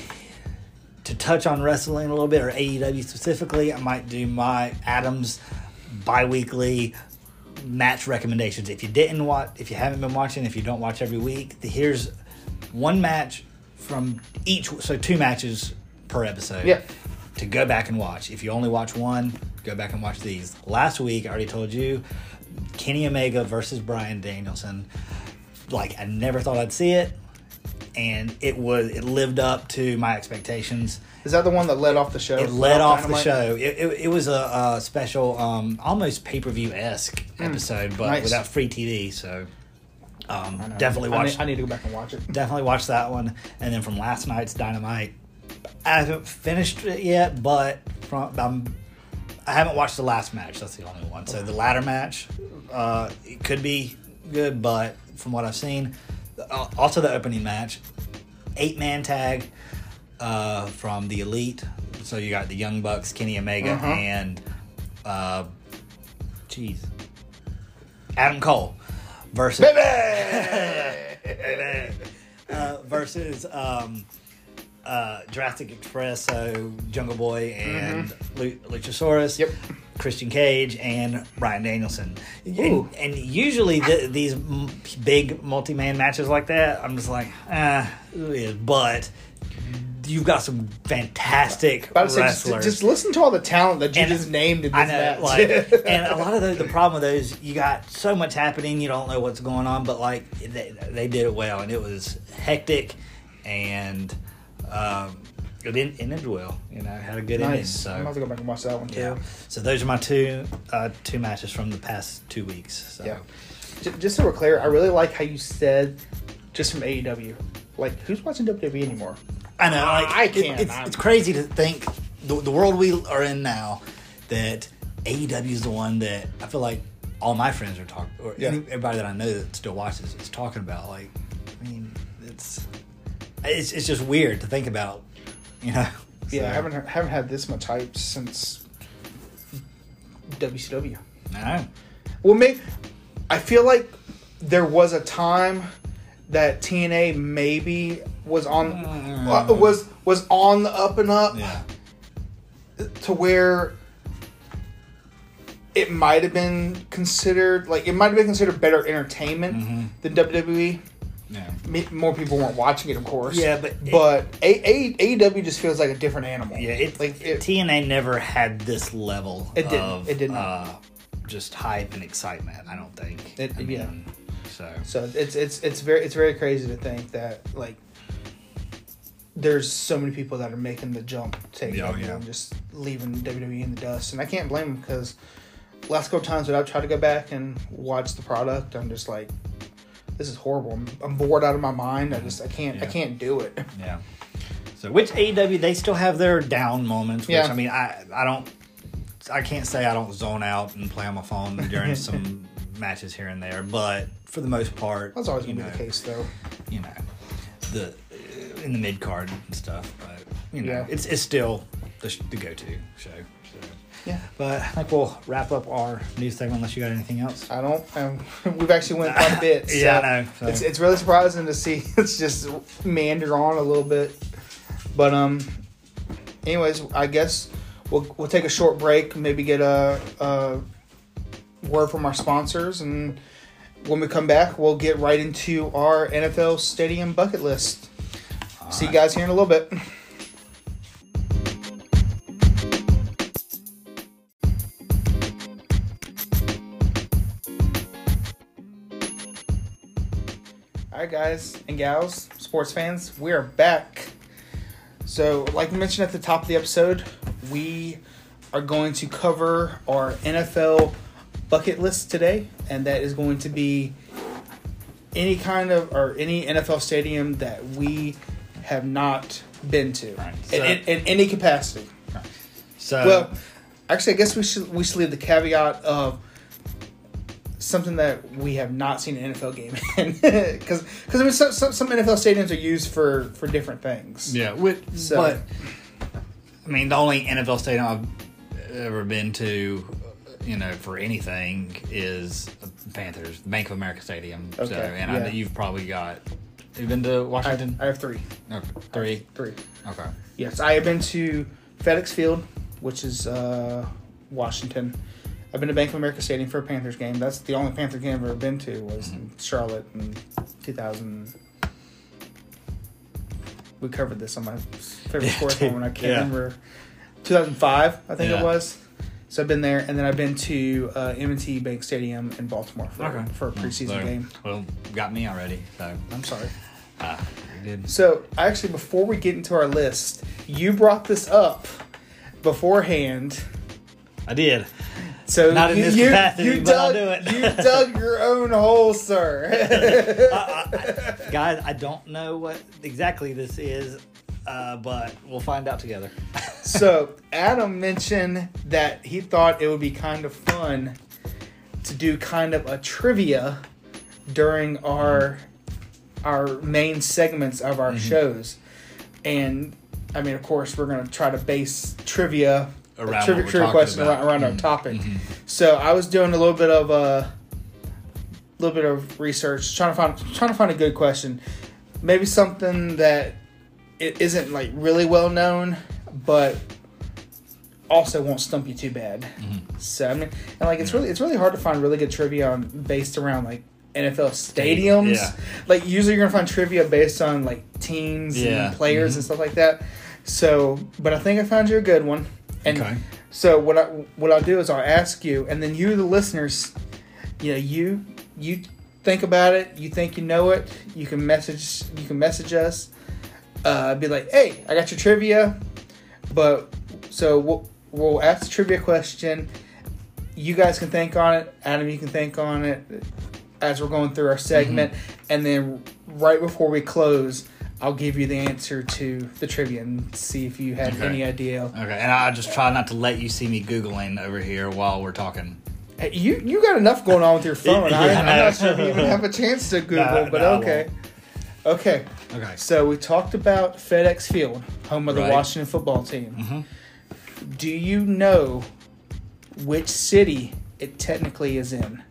Speaker 3: to touch on wrestling a little bit, or A E W specifically. I might do my Adams bi-weekly match recommendations. If you didn't watch, if you haven't been watching, if you don't watch every week, the, here's one match from each. So two matches per episode.
Speaker 2: Yeah.
Speaker 3: To go back and watch. If you only watch one, go back and watch these. Last week, I already told you, Kenny Omega versus Bryan Danielson. Like, I never thought I'd see it, and it was it lived up to my expectations.
Speaker 2: Is that the one that led off the show?
Speaker 3: It led off the
Speaker 2: Dynamite?
Speaker 3: show. It, it, it was a, a special, um, almost pay-per-view esque episode, but
Speaker 2: nice.
Speaker 3: without free T V. So um,
Speaker 2: I know.
Speaker 3: definitely
Speaker 2: I
Speaker 3: watch.
Speaker 2: need, I need to go back and watch it.
Speaker 3: Definitely watch that one. And then from last night's Dynamite, I haven't finished it yet, but from um, I haven't watched the last match. That's the only one. So the ladder match, uh, it could be good, but from what I've seen, uh, also the opening match, eight man tag uh, from the Elite. So you got the Young Bucks, Kenny Omega,
Speaker 2: Uh-huh.
Speaker 3: and uh, geez, Adam Cole versus uh, versus um, uh, Jurassic Express, so Jungle Boy and Lu- Luchasaurus,
Speaker 2: Yep.
Speaker 3: Christian Cage, and Bryan Danielson.
Speaker 2: Ooh.
Speaker 3: And, and usually the, these m- big multi-man matches like that, I'm just like, ah, yeah, but you've got some fantastic
Speaker 2: About to say, just,
Speaker 3: wrestlers.
Speaker 2: just listen to all the talent that you
Speaker 3: And
Speaker 2: just named in this
Speaker 3: I know,
Speaker 2: match.
Speaker 3: like, and a lot of the, the problem with those, you got so much happening, you don't know what's going on, but like they, they did it well, and it was hectic, and um, it ended, ended well. You know, had a good ending.
Speaker 2: Nice.
Speaker 3: So
Speaker 2: I'm about to go back and watch that one too.
Speaker 3: yeah, so those are my two uh, two matches from the past two weeks. So.
Speaker 2: Yeah. J- Just so we're clear, I really like how you said just from A E W. Like, who's watching W W E anymore?
Speaker 3: I know, like
Speaker 2: I
Speaker 3: it-
Speaker 2: can't.
Speaker 3: it's,
Speaker 2: I'm-
Speaker 3: it's crazy to think the, the world we are in now that A E W is the one that I feel like all my friends are talking, or
Speaker 2: Yeah.
Speaker 3: any, everybody that I know that still watches is talking about. Like, I mean, it's it's it's just weird to think about, you know.
Speaker 2: Yeah,
Speaker 3: So,
Speaker 2: I haven't haven't had this much hype since W C W.
Speaker 3: I know.
Speaker 2: Well, maybe I feel like there was a time that T N A maybe was on uh, was was on the up and up
Speaker 3: Yeah,
Speaker 2: to where it might have been considered like it might have been considered better entertainment
Speaker 3: Mm-hmm.
Speaker 2: than W W E.
Speaker 3: yeah.
Speaker 2: Me- More people weren't watching it, of course.
Speaker 3: Yeah, but it-
Speaker 2: but A- A- AEW just feels like a different animal.
Speaker 3: Yeah, it,
Speaker 2: like it,
Speaker 3: T N A never had this level
Speaker 2: It didn't.
Speaker 3: of
Speaker 2: It didn't.
Speaker 3: Uh, just hype and excitement. I don't think.
Speaker 2: It-
Speaker 3: I
Speaker 2: yeah.
Speaker 3: mean, So,
Speaker 2: So it's it's it's very it's very crazy to think that like there's so many people that are making the jump, taking
Speaker 3: Oh,
Speaker 2: it
Speaker 3: yeah.
Speaker 2: and just leaving W W E in the dust, and I can't blame them because last couple times that I've tried to go back and watch the product, I'm just like, this is horrible. I'm, I'm bored out of my mind. I just I can't I
Speaker 3: Yeah.
Speaker 2: can't do it.
Speaker 3: yeah. So, which A E W, they still have their down moments. Which,
Speaker 2: Yeah.
Speaker 3: I mean, I I don't, I can't say I don't zone out and play on my phone during some matches here and there, but for the most part,
Speaker 2: That's always
Speaker 3: you
Speaker 2: gonna be
Speaker 3: know,
Speaker 2: the case, though.
Speaker 3: you know, the in the mid card and stuff. But you know,
Speaker 2: Yeah.
Speaker 3: it's it's still the, the go to show. So.
Speaker 2: Yeah.
Speaker 3: But I think we'll wrap up our news segment unless you got anything else.
Speaker 2: I don't. Um, we've actually went quite a bit. So
Speaker 3: Yeah, I know, so.
Speaker 2: It's it's really surprising to see it's just meander on a little bit. But um, anyways, I guess we'll we'll take a short break, maybe get a, a word from our sponsors, and when we come back, we'll get right into our N F L Stadium bucket list.
Speaker 3: All
Speaker 2: See you
Speaker 3: right.
Speaker 2: guys here in a little bit. All right, guys and gals, sports fans, we are back. So, like we mentioned at the top of the episode, we are going to cover our N F L bucket list today, and that is going to be any kind of or any N F L stadium that we have not been to
Speaker 3: Right,
Speaker 2: in,
Speaker 3: so-
Speaker 2: in, in any capacity.
Speaker 3: So,
Speaker 2: Well, actually, I guess we should we should leave the caveat of something that we have not seen an N F L game in, because because I mean some, some some N F L stadiums are used for for different things.
Speaker 3: yeah, with,
Speaker 2: So-
Speaker 3: but I mean, the only N F L stadium I've ever been to, you know, for anything is Panthers, Bank of America Stadium. So,
Speaker 2: Okay,
Speaker 3: and
Speaker 2: yeah.
Speaker 3: I know you've probably got. Have you been to
Speaker 2: I,
Speaker 3: Washington?
Speaker 2: I have three.
Speaker 3: Okay, three.
Speaker 2: Three.
Speaker 3: Okay.
Speaker 2: Yes, I have been to FedEx Field, which is uh, Washington. I've been to Bank of America Stadium for a Panthers game. That's the only Panther game I've ever been to was in Charlotte in two thousand. We covered this on my favorite
Speaker 3: Yeah,
Speaker 2: sports
Speaker 3: dude.
Speaker 2: one. I can't
Speaker 3: Yeah.
Speaker 2: remember. two thousand five, I think
Speaker 3: Yeah.
Speaker 2: it was. So I've been there, and then I've been to uh, M and T Bank Stadium in Baltimore for,
Speaker 3: Okay.
Speaker 2: for a preseason
Speaker 3: So,
Speaker 2: game.
Speaker 3: Well, got me already. So,
Speaker 2: I'm sorry.
Speaker 3: uh, you did.
Speaker 2: So, actually, before we get into our list, you brought this up beforehand.
Speaker 3: I did.
Speaker 2: So
Speaker 3: Not in
Speaker 2: you,
Speaker 3: this
Speaker 2: you,
Speaker 3: capacity,
Speaker 2: you
Speaker 3: but I'll
Speaker 2: dug,
Speaker 3: do it.
Speaker 2: you dug your own hole, sir.
Speaker 3: Guys, I don't know what exactly this is, uh, but we'll find out together.
Speaker 2: So, Adam mentioned that he thought it would be kind of fun to do kind of a trivia during our our main segments of our shows. And, I mean, of course, we're going to try to base trivia
Speaker 3: Around
Speaker 2: trivia,
Speaker 3: what we're
Speaker 2: trivia
Speaker 3: talking
Speaker 2: question
Speaker 3: about.
Speaker 2: around, around our topic. So I was doing a little bit of a little bit of research, trying to find trying to find a good question, maybe something that it isn't like really well known, but also won't stump you too bad. So I mean, and like it's really it's really hard to find really good trivia on based around like N F L stadiums.
Speaker 3: Yeah.
Speaker 2: Like usually you're gonna find trivia based on like teams
Speaker 3: Yeah.
Speaker 2: and players and stuff like that. So, but I think I found you a good one. And
Speaker 3: Okay.
Speaker 2: so what I what I'll do is I'll ask you, and then you, the listeners, you know, you you think about it. You think you know it. You can message you can message us. Uh, be like, hey, I got your trivia. But so we'll we'll ask the trivia question. You guys can think on it. Adam, you can think on it as we're going through our segment, and then right before we close, I'll give you the answer to the trivia and see if you had
Speaker 3: Okay.
Speaker 2: any idea.
Speaker 3: Okay, and I just try not to let you see me Googling over here while we're talking.
Speaker 2: Hey, you you got enough going on with your phone. I,
Speaker 3: Yeah,
Speaker 2: I'm
Speaker 3: I know.
Speaker 2: not sure if you even have a chance to Google,
Speaker 3: No,
Speaker 2: but
Speaker 3: no, I
Speaker 2: okay. Okay,
Speaker 3: Okay.
Speaker 2: so we talked about FedEx Field, home of the
Speaker 3: Right.
Speaker 2: Washington football team.
Speaker 3: Mhm.
Speaker 2: Do you know which city it technically is in?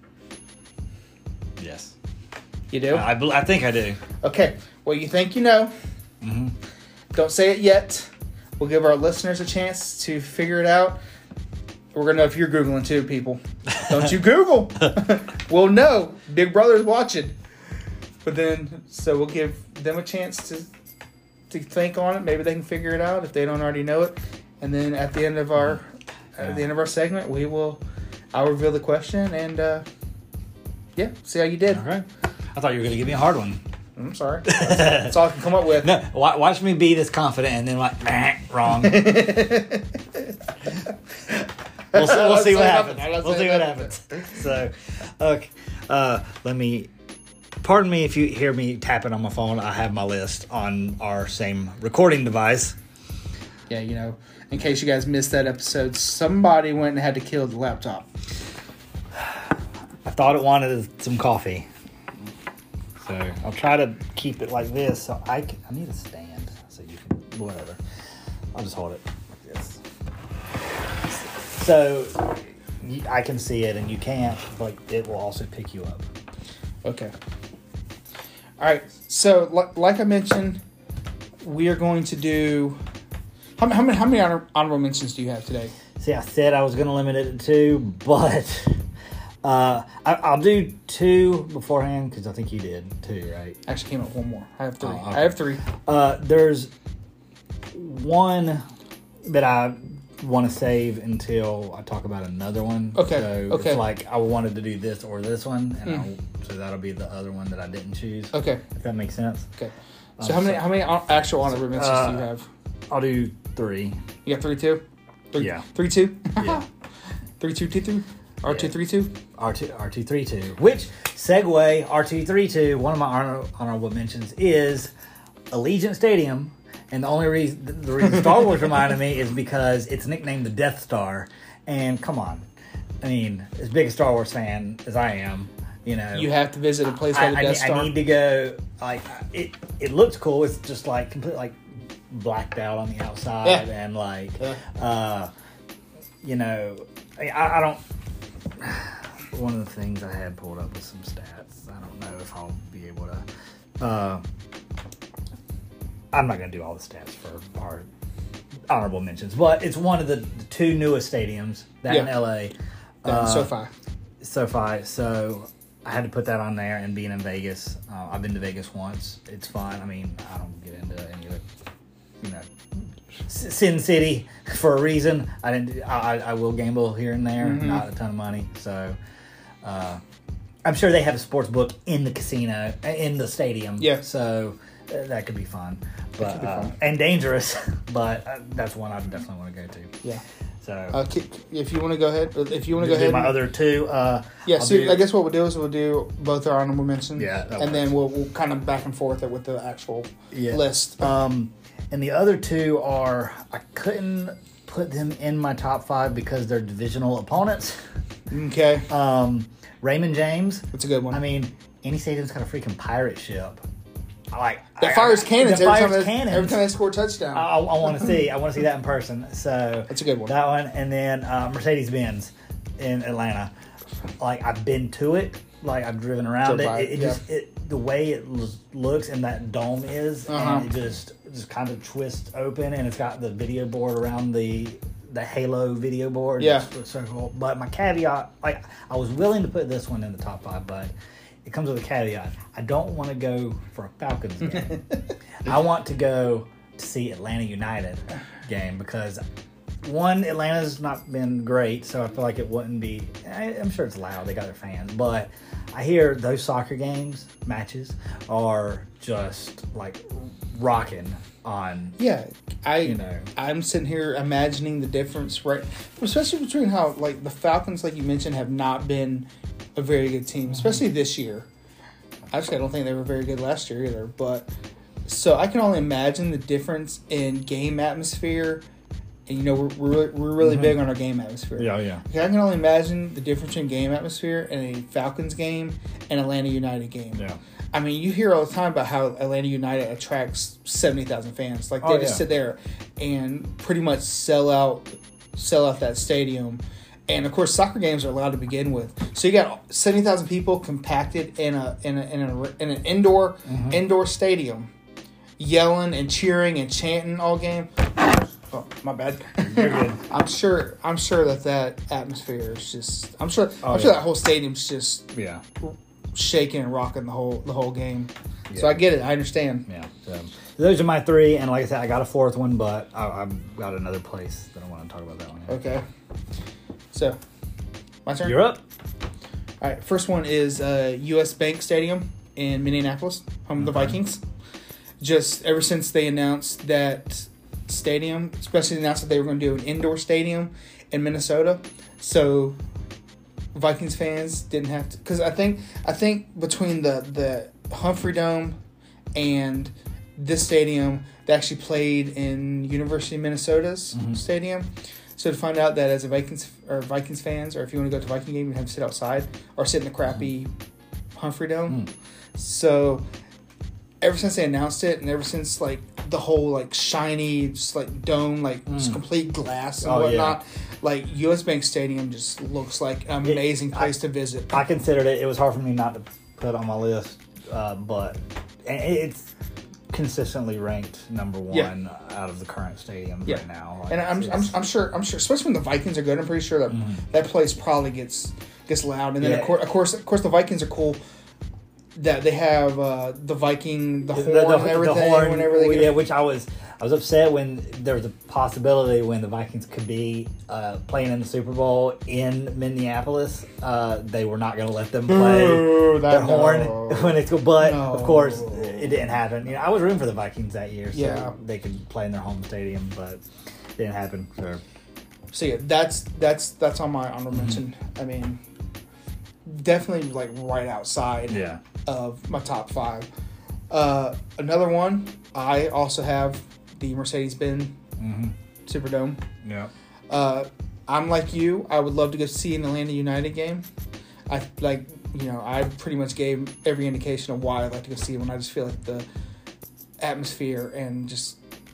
Speaker 3: Yes.
Speaker 2: You do?
Speaker 3: I, bel- I think I do.
Speaker 2: Okay, well, you think you know.
Speaker 3: Mhm.
Speaker 2: Don't say it yet. We'll give our listeners a chance to figure it out. We're going to know if you're Googling too, people. Don't you Google. We'll know. Big Brother's watching. But then, so we'll give them a chance to to think on it. Maybe they can figure it out if they don't already know it. And then at the end of our at the end of our segment, we will I'll reveal the question and uh, yeah, see how you did.
Speaker 3: Okay. I thought you were going to give me a hard one.
Speaker 2: I'm sorry. That's, that's all I can come up with.
Speaker 3: No, watch me be this confident and then like, eh, wrong. we'll see, we'll see what happens. We'll see what happens. So, okay. Uh, let me, pardon me if you hear me tapping on my phone. I have my list on our same recording device.
Speaker 2: Yeah, you know, in case you guys missed that episode, somebody went and had to kill the laptop.
Speaker 3: I thought it wanted some coffee. So I'll try to keep it like this. So I can, I need a stand so you can, whatever. I'll just hold it like this. So I can see it and you can't, but it will also pick you up.
Speaker 2: Okay. All right. So like I mentioned, we are going to do, how, how many, how many honor, honorable mentions do you have today?
Speaker 3: See, I said I was going to limit it to two, but... Uh, I, I'll do two beforehand because I think you did two, right?
Speaker 2: Actually, came up with one more. I have three.
Speaker 3: Oh, okay.
Speaker 2: I have three.
Speaker 3: Uh, there's one that I want to save until I talk about another one.
Speaker 2: Okay.
Speaker 3: So
Speaker 2: okay.
Speaker 3: It's like I wanted to do this or this one, and
Speaker 2: mm.
Speaker 3: I'll, so that'll be the other one that I didn't choose.
Speaker 2: Okay.
Speaker 3: If that makes sense.
Speaker 2: Okay. So um, how many so, how many actual honorable mentions uh, do you have?
Speaker 3: I'll do three.
Speaker 2: You got three, two? Three,
Speaker 3: yeah.
Speaker 2: Three, two?
Speaker 3: Yeah.
Speaker 2: Three, two, two, three? R two thirty-two?
Speaker 3: R two R two thirty-two. Which, segue, R two thirty-two, one of my honor, honorable mentions is Allegiant Stadium. And the only reason, the reason Star Wars reminded me is because it's nicknamed the Death Star. And come on. I mean, as big a Star Wars fan as I am, you know.
Speaker 2: You have to visit a place called
Speaker 3: I,
Speaker 2: the
Speaker 3: I,
Speaker 2: Death Star.
Speaker 3: I need to go, like, it, it looks cool. It's just like, completely, like, blacked out on the outside. Yeah. And, like, yeah. uh, you know, I, I don't. One of the things I had pulled up was some stats. I don't know if I'll be able to. Uh, I'm not going to do all the stats for our honorable mentions, but it's one of the, the two newest stadiums, that yeah. in L A.
Speaker 2: That uh, SoFi.
Speaker 3: SoFi. So I had to put that on there, and being in Vegas, uh, I've been to Vegas once. It's fun. I mean, I don't get into any of the, you know, Sin City for a reason. I didn't. I, I will gamble here and there, mm-hmm. not a ton of money. So, uh, I'm sure they have a sports book in the casino, in the stadium.
Speaker 2: Yeah.
Speaker 3: So uh, that could be fun, but
Speaker 2: be
Speaker 3: uh,
Speaker 2: fun.
Speaker 3: and dangerous. But uh, that's one I definitely want to go to.
Speaker 2: Yeah.
Speaker 3: So
Speaker 2: uh, if you want to go ahead, if you want to go ahead,
Speaker 3: my and, other two. Uh,
Speaker 2: yeah. I'll so do, I guess what we'll do is we'll do both our honorable mentions.
Speaker 3: Yeah.
Speaker 2: And
Speaker 3: works.
Speaker 2: then we'll we'll kind of back and forth with the actual
Speaker 3: yeah.
Speaker 2: list.
Speaker 3: Um. And the other two are, I couldn't put them in my top five because they're divisional opponents.
Speaker 2: Okay.
Speaker 3: Um, Raymond James.
Speaker 2: That's a good one.
Speaker 3: I mean, any stadium's got a freaking pirate ship. I like
Speaker 2: that fires
Speaker 3: I,
Speaker 2: cannons,
Speaker 3: that
Speaker 2: every,
Speaker 3: fires
Speaker 2: time
Speaker 3: cannons.
Speaker 2: They, every time they score a touchdown.
Speaker 3: I, I want to see. I want to see that in person. So
Speaker 2: that's a good one.
Speaker 3: That one, and then uh, Mercedes-Benz in Atlanta. Like I've been to it. Like I've driven around so it. It, it yeah. just it the way it l- looks and that dome is, uh-huh. and it just just kind of twists open, and it's got the video board around the the Halo video board.
Speaker 2: Yeah,
Speaker 3: it's so cool. But my caveat, like I was willing to put this one in the top five, but it comes with a caveat. I don't want to go for a Falcons game. I want to go to see Atlanta United game because. One, Atlanta's not been great, so I feel like it wouldn't be. I, I'm sure it's loud; they got their fans, but I hear those soccer games matches are just like rocking on.
Speaker 2: Yeah, I
Speaker 3: you know
Speaker 2: I'm sitting here imagining the difference, right? Especially between how like the Falcons, like you mentioned, have not been a very good team, especially this year. Actually, I don't think they were very good last year either. But so I can only imagine the difference in game atmosphere. And, you know, we're we're, we're really mm-hmm. big on our game atmosphere.
Speaker 3: Yeah, yeah.
Speaker 2: Okay, I can only imagine the difference in game atmosphere in a Falcons game and Atlanta United game.
Speaker 3: Yeah.
Speaker 2: I mean, you hear all the time about how Atlanta United attracts seventy thousand fans. Like, they
Speaker 3: oh,
Speaker 2: just
Speaker 3: yeah.
Speaker 2: sit there and pretty much sell out sell out that stadium. And, of course, soccer games are allowed to begin with. So you got seventy thousand people compacted in a in a, in, a, in an indoor mm-hmm. indoor stadium, yelling and cheering and chanting all game. Oh, my bad.
Speaker 3: You're good.
Speaker 2: I'm sure. I'm sure that that atmosphere is just. I'm sure.
Speaker 3: Oh,
Speaker 2: I'm sure
Speaker 3: yeah.
Speaker 2: that whole stadium's just.
Speaker 3: Yeah.
Speaker 2: Shaking and rocking the whole the whole game. Yeah. So I get it. I understand.
Speaker 3: Yeah. So those are my three, and like I said, I got a fourth one, but I, I've got another place that I want to talk about that one.
Speaker 2: Okay. So, my turn.
Speaker 3: You're up.
Speaker 2: All right. First one is uh, U S Bank Stadium in Minneapolis, home of the
Speaker 3: Okay.
Speaker 2: Vikings. Just ever since they announced that stadium, especially announced that they were going to do an indoor stadium in Minnesota, so Vikings fans didn't have to. Because I think I think between the the Humphrey Dome and this stadium, they actually played in University of Minnesota's
Speaker 3: Mhm.
Speaker 2: stadium. So to find out that as a Vikings or Vikings fans, or if you want to go to a Viking game, you have to sit outside or sit in the crappy Humphrey Dome.
Speaker 3: Mm.
Speaker 2: So ever since they announced it, and ever since like the whole like shiny, just like dome, like just
Speaker 3: Mm.
Speaker 2: complete glass and
Speaker 3: Oh, yeah.
Speaker 2: whatnot, like U S Bank Stadium just looks like an
Speaker 3: Yeah,
Speaker 2: amazing
Speaker 3: I-
Speaker 2: place to visit.
Speaker 3: I considered it. It was hard for me not to put it on my list, uh, but and it's consistently ranked number one
Speaker 2: Yeah.
Speaker 3: out of the current stadiums
Speaker 2: Yeah.
Speaker 3: right now. Like,
Speaker 2: And I'm, I'm,
Speaker 3: it's-
Speaker 2: I'm sure I'm sure, especially when the Vikings are good, I'm pretty sure that
Speaker 3: Mhm.
Speaker 2: that place probably gets gets loud. And then
Speaker 3: Yeah.
Speaker 2: of course, of course, of course, the Vikings are cool. That they have uh, the Viking, the,
Speaker 3: the,
Speaker 2: horn,
Speaker 3: the-
Speaker 2: and
Speaker 3: the
Speaker 2: everything.
Speaker 3: horn,
Speaker 2: whenever they get
Speaker 3: yeah, which I was I was upset when there was a possibility when the Vikings could be uh, playing in the Super Bowl in Minneapolis. Uh, they were not going to let them play
Speaker 2: Boo, that-
Speaker 3: their horn
Speaker 2: no.
Speaker 3: when it's go. But
Speaker 2: No.
Speaker 3: of course, it didn't happen. You know, I was rooting for the Vikings that year, so
Speaker 2: Yeah.
Speaker 3: they could play in their home stadium, but it didn't happen. So
Speaker 2: So yeah, that's that's that's on my honorable
Speaker 3: Mm-hmm.
Speaker 2: mention. I mean, definitely like right outside
Speaker 3: yeah,
Speaker 2: of my top five. Uh, another one, I also have the Mercedes-Benz
Speaker 3: mm-hmm.
Speaker 2: Superdome.
Speaker 3: yeah,
Speaker 2: Uh, I'm like you. I would love to go see an Atlanta United game. I like, you know, I pretty much gave every indication of why I'd like to go see them, and I just feel like the atmosphere and just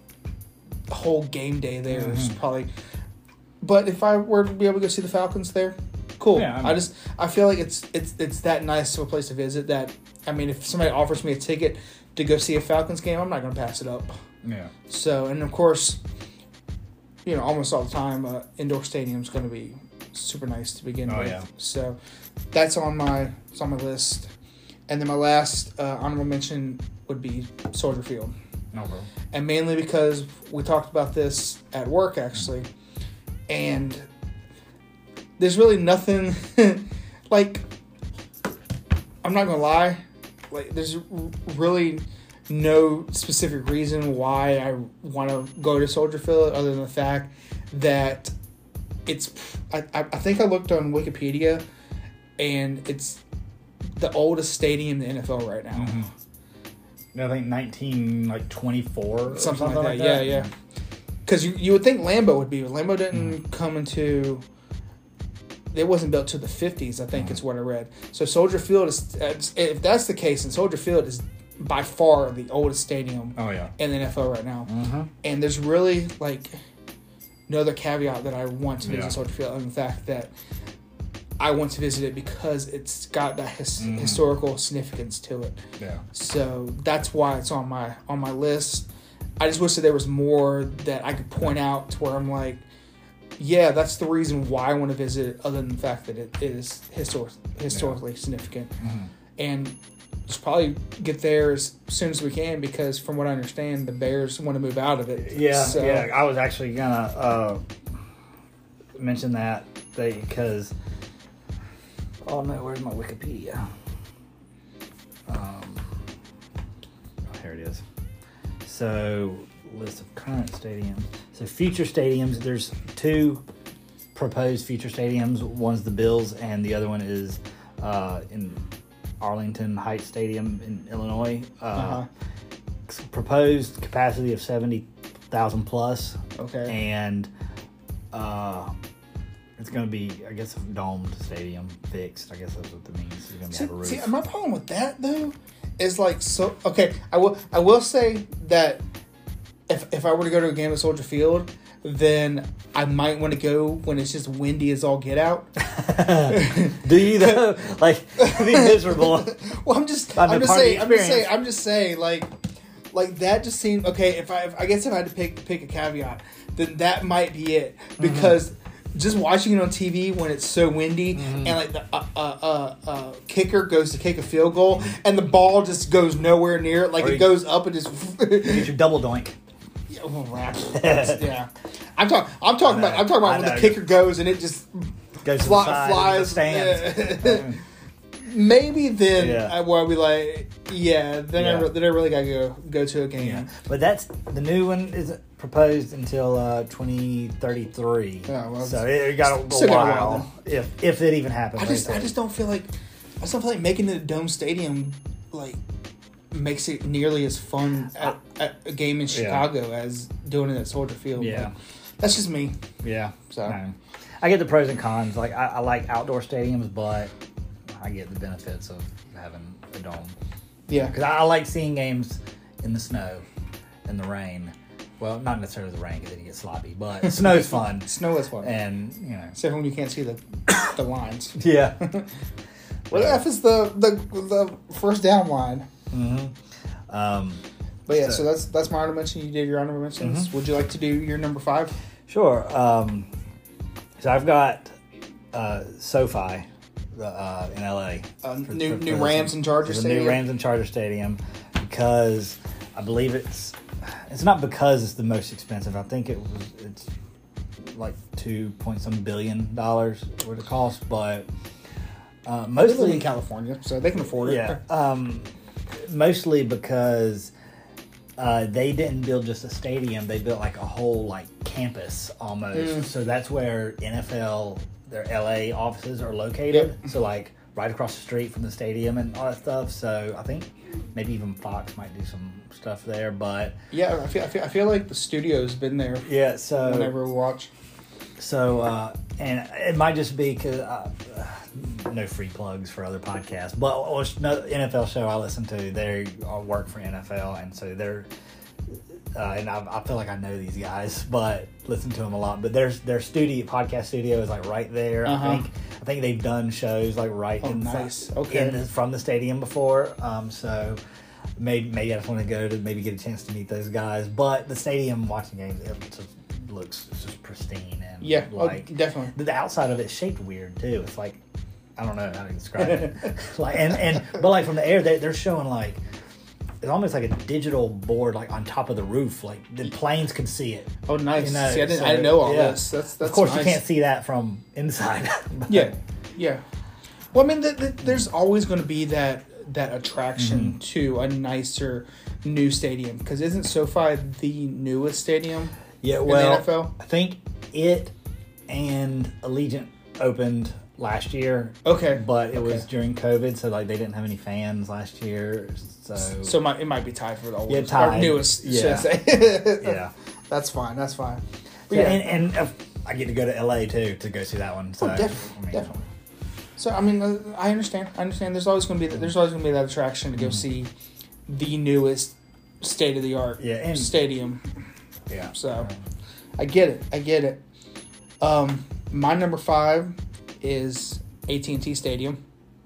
Speaker 2: the whole game day there is
Speaker 3: Mhm.
Speaker 2: probably. But if I were to be able to go see the Falcons there, cool.
Speaker 3: Yeah, I
Speaker 2: I,
Speaker 3: mean-
Speaker 2: just I feel like it's it's it's that nice of a place to visit. That I mean, if somebody offers me a ticket to go see a Falcons game, I'm not going to pass it up.
Speaker 3: yeah.
Speaker 2: So, and of course, you know, almost all the time, uh, indoor stadium's going to be super nice to begin
Speaker 3: Oh,
Speaker 2: with.
Speaker 3: yeah.
Speaker 2: So, that's on my it's on my list. And then my last uh, honorable mention would be Soldier Field,
Speaker 3: No problem.
Speaker 2: and mainly because we talked about this at work actually, and there's really nothing like. I'm not gonna lie, like there's r- really no specific reason why I want to go to Soldier Field other than the fact that it's. I, I I think I looked on Wikipedia, and it's the oldest stadium in the N F L right now.
Speaker 3: Mm-hmm. I think nineteen like twenty four
Speaker 2: Something, like, that. Yeah, yeah. Because you, you would think Lambeau would be, but Lambeau didn't
Speaker 3: Mm.
Speaker 2: come into. It wasn't built to the fifties, I think
Speaker 3: Mm.
Speaker 2: is what I read. So Soldier Field is, if that's the case, then Soldier Field is by far the oldest stadium
Speaker 3: Oh yeah.
Speaker 2: in the N F L right now.
Speaker 3: Mm-hmm.
Speaker 2: And there's really like no other caveat that I want to visit
Speaker 3: Yeah.
Speaker 2: Soldier Field, other than the fact that I want to visit it because it's got that his,
Speaker 3: Mhm.
Speaker 2: historical significance to it.
Speaker 3: Yeah.
Speaker 2: So that's why it's on my on my list. I just wish that there was more that I could point out to where I'm like, yeah, that's the reason why I want to visit it, other than the fact that it is histor- historically significant.
Speaker 3: Mm-hmm.
Speaker 2: And just probably get there as soon as we can, because from what I understand, the Bears want to move out of it.
Speaker 3: Yeah,
Speaker 2: So-
Speaker 3: yeah. I was actually gonna uh, mention that because oh no, where's my Wikipedia? Um, oh, here it is. So list of current stadiums. So future stadiums. There's two proposed future stadiums. One's the Bills, and the other one is uh, in Arlington Heights Stadium in Illinois. Uh,
Speaker 2: Uh-huh.
Speaker 3: Proposed capacity of seventy thousand plus,
Speaker 2: Okay.
Speaker 3: and uh, it's going to be, I guess, a domed stadium, fixed. I guess that's what that means. It's going to
Speaker 2: See,
Speaker 3: have a roof.
Speaker 2: see, my problem with that though is like so. Okay, I will. I will say that if if I were to go to a game at Soldier Field, then I might want to go when it's just windy as all get out.
Speaker 3: Do you though? Like, be miserable.
Speaker 2: Well, I'm just.
Speaker 3: I mean,
Speaker 2: I'm just
Speaker 3: part of the
Speaker 2: saying. I'm just saying.
Speaker 3: experience.
Speaker 2: I'm just saying. Like, like that just seemed okay. If I, if, I guess if I had to pick pick a caveat, then that might be it, because. Just watching it on T V when it's so windy,
Speaker 3: Mm-hmm.
Speaker 2: and like the uh, uh, uh, uh, kicker goes to kick a field goal, and the ball just goes nowhere near it. Like
Speaker 3: Or
Speaker 2: it
Speaker 3: you-
Speaker 2: goes up and just.
Speaker 3: Get your double doink.
Speaker 2: Yeah, oh, rap. yeah, I'm talking. I'm talking
Speaker 3: I know,
Speaker 2: about. I'm talking about
Speaker 3: I
Speaker 2: when the
Speaker 3: know.
Speaker 2: kicker goes and it just
Speaker 3: Goes to
Speaker 2: fly,
Speaker 3: the side
Speaker 2: flies.
Speaker 3: of the stands.
Speaker 2: Yeah. maybe then
Speaker 3: Yeah.
Speaker 2: I will be like, yeah, then
Speaker 3: Yeah.
Speaker 2: I re- then I really gotta go go to a game.
Speaker 3: Yeah, but that's the new one isn't proposed until uh, twenty thirty-three.
Speaker 2: Yeah, well,
Speaker 3: so it, it got a, a
Speaker 2: still got a while
Speaker 3: while, if if it even happens.
Speaker 2: I just
Speaker 3: like
Speaker 2: I just don't feel like I just don't feel like making it a dome stadium like makes it nearly as fun at, at a game in Chicago yeah. as doing it at Soldier Field.
Speaker 3: Yeah,
Speaker 2: but that's just me.
Speaker 3: Yeah,
Speaker 2: so
Speaker 3: no. I get the pros and cons. Like I, I like outdoor stadiums, but I get the benefits of having a dome.
Speaker 2: Yeah,
Speaker 3: because I, I like seeing games in the snow, in the rain. Well, not necessarily the rain because then you get sloppy, but snow's fun.
Speaker 2: Snow is fun,
Speaker 3: and you know,
Speaker 2: except when you can't see the the lines.
Speaker 3: Yeah.
Speaker 2: What the F is the the the first down line?
Speaker 3: Mm-hmm. Um,
Speaker 2: but yeah,
Speaker 3: so,
Speaker 2: so that's that's my honorable mention. You did your honorable mentions. Mm-hmm. Would you like to do your number five?
Speaker 3: Sure. Um, so I've got uh, SoFi uh, in L A.
Speaker 2: Uh,
Speaker 3: for,
Speaker 2: new
Speaker 3: for,
Speaker 2: new
Speaker 3: for
Speaker 2: Rams and Charger
Speaker 3: the
Speaker 2: Stadium.
Speaker 3: New Rams and Charger Stadium because I believe it's it's not because it's the most expensive. I think it was it's like two point some billion dollars worth of cost, but uh, mostly
Speaker 2: they live in California, so they can afford it.
Speaker 3: Yeah. Um, mostly because uh, they didn't build just a stadium; they built like a whole like campus almost. Mm. So that's where N F L, their L A offices are located. Yep. So like right across the street from the stadium and all that stuff. So I think maybe even Fox might do some stuff there. But
Speaker 2: yeah, I feel I feel, I feel like the studio's been there.
Speaker 3: Yeah. So
Speaker 2: whenever we watch.
Speaker 3: So uh, and it might just be because. Uh, no free plugs for other podcasts, but no N F L show I listen to, they all work for N F L, and so they're uh, and I, I feel like I know these guys, but listen to them a lot. But their their studio podcast studio is like right there. Uh-huh. I think I think they've done shows like right
Speaker 2: oh,
Speaker 3: in
Speaker 2: nice.
Speaker 3: the,
Speaker 2: okay.
Speaker 3: in the, from the stadium before. Um, so maybe maybe I just want to go to maybe get a chance to meet those guys. But the stadium watching games, it just looks just pristine and
Speaker 2: yeah,
Speaker 3: like
Speaker 2: oh, definitely
Speaker 3: the outside of it's shaped weird too. It's like. I don't know how to describe it. like and, and but like from the air, they, they're showing like it's almost like a digital board like on top of the roof, like the planes could see it.
Speaker 2: Oh, nice!
Speaker 3: You know,
Speaker 2: see, I didn't,
Speaker 3: so,
Speaker 2: I didn't know all
Speaker 3: yeah.
Speaker 2: this. That's that's
Speaker 3: of course
Speaker 2: nice.
Speaker 3: You can't see that from inside.
Speaker 2: yeah, yeah. Well, I mean, the, the, there's always going to be that that attraction mm-hmm. to a nicer new stadium because isn't SoFi the newest stadium?
Speaker 3: Yeah,
Speaker 2: in
Speaker 3: well,
Speaker 2: the N F L?
Speaker 3: I think it and Allegiant opened last year.
Speaker 2: Okay.
Speaker 3: But it
Speaker 2: okay.
Speaker 3: was during COVID, so like they didn't have any fans last year. So
Speaker 2: So it might, it might be tied for the oldest.
Speaker 3: Yeah, tied.
Speaker 2: Or newest,
Speaker 3: yeah.
Speaker 2: should I say.
Speaker 3: yeah.
Speaker 2: That's fine, that's fine. But
Speaker 3: yeah,
Speaker 2: yeah.
Speaker 3: and, and uh, I get to go to L A too to go see that one. So
Speaker 2: oh, definitely,
Speaker 3: I mean,
Speaker 2: definitely. So I mean, uh, I understand. I understand. There's always going to be there's always going to be that attraction to go mm-hmm. see the newest state of the art
Speaker 3: yeah, and,
Speaker 2: stadium.
Speaker 3: Yeah.
Speaker 2: So I get it. I get it. Um, my number five is A T and T Stadium,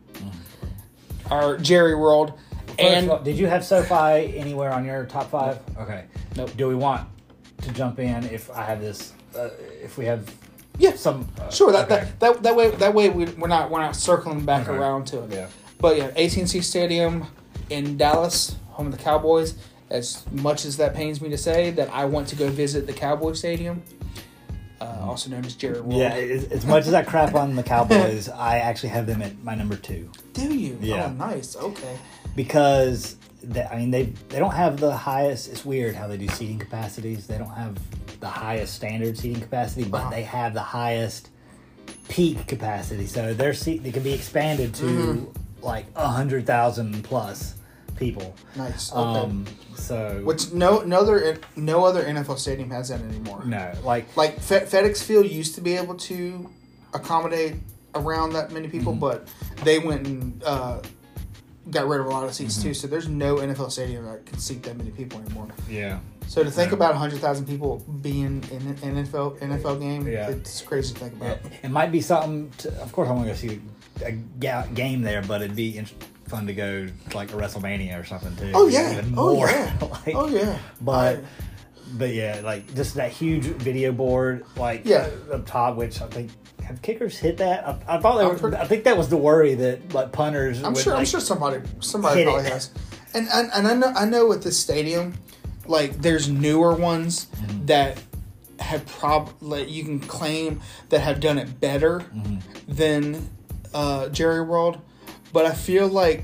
Speaker 2: mm-hmm. or Jerry World.
Speaker 3: First
Speaker 2: and
Speaker 3: all, did you have SoFi anywhere on your top five?
Speaker 2: Nope.
Speaker 3: Okay.
Speaker 2: Nope.
Speaker 3: Do we want to jump in if I have this? Uh, if we have.
Speaker 2: Yeah,
Speaker 3: some uh,
Speaker 2: sure. That,
Speaker 3: okay.
Speaker 2: that that that way that way we, we're not we're not circling back
Speaker 3: okay.
Speaker 2: around to it.
Speaker 3: Yeah.
Speaker 2: But yeah, A T and T Stadium in Dallas, home of the Cowboys. As much as that pains me to say, that I want to go visit the Cowboy Stadium, uh, also known as Jerry World.
Speaker 3: Yeah, as, as much as I crap on the Cowboys, I actually have them at my number two.
Speaker 2: Do you?
Speaker 3: Yeah.
Speaker 2: Oh, nice. Okay.
Speaker 3: Because they, I mean they they don't have the highest. It's weird how they do seating capacities. They don't have the highest standard seating capacity, but uh-huh. they have the highest peak capacity. So their seat they can be expanded to mm-hmm. like a hundred thousand plus people.
Speaker 2: Nice. Okay.
Speaker 3: Um, so
Speaker 2: which no no other no other N F L stadium has that anymore.
Speaker 3: No, like
Speaker 2: like Fe- FedEx Field used to be able to accommodate around that many people, mm-hmm. but they went and uh, got rid of a lot of seats mm-hmm. too. So there's no N F L stadium that can seat that many people anymore.
Speaker 3: Yeah.
Speaker 2: So to think
Speaker 3: yeah.
Speaker 2: about one hundred thousand people being in an N F L N F L game,
Speaker 3: yeah.
Speaker 2: it's crazy to think about.
Speaker 3: Yeah. It might be something. To, of course, I want to go see a ga- game there, but it'd be interesting. Fun to go to like a WrestleMania or something too.
Speaker 2: Oh yeah,
Speaker 3: even
Speaker 2: oh
Speaker 3: more.
Speaker 2: yeah,
Speaker 3: like,
Speaker 2: oh yeah.
Speaker 3: But
Speaker 2: I,
Speaker 3: but yeah, like just that huge video board, like
Speaker 2: yeah.
Speaker 3: up top, which I think have kickers hit that. I, I thought they were.
Speaker 2: Pretty,
Speaker 3: I think that was the worry that like punters.
Speaker 2: I'm
Speaker 3: would,
Speaker 2: sure.
Speaker 3: like,
Speaker 2: I'm sure somebody somebody probably
Speaker 3: it.
Speaker 2: has. And, and and I know I know with this stadium, like there's newer ones mm-hmm. that have prob like you can claim that have done it better mm-hmm. than uh, Jerry World. but I feel like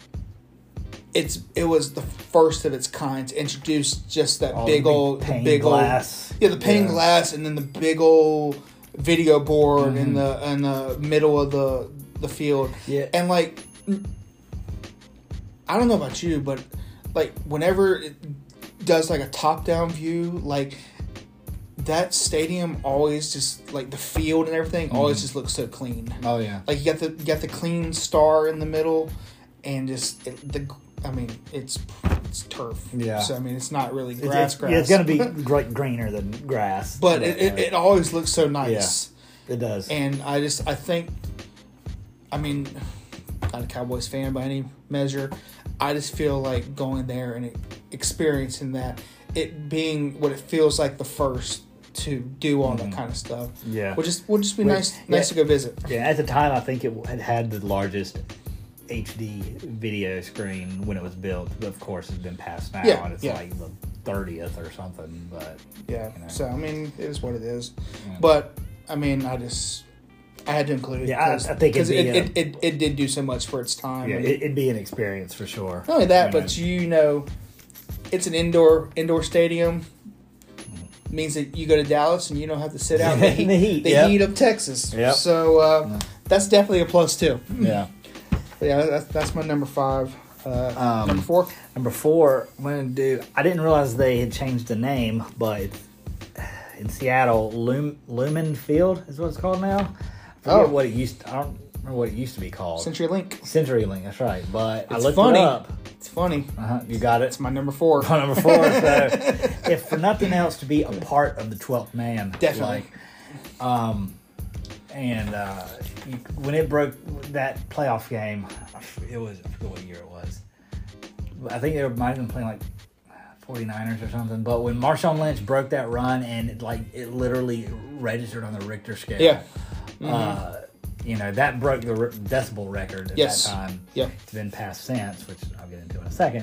Speaker 2: it's it was the first of its kind to introduce just that
Speaker 3: All
Speaker 2: big
Speaker 3: the big
Speaker 2: old, the
Speaker 3: pane
Speaker 2: big
Speaker 3: glass.
Speaker 2: old, yeah, the pane
Speaker 3: Yeah.
Speaker 2: glass, and then the big old video board in
Speaker 3: Mhm.
Speaker 2: the in the middle of the the field.
Speaker 3: Yeah.
Speaker 2: And like, I don't know about you, but like whenever it does like a top down view, like that stadium always just like the field and everything always
Speaker 3: Mhm.
Speaker 2: just looks so clean.
Speaker 3: Oh yeah.
Speaker 2: Like you got the you got the clean star in the middle, and just it, the I mean it's it's turf.
Speaker 3: Yeah.
Speaker 2: So I mean it's not really
Speaker 3: It's-
Speaker 2: grass.
Speaker 3: it's,
Speaker 2: grass.
Speaker 3: yeah, it's gonna be great greener than grass.
Speaker 2: but it, it,
Speaker 3: like,
Speaker 2: it always looks so nice.
Speaker 3: it does.
Speaker 2: And I just I think, I mean, not a Cowboys fan by any measure. I just feel like going there and experiencing that, it being what it feels like the first to do all
Speaker 3: Mhm.
Speaker 2: that kind of stuff.
Speaker 3: Yeah.
Speaker 2: Would just would just be
Speaker 3: Wait,
Speaker 2: nice
Speaker 3: yeah.
Speaker 2: nice to go visit.
Speaker 3: Yeah, at the time, I think it had had the largest H D video screen when it was built. But of course, it's been passed now,
Speaker 2: Yeah,
Speaker 3: and it's
Speaker 2: yeah.
Speaker 3: like the thirtieth or something. But
Speaker 2: Yeah.
Speaker 3: you know.
Speaker 2: So I mean, it is what it is.
Speaker 3: Yeah.
Speaker 2: But I mean, I just I had to include it.
Speaker 3: Yeah, I-
Speaker 2: because-
Speaker 3: I think it'd
Speaker 2: because it,
Speaker 3: be, uh,
Speaker 2: it, it, it did do so much for its time.
Speaker 3: yeah,
Speaker 2: and
Speaker 3: it, it'd be an experience for sure.
Speaker 2: not only that,
Speaker 3: You know.
Speaker 2: but you know, it's an indoor indoor stadium. Means that you go to Dallas and you don't have to sit out in the heat,
Speaker 3: In the heat,
Speaker 2: the
Speaker 3: yep.
Speaker 2: heat of Texas.
Speaker 3: Yep.
Speaker 2: So uh,
Speaker 3: Yeah.
Speaker 2: that's definitely a plus too.
Speaker 3: Yeah.
Speaker 2: But yeah, that's, that's my number five. Uh,
Speaker 3: Um,
Speaker 2: number four.
Speaker 3: Number four, I'm gonna do. I didn't realize they had changed the name, but it's, in Seattle, Lum, Lumen Field is what it's called now. I forget
Speaker 2: Oh.
Speaker 3: what it used. I don't remember what it used to be called.
Speaker 2: CenturyLink.
Speaker 3: CenturyLink. That's right. But I
Speaker 2: It's
Speaker 3: looked
Speaker 2: funny.
Speaker 3: it up.
Speaker 2: It's funny.
Speaker 3: Uh-huh, you got it.
Speaker 2: It's my number four.
Speaker 3: Number four. So, if for nothing else, to be a part of the twelfth man,
Speaker 2: Definitely.
Speaker 3: Like, um, and uh, you, when it broke that playoff game, it was I forget what year it was. I think they might have been playing like forty-niners or something. But when Marshawn Lynch broke that run and it, like it literally registered on the Richter scale,
Speaker 2: Yeah.
Speaker 3: uh, you know that broke the re- decibel record at
Speaker 2: Yes.
Speaker 3: that time.
Speaker 2: Yeah.
Speaker 3: It's been passed since, which I'll get into in a second.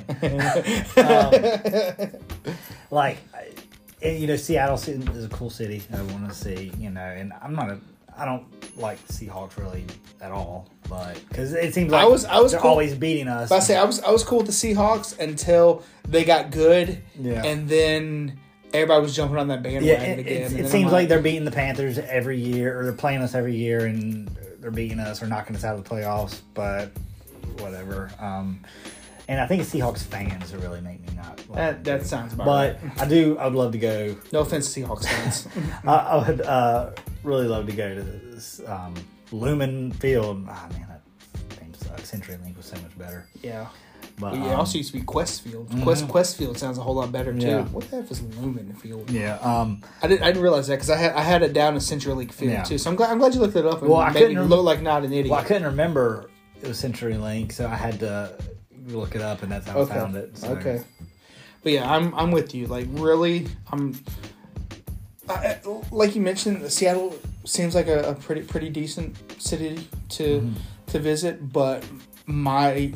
Speaker 3: um, like, I- and, you know, Seattle is a cool city. I want to see, you know, and I'm not a, I don't like Seahawks really at all, but because it seems like
Speaker 2: I was- I was
Speaker 3: they're
Speaker 2: cool.
Speaker 3: always beating us.
Speaker 2: But I say I was I was cool with the Seahawks until they got good.
Speaker 3: Yeah.
Speaker 2: And then everybody was jumping on that bandwagon
Speaker 3: yeah, it,
Speaker 2: again.
Speaker 3: it's-
Speaker 2: and
Speaker 3: it
Speaker 2: then
Speaker 3: seems
Speaker 2: I'm
Speaker 3: like they're beating the Panthers every year, or they're playing us every year, and they're beating us or knocking us out of the playoffs. But whatever. Um, and I think it's Seahawks fans that really make me not. Like
Speaker 2: That
Speaker 3: it.
Speaker 2: that sounds about
Speaker 3: But
Speaker 2: right.
Speaker 3: I do. I would love to go.
Speaker 2: No offense to Seahawks fans.
Speaker 3: I, I would uh, really love to go to this um, Lumen Field. Ah man, that name sucks. CenturyLink was so much better.
Speaker 2: yeah.
Speaker 3: But
Speaker 2: But yeah, it
Speaker 3: um,
Speaker 2: also used to be Questfield. Quest Questfield sounds a whole lot better too.
Speaker 3: Yeah.
Speaker 2: What the heck is Lumen Field?
Speaker 3: yeah. Um,
Speaker 2: I didn't I didn't realize that because I had I had it down as CenturyLink Field
Speaker 3: Yeah.
Speaker 2: too. So I'm glad I'm glad you looked it up and
Speaker 3: Well, I
Speaker 2: made
Speaker 3: couldn't
Speaker 2: me
Speaker 3: rem-
Speaker 2: look like not an idiot.
Speaker 3: well, I couldn't remember it was CenturyLink, so I had to look it up, and that's how
Speaker 2: Okay.
Speaker 3: I found it. So.
Speaker 2: Okay. But yeah, I'm I'm with you. Like really, I'm. I, like you mentioned, Seattle seems like a, a pretty pretty decent city to
Speaker 3: Mhm.
Speaker 2: to visit, but my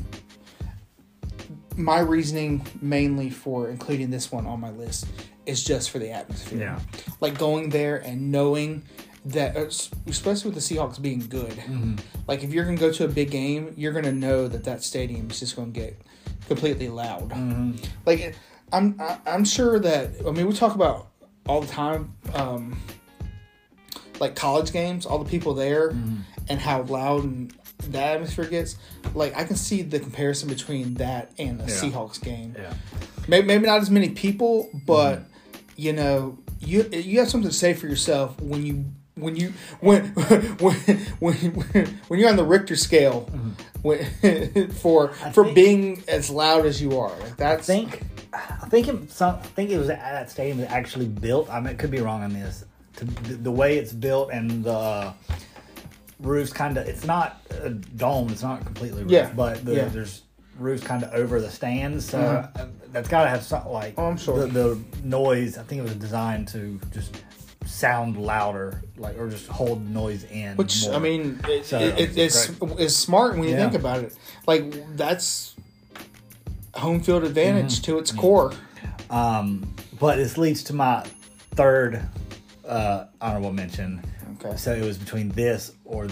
Speaker 2: my reasoning mainly for including this one on my list is just for the atmosphere.
Speaker 3: Yeah.
Speaker 2: Like going there and knowing that, especially with the Seahawks being good,
Speaker 3: Mhm.
Speaker 2: like if you're gonna go to a big game, you're gonna know that that stadium is just gonna get completely loud.
Speaker 3: Mhm.
Speaker 2: Like I'm I- I'm sure that I mean we talk about all the time, um, like college games, all the people there
Speaker 3: Mhm.
Speaker 2: and how loud and the atmosphere gets. Like I can see the comparison between that and a
Speaker 3: Yeah.
Speaker 2: Seahawks game.
Speaker 3: Yeah.
Speaker 2: Maybe, maybe not as many people, but you know, you you have something to say for yourself when you when you when when when, when you're on the Richter scale when, for
Speaker 3: I
Speaker 2: for
Speaker 3: think-
Speaker 2: being as loud as you are. Like
Speaker 3: I
Speaker 2: that's
Speaker 3: think I think it, some, I think it was at that stadium that actually built. I mean, it could be wrong on this. To, the, the way it's built and the roofs kind of, it's not a dome. It's not completely roofed,
Speaker 2: Yeah,
Speaker 3: but the,
Speaker 2: yeah.
Speaker 3: there's roofs kind of over the stands. So
Speaker 2: Mhm.
Speaker 3: uh, that's got to have something like
Speaker 2: Oh, I'm sure.
Speaker 3: the, the noise. I think it was designed to just sound louder, like or just hold noise in.
Speaker 2: Which
Speaker 3: more.
Speaker 2: I mean, it,
Speaker 3: So,
Speaker 2: it, it, it's, it's smart when you
Speaker 3: Yeah.
Speaker 2: think about it. Like that's home field advantage
Speaker 3: Mm-hmm.
Speaker 2: to its core.
Speaker 3: Um, but this leads to my third uh, honorable mention.
Speaker 2: Okay.
Speaker 3: So it was between this or the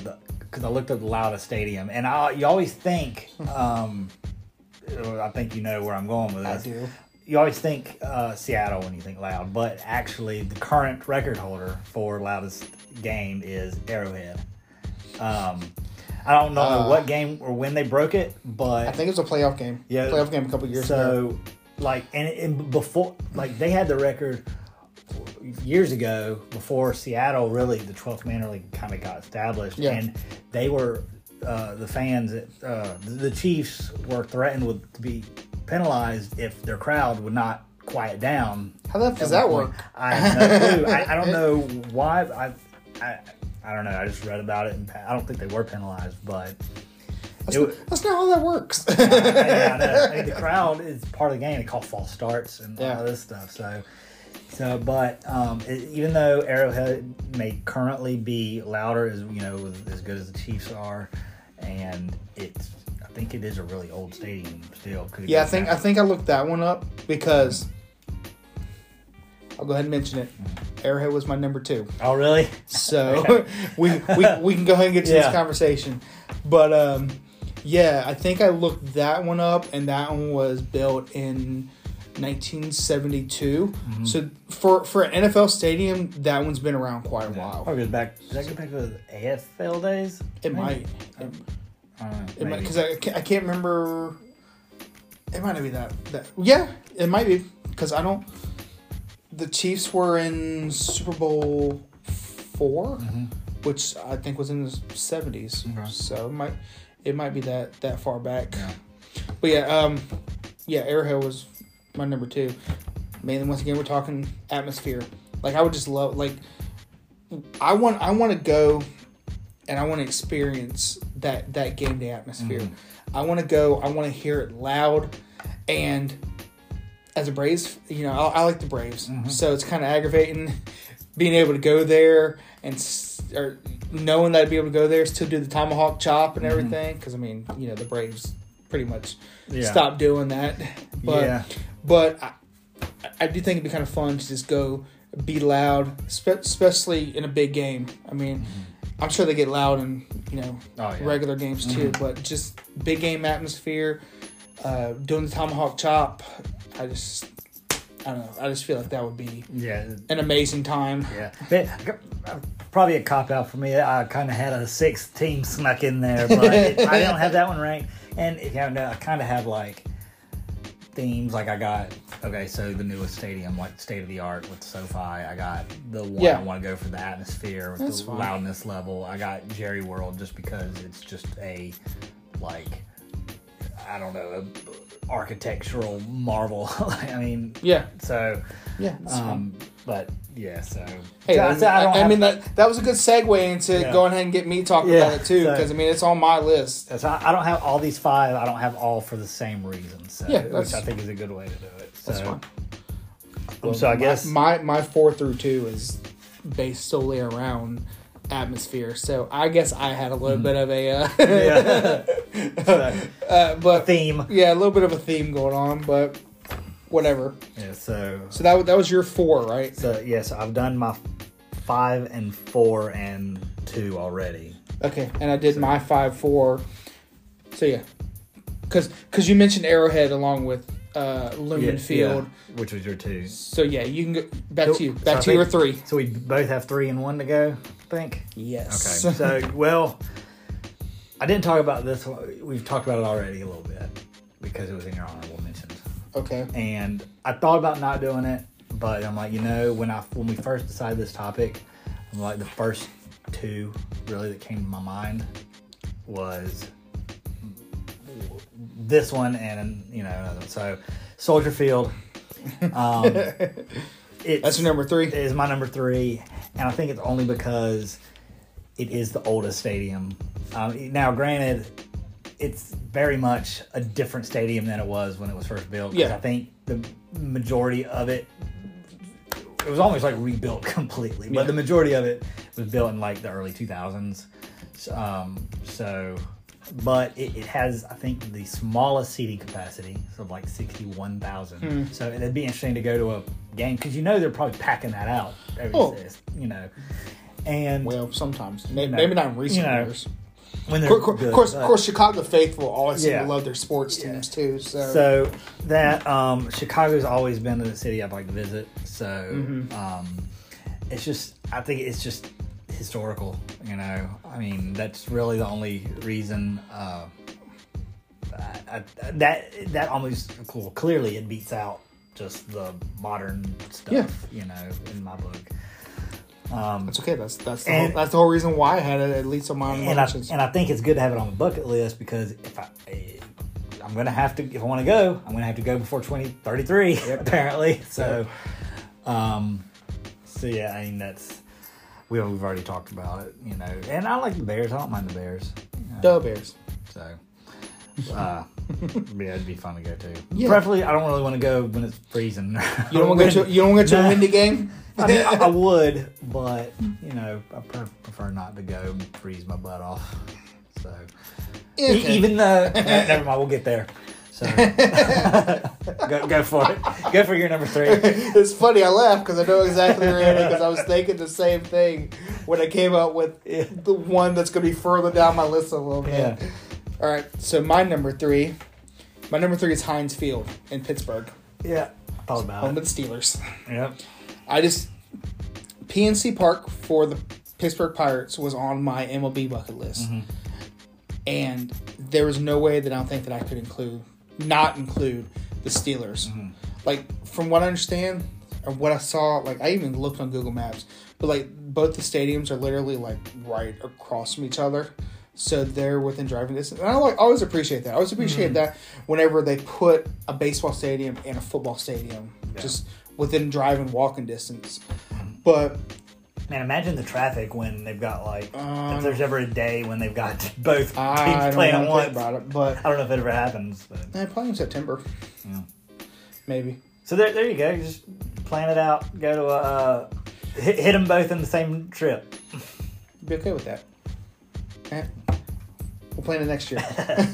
Speaker 3: because I looked up the loudest stadium, and I you always think, um, I think you know where I'm going with this.
Speaker 2: I do.
Speaker 3: You always think uh, Seattle when you think loud, but actually the current record holder for loudest game is Arrowhead. Um, I don't know
Speaker 2: Uh,
Speaker 3: what game or when they broke it, but
Speaker 2: I think it was a playoff game.
Speaker 3: Yeah.
Speaker 2: Playoff game a couple years
Speaker 3: so,
Speaker 2: ago.
Speaker 3: like, and, and before, like, they had the record years ago before Seattle really, the twelfth man really kind of got established.
Speaker 2: Yeah.
Speaker 3: And they were, uh, the fans, uh, the Chiefs were threatened with to be penalized if their crowd would not quiet down.
Speaker 2: How the f does
Speaker 3: at
Speaker 2: that
Speaker 3: one
Speaker 2: work?
Speaker 3: point. I have no clue. I, I don't know why. I, I I don't know. I just read about it, and I don't think they were penalized, but
Speaker 2: That's,
Speaker 3: it,
Speaker 2: not, that's not how that works.
Speaker 3: yeah, I know. I mean, the crowd is part of the game. They call false starts and
Speaker 2: Yeah.
Speaker 3: all this stuff. So, so, but um, it, even though Arrowhead may currently be louder, as you know, as, as good as the Chiefs are, and it's, I think it is a really old stadium still. 'Cause it
Speaker 2: Yeah, I
Speaker 3: goes
Speaker 2: think I
Speaker 3: back-
Speaker 2: think I looked that one up because I'll go ahead and mention it. Arrowhead was my number two,
Speaker 3: Oh, really?
Speaker 2: so we, we we can go ahead and get to
Speaker 3: Yeah.
Speaker 2: this conversation. But um, yeah, I think I looked that one up, and that one was built in nineteen seventy-two.
Speaker 3: Mm-hmm.
Speaker 2: So for for an N F L stadium, that one's been around quite a while.
Speaker 3: Probably goes back. Does that go back to the A F L days?
Speaker 2: It
Speaker 3: Maybe?
Speaker 2: might.
Speaker 3: I don't know.
Speaker 2: It might
Speaker 3: maybe.
Speaker 2: because I, ca- I can't remember. It might not be that. that yeah, it might be because I don't. The Chiefs were in Super Bowl four,
Speaker 3: Mm-hmm.
Speaker 2: which I think was in the seventies.
Speaker 3: Okay.
Speaker 2: So it might it might be that that far back.
Speaker 3: Yeah.
Speaker 2: But yeah, um, yeah, Arrowhead was my number two. Mainly, once again, we're talking atmosphere. Like I would just love like I want I want to go and I want to experience that that game day atmosphere.
Speaker 3: Mm-hmm.
Speaker 2: I want to go. I want to hear it loud. And as a Braves, you know, I, I like the Braves,
Speaker 3: Mm-hmm.
Speaker 2: so it's kind of aggravating being able to go there and s- or knowing that I'd be able to go there, still do the tomahawk chop and everything. Because I mean, you know, the Braves pretty much
Speaker 3: Yeah.
Speaker 2: stopped doing that. But
Speaker 3: Yeah.
Speaker 2: but I, I do think it'd be kind of fun to just go be loud, spe- especially in a big game. I mean, I'm sure they get loud in, you know,
Speaker 3: Oh, yeah.
Speaker 2: regular games too, but just big game atmosphere, uh, doing the tomahawk chop. I just, I don't know. I just feel like that would be
Speaker 3: Yeah.
Speaker 2: an amazing time.
Speaker 3: Yeah, but, uh, probably a cop out for me. I kind of had a sixth team snuck in there, but it, I don't have that one ranked. And if you haven't known, I kind of have like themes. Like I got okay, so the newest stadium, like state of the art with SoFi. I got the one
Speaker 2: Yeah.
Speaker 3: I want to go for the atmosphere with
Speaker 2: That's
Speaker 3: the
Speaker 2: fine.
Speaker 3: loudness level. I got Jerry World just because it's just a like I don't know a architectural marvel. I mean,
Speaker 2: Yeah,
Speaker 3: so.
Speaker 2: yeah. that's fun.
Speaker 3: Um, but yeah, so
Speaker 2: Hey,
Speaker 3: so,
Speaker 2: I,
Speaker 3: so I don't
Speaker 2: I
Speaker 3: have-
Speaker 2: mean that that was a good segue into
Speaker 3: Yeah.
Speaker 2: going ahead and get me talking
Speaker 3: Yeah,
Speaker 2: about it too,
Speaker 3: so-
Speaker 2: because I mean it's on my list.
Speaker 3: so I I don't have all these five. I don't have all for the same reason. So,
Speaker 2: Yeah,
Speaker 3: which
Speaker 2: that's-
Speaker 3: I think is a good way to do it. So,
Speaker 2: That's fine.
Speaker 3: um, so I
Speaker 2: My-
Speaker 3: guess
Speaker 2: my my four through two is based solely around atmosphere. So I guess I had a little bit of a, uh,
Speaker 3: yeah. So,
Speaker 2: uh, but
Speaker 3: theme.
Speaker 2: yeah, a little bit of a theme going on, but whatever.
Speaker 3: Yeah. So
Speaker 2: So that that was your four, right?
Speaker 3: so yes, I've done my five and four and two already.
Speaker 2: Okay, and I did my five four. So yeah, because because you mentioned Arrowhead along with uh, Lumen
Speaker 3: Yeah,
Speaker 2: Field.
Speaker 3: yeah, which was your two.
Speaker 2: So yeah, you can go back
Speaker 3: So-
Speaker 2: to you.
Speaker 3: so
Speaker 2: Back
Speaker 3: I
Speaker 2: to your
Speaker 3: think-
Speaker 2: three.
Speaker 3: So we both have three and one to go. I think.
Speaker 2: Yes.
Speaker 3: Okay. So, well, I didn't talk about this one. We've talked about it already a little bit because it was in your honorable mentions.
Speaker 2: okay.
Speaker 3: And I thought about not doing it, but I'm like, you know, when I when we first decided this topic, I'm like the first two really that came to my mind was this one and you know another one. So Soldier Field. Um, it's,
Speaker 2: That's your number three.
Speaker 3: It is my number three, and I think it's only because it is the oldest stadium. Um, now, granted, it's very much a different stadium than it was when it was first built. 'cause
Speaker 2: Yeah.
Speaker 3: I think the majority of it, it was almost like rebuilt completely, but
Speaker 2: Yeah.
Speaker 3: the majority of it was built in like the early two thousands. Um, so, but it, it has, I think, the smallest seating capacity, so like sixty-one thousand.
Speaker 2: Hmm.
Speaker 3: So it'd be interesting to go to a game because you know they're probably packing that out. Every,
Speaker 2: Oh.
Speaker 3: you know, and
Speaker 2: Well, sometimes. Maybe,
Speaker 3: know,
Speaker 2: maybe not in recent
Speaker 3: you know,
Speaker 2: years.
Speaker 3: when
Speaker 2: Of
Speaker 3: they're
Speaker 2: course,
Speaker 3: good,
Speaker 2: of course,
Speaker 3: but-
Speaker 2: of course, Chicago faithful always seem
Speaker 3: Yeah.
Speaker 2: to love their sports
Speaker 3: Yeah.
Speaker 2: teams too. So,
Speaker 3: So that um, Chicago's always been a city I'd like to visit. So
Speaker 2: Mhm.
Speaker 3: um, it's just, I think it's just historical. You know, I mean, that's really the only reason. Uh, I, I, that that almost cool. Clearly, it beats out just the modern stuff.
Speaker 2: Yeah.
Speaker 3: You know, in my book. Um,
Speaker 2: that's okay. That's that's the
Speaker 3: And-
Speaker 2: whole, that's the whole reason why I had it at least on my
Speaker 3: and I,
Speaker 2: mentions.
Speaker 3: and I think it's good to have it on the bucket list because if I, I'm gonna have to, if I want to go, I'm gonna have to go before twenty thirty-three apparently. So, um, so yeah, I mean that's we we've already talked about it, you know. And I like the Bears. I don't mind the Bears. You know,
Speaker 2: Duh, Bears.
Speaker 3: So, uh, yeah, it'd be fun to go to.
Speaker 2: Yeah.
Speaker 3: Preferably, I don't really want to go when it's freezing.
Speaker 2: You don't want to go to you don't want to go to a
Speaker 3: No.
Speaker 2: windy game.
Speaker 3: I mean, I, I would, but you know, I pre- prefer not to go and freeze my butt off. So, e-
Speaker 2: Okay.
Speaker 3: even though, no, never mind, we'll get there. So, go go for it. Go for your number three.
Speaker 2: It's funny. I laughed because I know exactly where it is because I was thinking the same thing when I came up with
Speaker 3: Yeah.
Speaker 2: the one that's going to be further down my list a little bit.
Speaker 3: Yeah.
Speaker 2: All right. So my number three, my number three is Heinz Field in Pittsburgh,
Speaker 3: Yeah, I thought about
Speaker 2: home
Speaker 3: it.
Speaker 2: of the Steelers.
Speaker 3: Yep.
Speaker 2: I just P N C Park for the Pittsburgh Pirates was on my M L B bucket list,
Speaker 3: Mhm.
Speaker 2: and there was no way that I don't think that I could include, not include the Steelers.
Speaker 3: Mhm.
Speaker 2: Like from what I understand or what I saw, like I even looked on Google Maps, but like both the stadiums are literally like right across from each other, so they're within driving distance. And I like I always appreciate that. I always appreciate
Speaker 3: Mhm.
Speaker 2: that whenever they put a baseball stadium and a football stadium
Speaker 3: Yeah.
Speaker 2: just within driving walking distance. But
Speaker 3: Man, imagine the traffic when they've got like,
Speaker 2: Um,
Speaker 3: if there's ever a day when they've got both
Speaker 2: I
Speaker 3: teams
Speaker 2: don't
Speaker 3: playing
Speaker 2: know
Speaker 3: at
Speaker 2: anything
Speaker 3: once.
Speaker 2: about it, but
Speaker 3: I don't know if it ever happens, but
Speaker 2: eh, probably in September,
Speaker 3: yeah.
Speaker 2: maybe.
Speaker 3: So there, there you go. You just plan it out. Go to a uh, hit, hit them both in the same trip.
Speaker 2: Be okay with that. Eh, we'll plan it next year.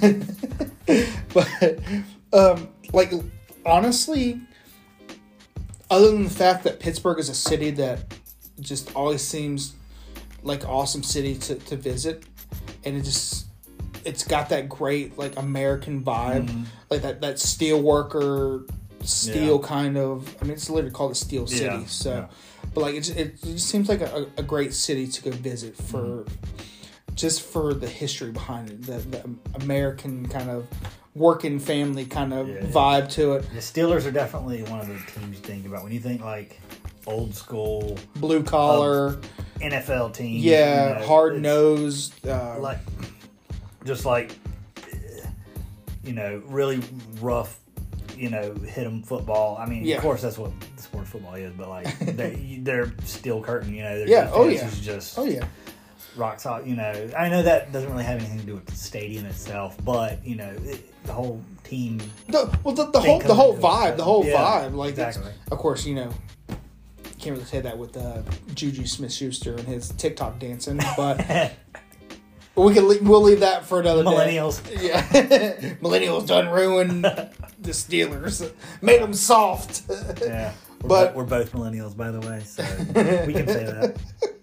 Speaker 2: But um, like honestly, other than the fact that Pittsburgh is a city that just always seems like an awesome city to, to visit, and it just it's got that great like American vibe,
Speaker 3: Mhm.
Speaker 2: like that that steel worker steel
Speaker 3: Yeah.
Speaker 2: kind of. I mean, it's literally called a steel city.
Speaker 3: Yeah,
Speaker 2: So,
Speaker 3: yeah.
Speaker 2: but like it, just- it just seems like a, a great city to go visit for.
Speaker 3: Mm-hmm.
Speaker 2: Just for the history behind it, the, the American kind of working family kind of
Speaker 3: Yeah.
Speaker 2: vibe to it.
Speaker 3: The Steelers are definitely one of the teams you think about when you think like old school
Speaker 2: Blue collar,
Speaker 3: N F L teams.
Speaker 2: yeah,
Speaker 3: you know,
Speaker 2: hard
Speaker 3: it's
Speaker 2: nosed. Uh,
Speaker 3: like just like eh, you know, really rough. You know, hit 'em football. I mean,
Speaker 2: Yeah.
Speaker 3: of course, that's what the sport of football is. But like, they're, they're steel curtain. You know, their
Speaker 2: Yeah, oh,
Speaker 3: defense
Speaker 2: yeah.
Speaker 3: is just
Speaker 2: oh yeah,
Speaker 3: rock solid. You know, I know that doesn't really have anything to do with the stadium itself, but you know, it, the whole team.
Speaker 2: the, well the, the
Speaker 3: Thing
Speaker 2: whole the whole
Speaker 3: coming into
Speaker 2: vibe,
Speaker 3: it.
Speaker 2: the whole
Speaker 3: Yeah,
Speaker 2: vibe. Like, it's-
Speaker 3: exactly.
Speaker 2: of course, you know, can't really say that with uh, Juju Smith-Schuster and his TikTok dancing, but we can le- we'll leave that for another
Speaker 3: Millennials.
Speaker 2: day. Yeah, millennials done ruined the Steelers, made them soft.
Speaker 3: Yeah, we're
Speaker 2: But-
Speaker 3: bo- we're both millennials, by the way, so we can say that.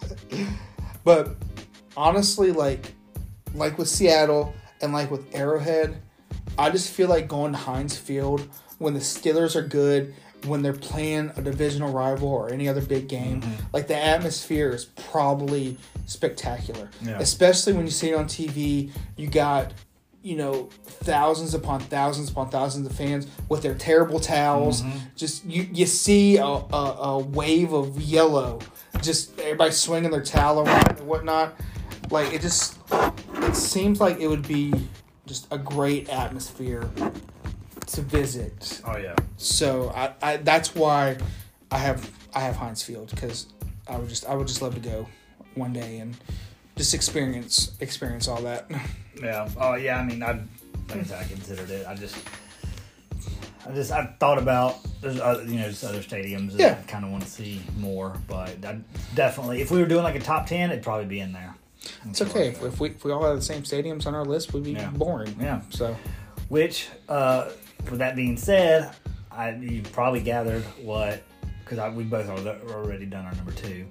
Speaker 2: But honestly, like like with Seattle and like with Arrowhead, I just feel like going to Heinz Field when the Steelers are good, when they're playing a divisional rival or any other big game,
Speaker 3: Mm-hmm.
Speaker 2: like the atmosphere is probably spectacular.
Speaker 3: Yeah.
Speaker 2: Especially when you see it on T V, you got, you know, thousands upon thousands upon thousands of fans with their terrible towels.
Speaker 3: Mm-hmm.
Speaker 2: Just you, you see a, a, a wave of yellow, just everybody swinging their towel around and whatnot. Like, it just, it seems like it would be just a great atmosphere to visit.
Speaker 3: Oh yeah,
Speaker 2: So I, I that's why I have I have Heinz Field, because I would just I would just love to go one day and just experience experience all that.
Speaker 3: yeah. Oh yeah. I mean, I like I said, I considered it. I just, I just, I thought about there's other, you know, there's other stadiums that
Speaker 2: Yeah.
Speaker 3: I kind of want to see more, but I definitely, if we were doing like a top ten, it'd probably be in there.
Speaker 2: It's okay if, if we if we all had the same stadiums on our list, we'd be
Speaker 3: Yeah.
Speaker 2: boring.
Speaker 3: Yeah.
Speaker 2: So
Speaker 3: Which, uh, with that being said, I you probably gathered what, because we both are already done our number two.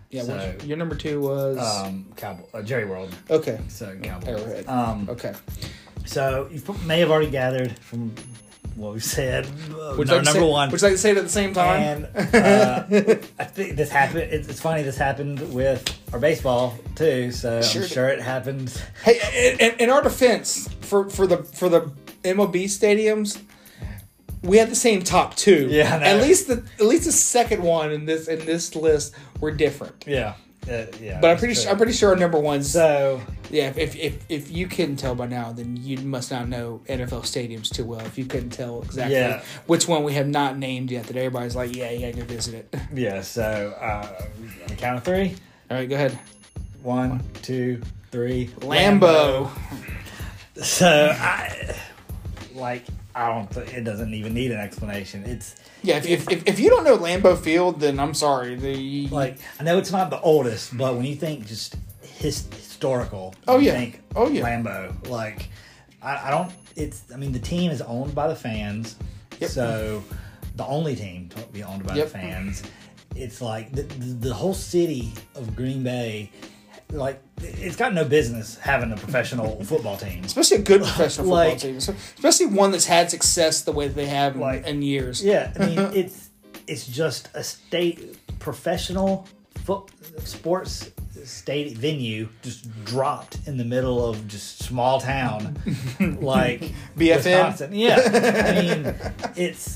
Speaker 2: Yeah,
Speaker 3: So,
Speaker 2: what's- your number two was
Speaker 3: um, Cowboy, uh, Jerry World.
Speaker 2: okay.
Speaker 3: So Cowboys.
Speaker 2: Arrowhead.
Speaker 3: Um,
Speaker 2: Okay.
Speaker 3: So you may have already gathered from what we said. Uh,
Speaker 2: Would
Speaker 3: no,
Speaker 2: you like to
Speaker 3: number
Speaker 2: say,
Speaker 3: one.
Speaker 2: Would you like to say it at the same time?
Speaker 3: And uh, I think this happened. It's, it's funny. This happened with our baseball too. So
Speaker 2: Sure
Speaker 3: I'm
Speaker 2: did.
Speaker 3: sure it happened.
Speaker 2: Hey, in, in our defense, for, for the for the M L B stadiums, we had the same top two.
Speaker 3: Yeah, I know.
Speaker 2: At least the at least the second one in this in this list were different.
Speaker 3: Yeah. Uh, yeah.
Speaker 2: But I'm
Speaker 3: that's
Speaker 2: pretty
Speaker 3: true.
Speaker 2: sure I'm pretty sure our number one's
Speaker 3: So
Speaker 2: yeah. If, if if you couldn't tell by now, then you must not know N F L stadiums too well. If you couldn't tell exactly
Speaker 3: Yeah.
Speaker 2: which one we have not named yet, that everybody's like, yeah, you gotta go visit it.
Speaker 3: yeah. So uh, on the count of three.
Speaker 2: All right, go ahead.
Speaker 3: One, two, three.
Speaker 2: Lambeau.
Speaker 3: So I like. I don't. Th- it doesn't even need an explanation. It's
Speaker 2: Yeah, if, if if if you don't know Lambeau Field, then I'm sorry. The
Speaker 3: like I know it's not the oldest, but when you think just his, historical,
Speaker 2: Oh,
Speaker 3: you
Speaker 2: yeah.
Speaker 3: think
Speaker 2: Oh, yeah.
Speaker 3: Lambeau. Like I, I don't. It's. I mean, the team is owned by the fans,
Speaker 2: Yep.
Speaker 3: so the only team to be owned by
Speaker 2: Yep.
Speaker 3: the fans. It's like the, the the whole city of Green Bay. Like it's got no business having a professional football team.
Speaker 2: especially a good professional football
Speaker 3: Like-
Speaker 2: team, so- especially one that's had success the way they have in,
Speaker 3: Like-
Speaker 2: in years.
Speaker 3: Yeah, I mean it's it's just a state professional foot sports state venue just dropped in the middle of just small town like
Speaker 2: B F N?
Speaker 3: Wisconsin. Yeah, I mean it's.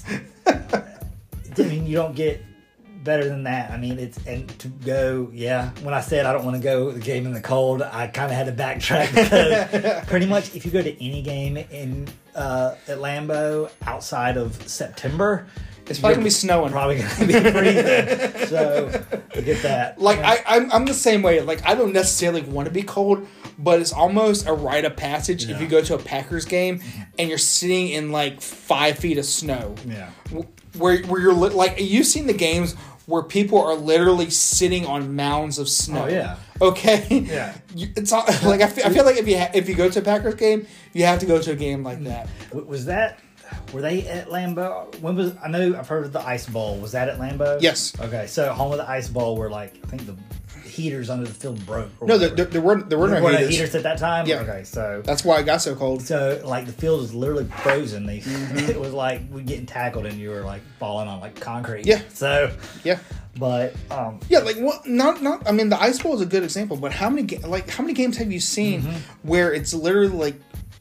Speaker 3: I mean you don't get better than that. I mean it's and to go. Yeah, when I said I don't want to go the game in the cold, I kind of had to backtrack because pretty much if you go to any game in uh, at Lambeau outside of September.
Speaker 2: It's probably gonna be snowing.
Speaker 3: Probably gonna be freezing. So I get that.
Speaker 2: Like
Speaker 3: Yeah.
Speaker 2: I, I'm, I'm the same way. Like I don't necessarily want to be cold, but it's almost a rite of passage if
Speaker 3: Yeah.
Speaker 2: you go to a Packers game and you're sitting in like five feet of snow.
Speaker 3: Yeah.
Speaker 2: Wh- Where where you're li- like you've seen the games where people are literally sitting on mounds of snow.
Speaker 3: Oh, yeah.
Speaker 2: Okay.
Speaker 3: Yeah.
Speaker 2: You, it's all, like I feel, I feel like if you ha- if you go to a Packers game, you have to go to a game like that.
Speaker 3: W- Was that? Were they at Lambeau? When was? I know I've heard of the Ice Bowl. Was that at Lambeau?
Speaker 2: Yes.
Speaker 3: Okay, so home of the Ice Bowl were like I think the heaters under the field broke. or
Speaker 2: No, there,
Speaker 3: whatever.
Speaker 2: there, there were there were
Speaker 3: There
Speaker 2: no
Speaker 3: weren't
Speaker 2: heaters.
Speaker 3: heaters at that time.
Speaker 2: Yeah.
Speaker 3: Okay, so
Speaker 2: That's why it got so cold.
Speaker 3: so like the field was literally frozen. They
Speaker 2: Mm-hmm.
Speaker 3: it was like we getting tackled and you were like falling on like concrete.
Speaker 2: Yeah.
Speaker 3: So,
Speaker 2: Yeah.
Speaker 3: but um,
Speaker 2: Yeah, like what? Not not. I mean, the Ice Bowl is a good example, but how many ga- like how many games have you seen
Speaker 3: Mm-hmm.
Speaker 2: where it's literally like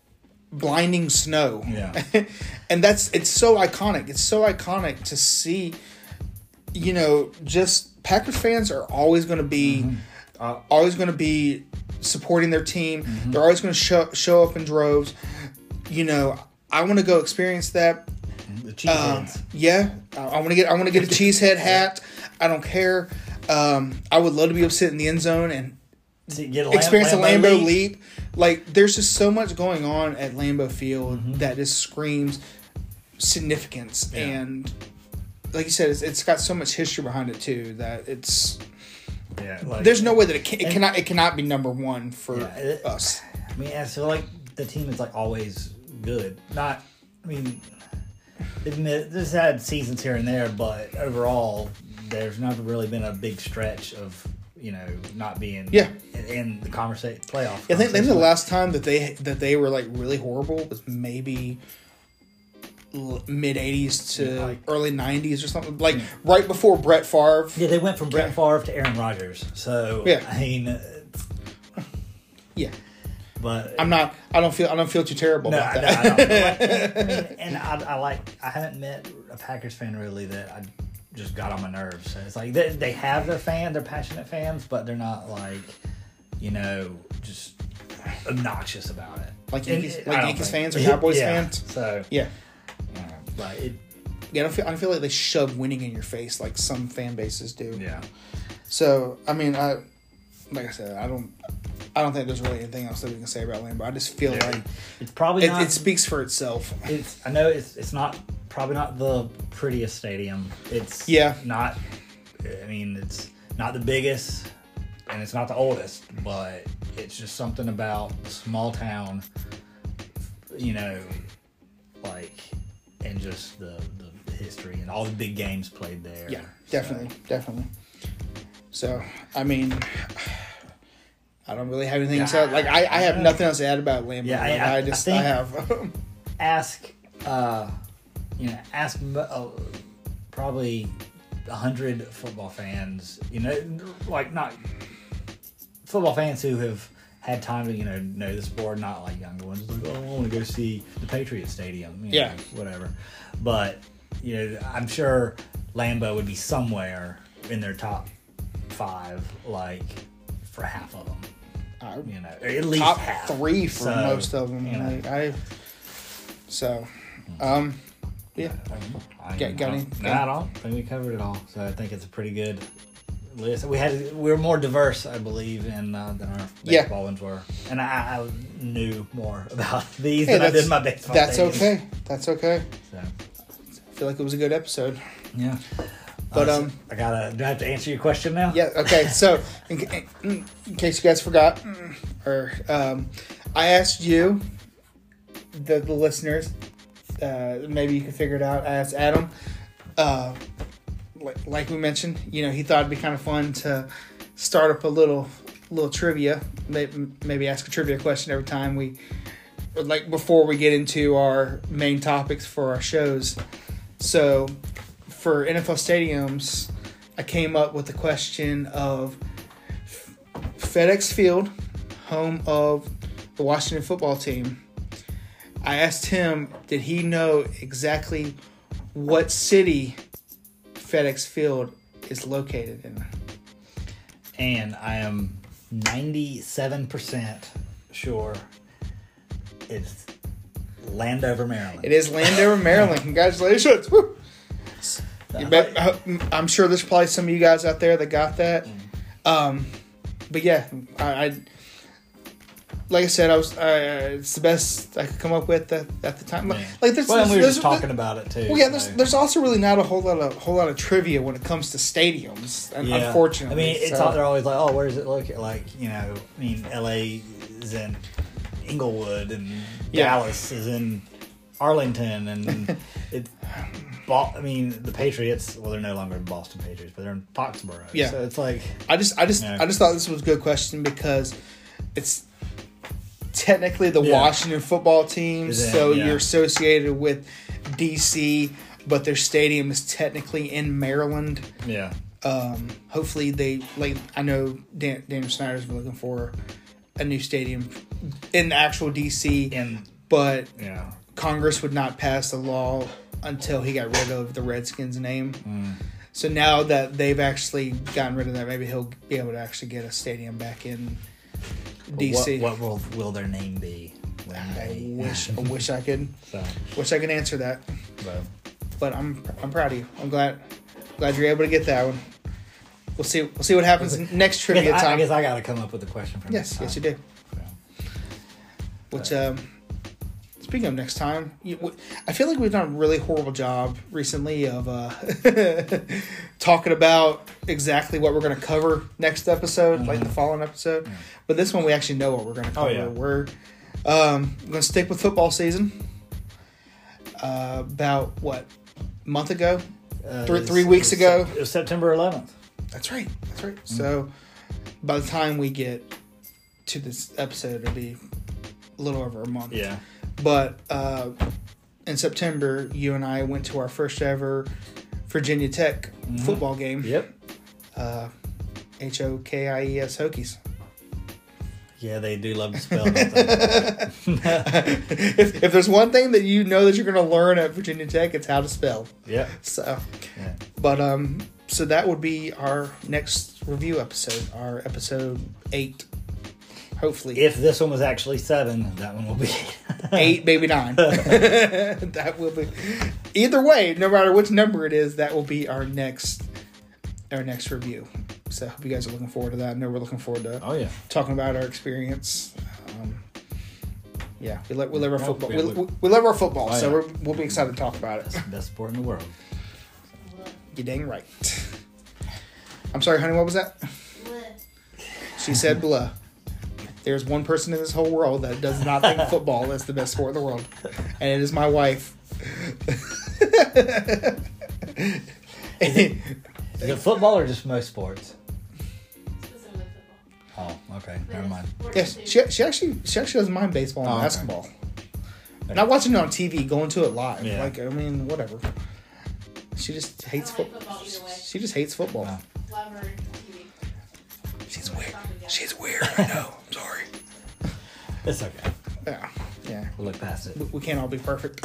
Speaker 2: blinding snow?
Speaker 3: Yeah.
Speaker 2: And that's it's so iconic. It's so iconic to see. You know, just Packers fans are always going to be,
Speaker 3: Mm-hmm.
Speaker 2: uh, always going to be supporting their team.
Speaker 3: Mm-hmm.
Speaker 2: They're always going to show show up in droves. You know, I want to go experience that.
Speaker 3: the
Speaker 2: Um,
Speaker 3: cheeseheads.
Speaker 2: yeah, I, I want to get. I want to get a cheesehead hat. I don't care. Um, I would love to be able to sit in the end zone and
Speaker 3: See, get a Lam-
Speaker 2: experience a
Speaker 3: Lambeau
Speaker 2: Lambeau
Speaker 3: leap.
Speaker 2: leap. Like, there's just so much going on at Lambeau Field
Speaker 3: Mm-hmm.
Speaker 2: that just screams significance.
Speaker 3: Yeah.
Speaker 2: And like you said, it's, it's got so much history behind it too that it's.
Speaker 3: Yeah, like,
Speaker 2: There's no way that it, can, it
Speaker 3: and-
Speaker 2: cannot. It cannot be number one for
Speaker 3: Yeah, it-
Speaker 2: us.
Speaker 3: I mean, I feel like the team is like always good. Not, I mean, they've mi- they've had seasons here and there, but overall, there's never really been a big stretch of you know not being
Speaker 2: Yeah.
Speaker 3: in, in the conversation playoff.
Speaker 2: I think, I think the
Speaker 3: conversation.
Speaker 2: last time that they that they were like really horrible was maybe mid eighties to
Speaker 3: Yeah, like-
Speaker 2: early nineties or something. Like right before Brett Favre.
Speaker 3: Yeah, they went from Brett Favre to Aaron Rodgers. So
Speaker 2: Yeah.
Speaker 3: I mean, uh,
Speaker 2: Yeah,
Speaker 3: but
Speaker 2: I'm not. I don't feel. I don't feel too terrible
Speaker 3: no,
Speaker 2: about
Speaker 3: I,
Speaker 2: that.
Speaker 3: I don't. Like, and, I mean, and I, I like. I haven't met a Packers fan really that I just got on my nerves. So it's like they, they have their fans, they're passionate fans, but they're not like, you know, just obnoxious about it.
Speaker 2: Like
Speaker 3: And
Speaker 2: Yankees-
Speaker 3: it-
Speaker 2: like
Speaker 3: I don't
Speaker 2: Yankees
Speaker 3: think-
Speaker 2: fans or Cowboys
Speaker 3: yeah,
Speaker 2: fans?
Speaker 3: So
Speaker 2: Yeah,
Speaker 3: uh, but it,
Speaker 2: yeah. I don't feel. I don't feel like they shove winning in your face like some fan bases do.
Speaker 3: yeah,
Speaker 2: So I mean, I like I said, I don't. I don't think there's really anything else that we can say about Lambeau. I just feel
Speaker 3: Yeah.
Speaker 2: like
Speaker 3: it's probably
Speaker 2: it,
Speaker 3: not.
Speaker 2: it speaks for itself.
Speaker 3: It's I know it's it's not probably not the prettiest stadium. It's
Speaker 2: Yeah.
Speaker 3: not. I mean, it's not the biggest, and it's not the oldest, but it's just something about a small town. You know, like and just the the history and all the big games played there.
Speaker 2: Yeah,
Speaker 3: So,
Speaker 2: definitely, definitely. So, I mean, I don't really have anything
Speaker 3: Yeah,
Speaker 2: to say. Like, I, I have
Speaker 3: I-
Speaker 2: nothing else to add about Lambeau.
Speaker 3: Yeah, I-
Speaker 2: Like,
Speaker 3: I-
Speaker 2: I,
Speaker 3: I
Speaker 2: just, I,
Speaker 3: think-
Speaker 2: have.
Speaker 3: Ask, uh, you know, ask uh, probably a hundred football fans. You know, like not football fans who have had time to you know know the sport, not like younger ones. Like, oh, I want to go see the Patriot Stadium. You know,
Speaker 2: Yeah.
Speaker 3: whatever. But you know, I'm sure Lambeau would be somewhere in their top five, like for half of them.
Speaker 2: I,
Speaker 3: You know, or at least
Speaker 2: top
Speaker 3: half.
Speaker 2: three for
Speaker 3: So,
Speaker 2: most of them.
Speaker 3: you know.
Speaker 2: Like, I, so, um, yeah.
Speaker 3: I,
Speaker 2: Got- got
Speaker 3: I
Speaker 2: any-
Speaker 3: don't- no, I don't think we covered it all. So I think it's a pretty good list. We had we were more diverse, I believe, in uh, than our
Speaker 2: Yeah.
Speaker 3: baseball ones were, and I, I knew more about these
Speaker 2: Hey,
Speaker 3: than I
Speaker 2: that's,
Speaker 3: did my baseball.
Speaker 2: that's
Speaker 3: stadiums.
Speaker 2: okay. That's okay.
Speaker 3: So,
Speaker 2: I feel like it was a good episode.
Speaker 3: yeah,
Speaker 2: But,
Speaker 3: Uh, so
Speaker 2: um,
Speaker 3: I gotta. Do I have to answer your question now?
Speaker 2: Yeah. Okay. So, in, in, in case you guys forgot, or um, I asked you, the the listeners, uh, maybe you can figure it out. I asked Adam, uh, like, like we mentioned, you know, he thought it'd be kind of fun to start up a little little trivia. Maybe, maybe ask a trivia question every time we, like, before we get into our main topics for our shows. So, for N F L stadiums, I came up with the question of FedEx Field, home of the Washington football team. I asked him, did he know exactly what city FedEx Field is located in?
Speaker 3: And I am ninety-seven percent sure it's Landover, Maryland.
Speaker 2: It is Landover, Maryland. Congratulations. Woo. You bet, I'm sure there's probably some of you guys out there that got that. Um, but yeah, I, I like I said, I was uh, it's the best I could come up with at, at the time. Like,
Speaker 3: Yeah.
Speaker 2: like there's,
Speaker 3: well, and we were
Speaker 2: there's,
Speaker 3: just
Speaker 2: there's,
Speaker 3: talking about it too.
Speaker 2: well, yeah, there's
Speaker 3: so.
Speaker 2: there's also really not a whole lot of whole lot of trivia when it comes to stadiums. And
Speaker 3: Yeah.
Speaker 2: unfortunately,
Speaker 3: I mean, it's
Speaker 2: so.
Speaker 3: all, they're always like, oh, where does it look? Like, you know, I mean, L A is in Inglewood and
Speaker 2: Yeah.
Speaker 3: Dallas is in Arlington, and it. I mean, the Patriots. Well, they're no longer in Boston Patriots, but they're in Foxborough.
Speaker 2: Yeah.
Speaker 3: So it's like,
Speaker 2: I just, I just,
Speaker 3: Yeah.
Speaker 2: I just thought this was a good question because it's technically the
Speaker 3: Yeah.
Speaker 2: Washington football team,
Speaker 3: Is it?
Speaker 2: so
Speaker 3: Yeah.
Speaker 2: you're associated with D C, but their stadium is technically in Maryland.
Speaker 3: yeah,
Speaker 2: Um, hopefully, they like. I know Dan, Daniel Snyder's been looking for a new stadium in actual D C,
Speaker 3: and
Speaker 2: but
Speaker 3: yeah,
Speaker 2: Congress would not pass a law until he got rid of the Redskins name.
Speaker 3: Mm.
Speaker 2: So now that they've actually gotten rid of that, maybe he'll be able to actually get a stadium back in D C.
Speaker 3: What, what will will their name be when
Speaker 2: I
Speaker 3: they?
Speaker 2: wish, I wish I could,
Speaker 3: So,
Speaker 2: wish I could answer that.
Speaker 3: but,
Speaker 2: But I'm, I'm proud of you. I'm glad, glad you're able to get that one. We'll see, we'll see what happens next
Speaker 3: I
Speaker 2: trivia
Speaker 3: guess, I, I
Speaker 2: time.
Speaker 3: guess I got to come up with a question for
Speaker 2: Yes,
Speaker 3: next
Speaker 2: yes, you
Speaker 3: time.
Speaker 2: do. Which, um, speaking of next time, you, w- I feel like we've done a really horrible job recently of uh, talking about exactly what we're going to cover next episode,
Speaker 3: Mm-hmm.
Speaker 2: like the following episode. But this one, we actually know what we're going to
Speaker 3: Oh,
Speaker 2: cover.
Speaker 3: yeah.
Speaker 2: We're um, going to stick with football season. Uh, about, what, a month ago?
Speaker 3: Uh,
Speaker 2: Three-
Speaker 3: it was-
Speaker 2: three weeks
Speaker 3: it was
Speaker 2: ago.
Speaker 3: Sep- It was September eleventh.
Speaker 2: That's right. That's right.
Speaker 3: Mm-hmm.
Speaker 2: So by the time we get to this episode, it'll be a little over a month.
Speaker 3: Yeah.
Speaker 2: But uh, in September, you and I went to our first ever Virginia Tech football game.
Speaker 3: Yep.
Speaker 2: Uh, H O K I E S Hokies.
Speaker 3: Yeah, they do love to spell. Don't they?
Speaker 2: if, if there's one thing that you know that you're going to learn at Virginia Tech, it's how to spell.
Speaker 3: Yep.
Speaker 2: So,
Speaker 3: Yeah.
Speaker 2: but um, so that would be our next review episode, our episode eight. Hopefully,
Speaker 3: If this one was actually seven, that one will be
Speaker 2: eight, maybe nine. That will be. Either way, no matter which number it is, that will be our next, our next review. So, I hope you guys are looking forward to that. I know we're looking forward to
Speaker 3: Oh yeah.
Speaker 2: talking about our experience. Um, yeah, we love we love our
Speaker 3: Yeah,
Speaker 2: football.
Speaker 3: we-
Speaker 2: We,
Speaker 3: we-
Speaker 2: we, we love our football,
Speaker 3: Oh,
Speaker 2: so
Speaker 3: yeah.
Speaker 2: we're, we'll be excited to talk about it.
Speaker 3: Best sport in the world.
Speaker 2: You dang right. I'm sorry, honey. What was that? She said blah. There's one person in this whole world that does not think football is the best sport in the world, and it is my wife.
Speaker 3: Is it football or just most sports? Okay, never mind.
Speaker 2: Yes, she she actually she actually doesn't mind baseball and
Speaker 3: Oh, okay.
Speaker 2: basketball. Not watching it on T V, going to it live.
Speaker 3: Yeah.
Speaker 2: Like I mean, whatever. She just hates football. She just hates football.
Speaker 3: Wow.
Speaker 2: She's weird. She's weird. I know. I'm sorry.
Speaker 3: It's okay.
Speaker 2: Yeah, yeah.
Speaker 3: We'll look past it.
Speaker 2: We, we can't all be perfect.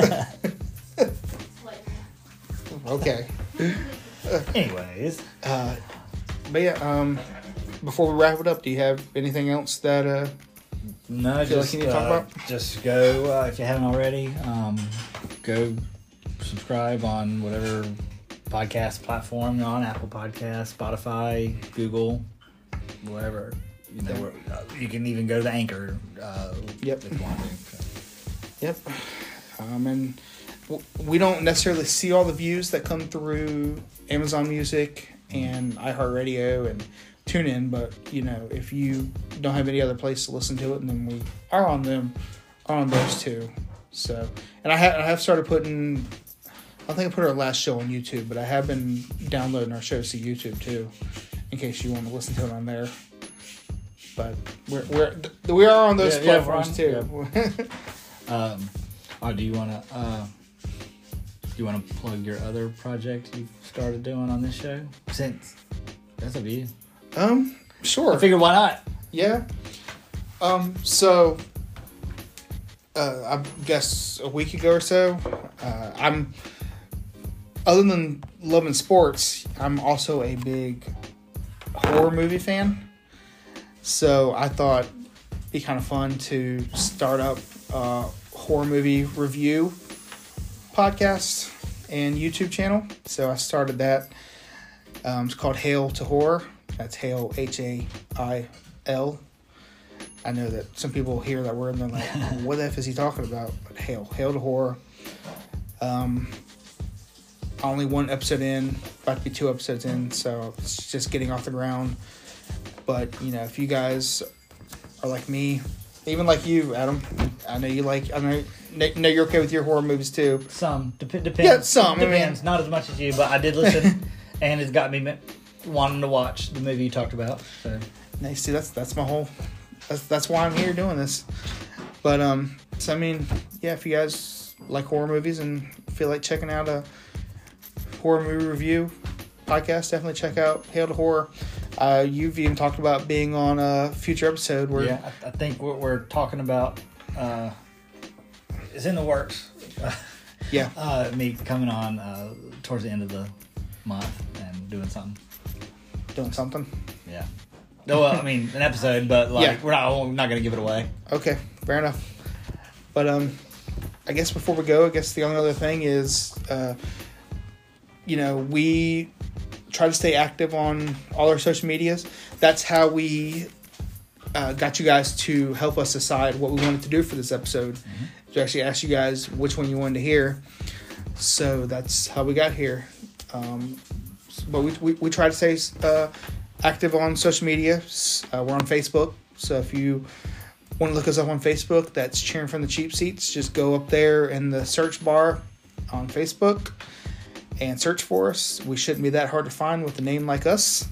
Speaker 2: Okay.
Speaker 3: Anyways,
Speaker 2: Uh, but yeah. Um, before we wrap it up, do you have anything else that uh?
Speaker 3: no,
Speaker 2: Feel like
Speaker 3: just
Speaker 2: you need to talk
Speaker 3: uh,
Speaker 2: about?
Speaker 3: just go uh, if you haven't already. Um, go subscribe on whatever podcast platform you're on: Apple Podcasts, Spotify, Google, wherever. You know, where, uh, you can even go to the Anchor. Uh,
Speaker 2: Yep.
Speaker 3: If you want to. So.
Speaker 2: Yep. Um, and w- we don't necessarily see all the views that come through Amazon Music and iHeartRadio and TuneIn, but you know, if you don't have any other place to listen to it, and then we are on them, are on those too. So, and I have I have started putting. I think I put our last show on YouTube, but I have been downloading our shows to YouTube too, in case you want to listen to it on there. But we're we're we are on those
Speaker 3: Yeah, yeah,
Speaker 2: platforms
Speaker 3: we're on-
Speaker 2: too.
Speaker 3: Um, oh, do you want to? Uh, do you want to plug your other project you've started doing on this show? Since that's up to you.
Speaker 2: Um, sure.
Speaker 3: I figured why not?
Speaker 2: Yeah. Um, so, uh, I guess a week ago or so, uh, I'm, other than loving sports, I'm also a big horror movie fan. So I thought it'd be kind of fun to start up a horror movie review podcast and YouTube channel. So I started that. Um, it's called Hail to Horror. That's Hail, H A I L. I know that some people hear that word and they're like, what the F is he talking about? But Hail, Hail to Horror. Um, only one episode in, about to be two episodes in, so it's just getting off the ground. But, you know, if you guys are like me, even like you, Adam, I know you like, I know, know you're okay with your horror movies too.
Speaker 3: Some Dep- depends.
Speaker 2: Yeah, some, I mean-
Speaker 3: depends. Not as much as you, but I did listen, and it's got me me- wanting to watch the movie you talked about. So
Speaker 2: Now, you see, that's that's my whole, that's that's why I'm here doing this. But um, so I mean, yeah, if you guys like horror movies and feel like checking out a horror movie review podcast, definitely check out Hail to Horror. Uh, you've even talked about being on a future episode where
Speaker 3: yeah, I, I think what we're talking about uh, is in the works.
Speaker 2: yeah,
Speaker 3: Uh, me coming on uh, towards the end of the month and doing something.
Speaker 2: doing something.
Speaker 3: Yeah. No, well, I mean an episode, but like
Speaker 2: Yeah.
Speaker 3: we're not we're not gonna give it away.
Speaker 2: Okay, fair enough. But um, I guess before we go, I guess the only other thing is, uh, you know, we try to stay active on all our social medias. That's how we uh, got you guys to help us decide what we wanted to do for this episode. Mm-hmm. To actually ask you guys which one you wanted to hear. So that's how we got here. Um, but we, we we try to stay uh, active on social media. Uh, we're on Facebook, so if you want to look us up on Facebook, that's Cheering from the Cheap Seats. Just go up there in the search bar on Facebook and search for us. We shouldn't be that hard to find with a name like us.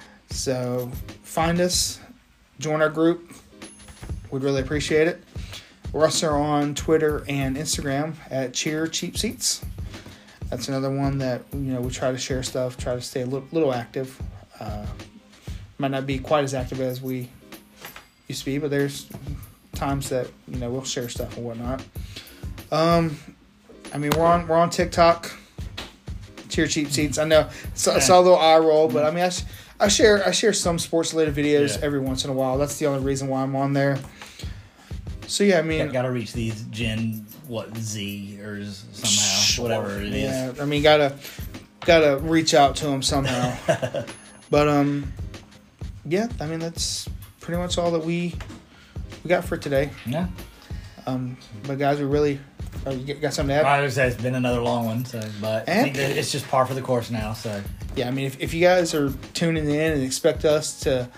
Speaker 2: So find us, join our group. We'd really appreciate it. We're also on Twitter and Instagram at Cheer Cheap Seats. That's another one that, you know, we try to share stuff, try to stay a little, little active. Uh, might not be quite as active as we used to be, but there's times that, you know, we'll share stuff and whatnot. Um, I mean, we're on we're on TikTok. Cheer Cheap Seats. I know it's, it's all a little eye roll, but I mean, I, sh- I share I share some sports related videos
Speaker 3: Yeah.
Speaker 2: every once in a while. That's the only reason why I'm on there. So yeah, I mean,
Speaker 3: Got to reach these Gen what Z or somehow
Speaker 2: Sure.
Speaker 3: whatever it is.
Speaker 2: Yeah, I mean, gotta gotta reach out to them somehow. But um, yeah, I mean that's pretty much all that we we got for today.
Speaker 3: Yeah.
Speaker 2: Um, but guys, we really oh, you got something to add?
Speaker 3: I would say it's been another long one, so but I
Speaker 2: Eh?
Speaker 3: think that it's just par for the course now. So
Speaker 2: Yeah, I mean, if if you guys are tuning in and expect us to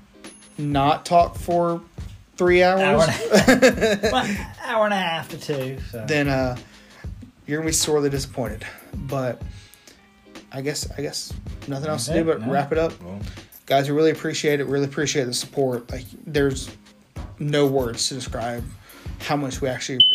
Speaker 2: not talk for three hours,
Speaker 3: hour and a, well, hour and a half to two. So
Speaker 2: then uh, you're gonna be sorely disappointed. But I guess I guess nothing else to do but
Speaker 3: No.
Speaker 2: wrap it up.
Speaker 3: Well,
Speaker 2: guys, we really appreciate it. Really appreciate the support. Like, there's no words to describe how much we actually appreciate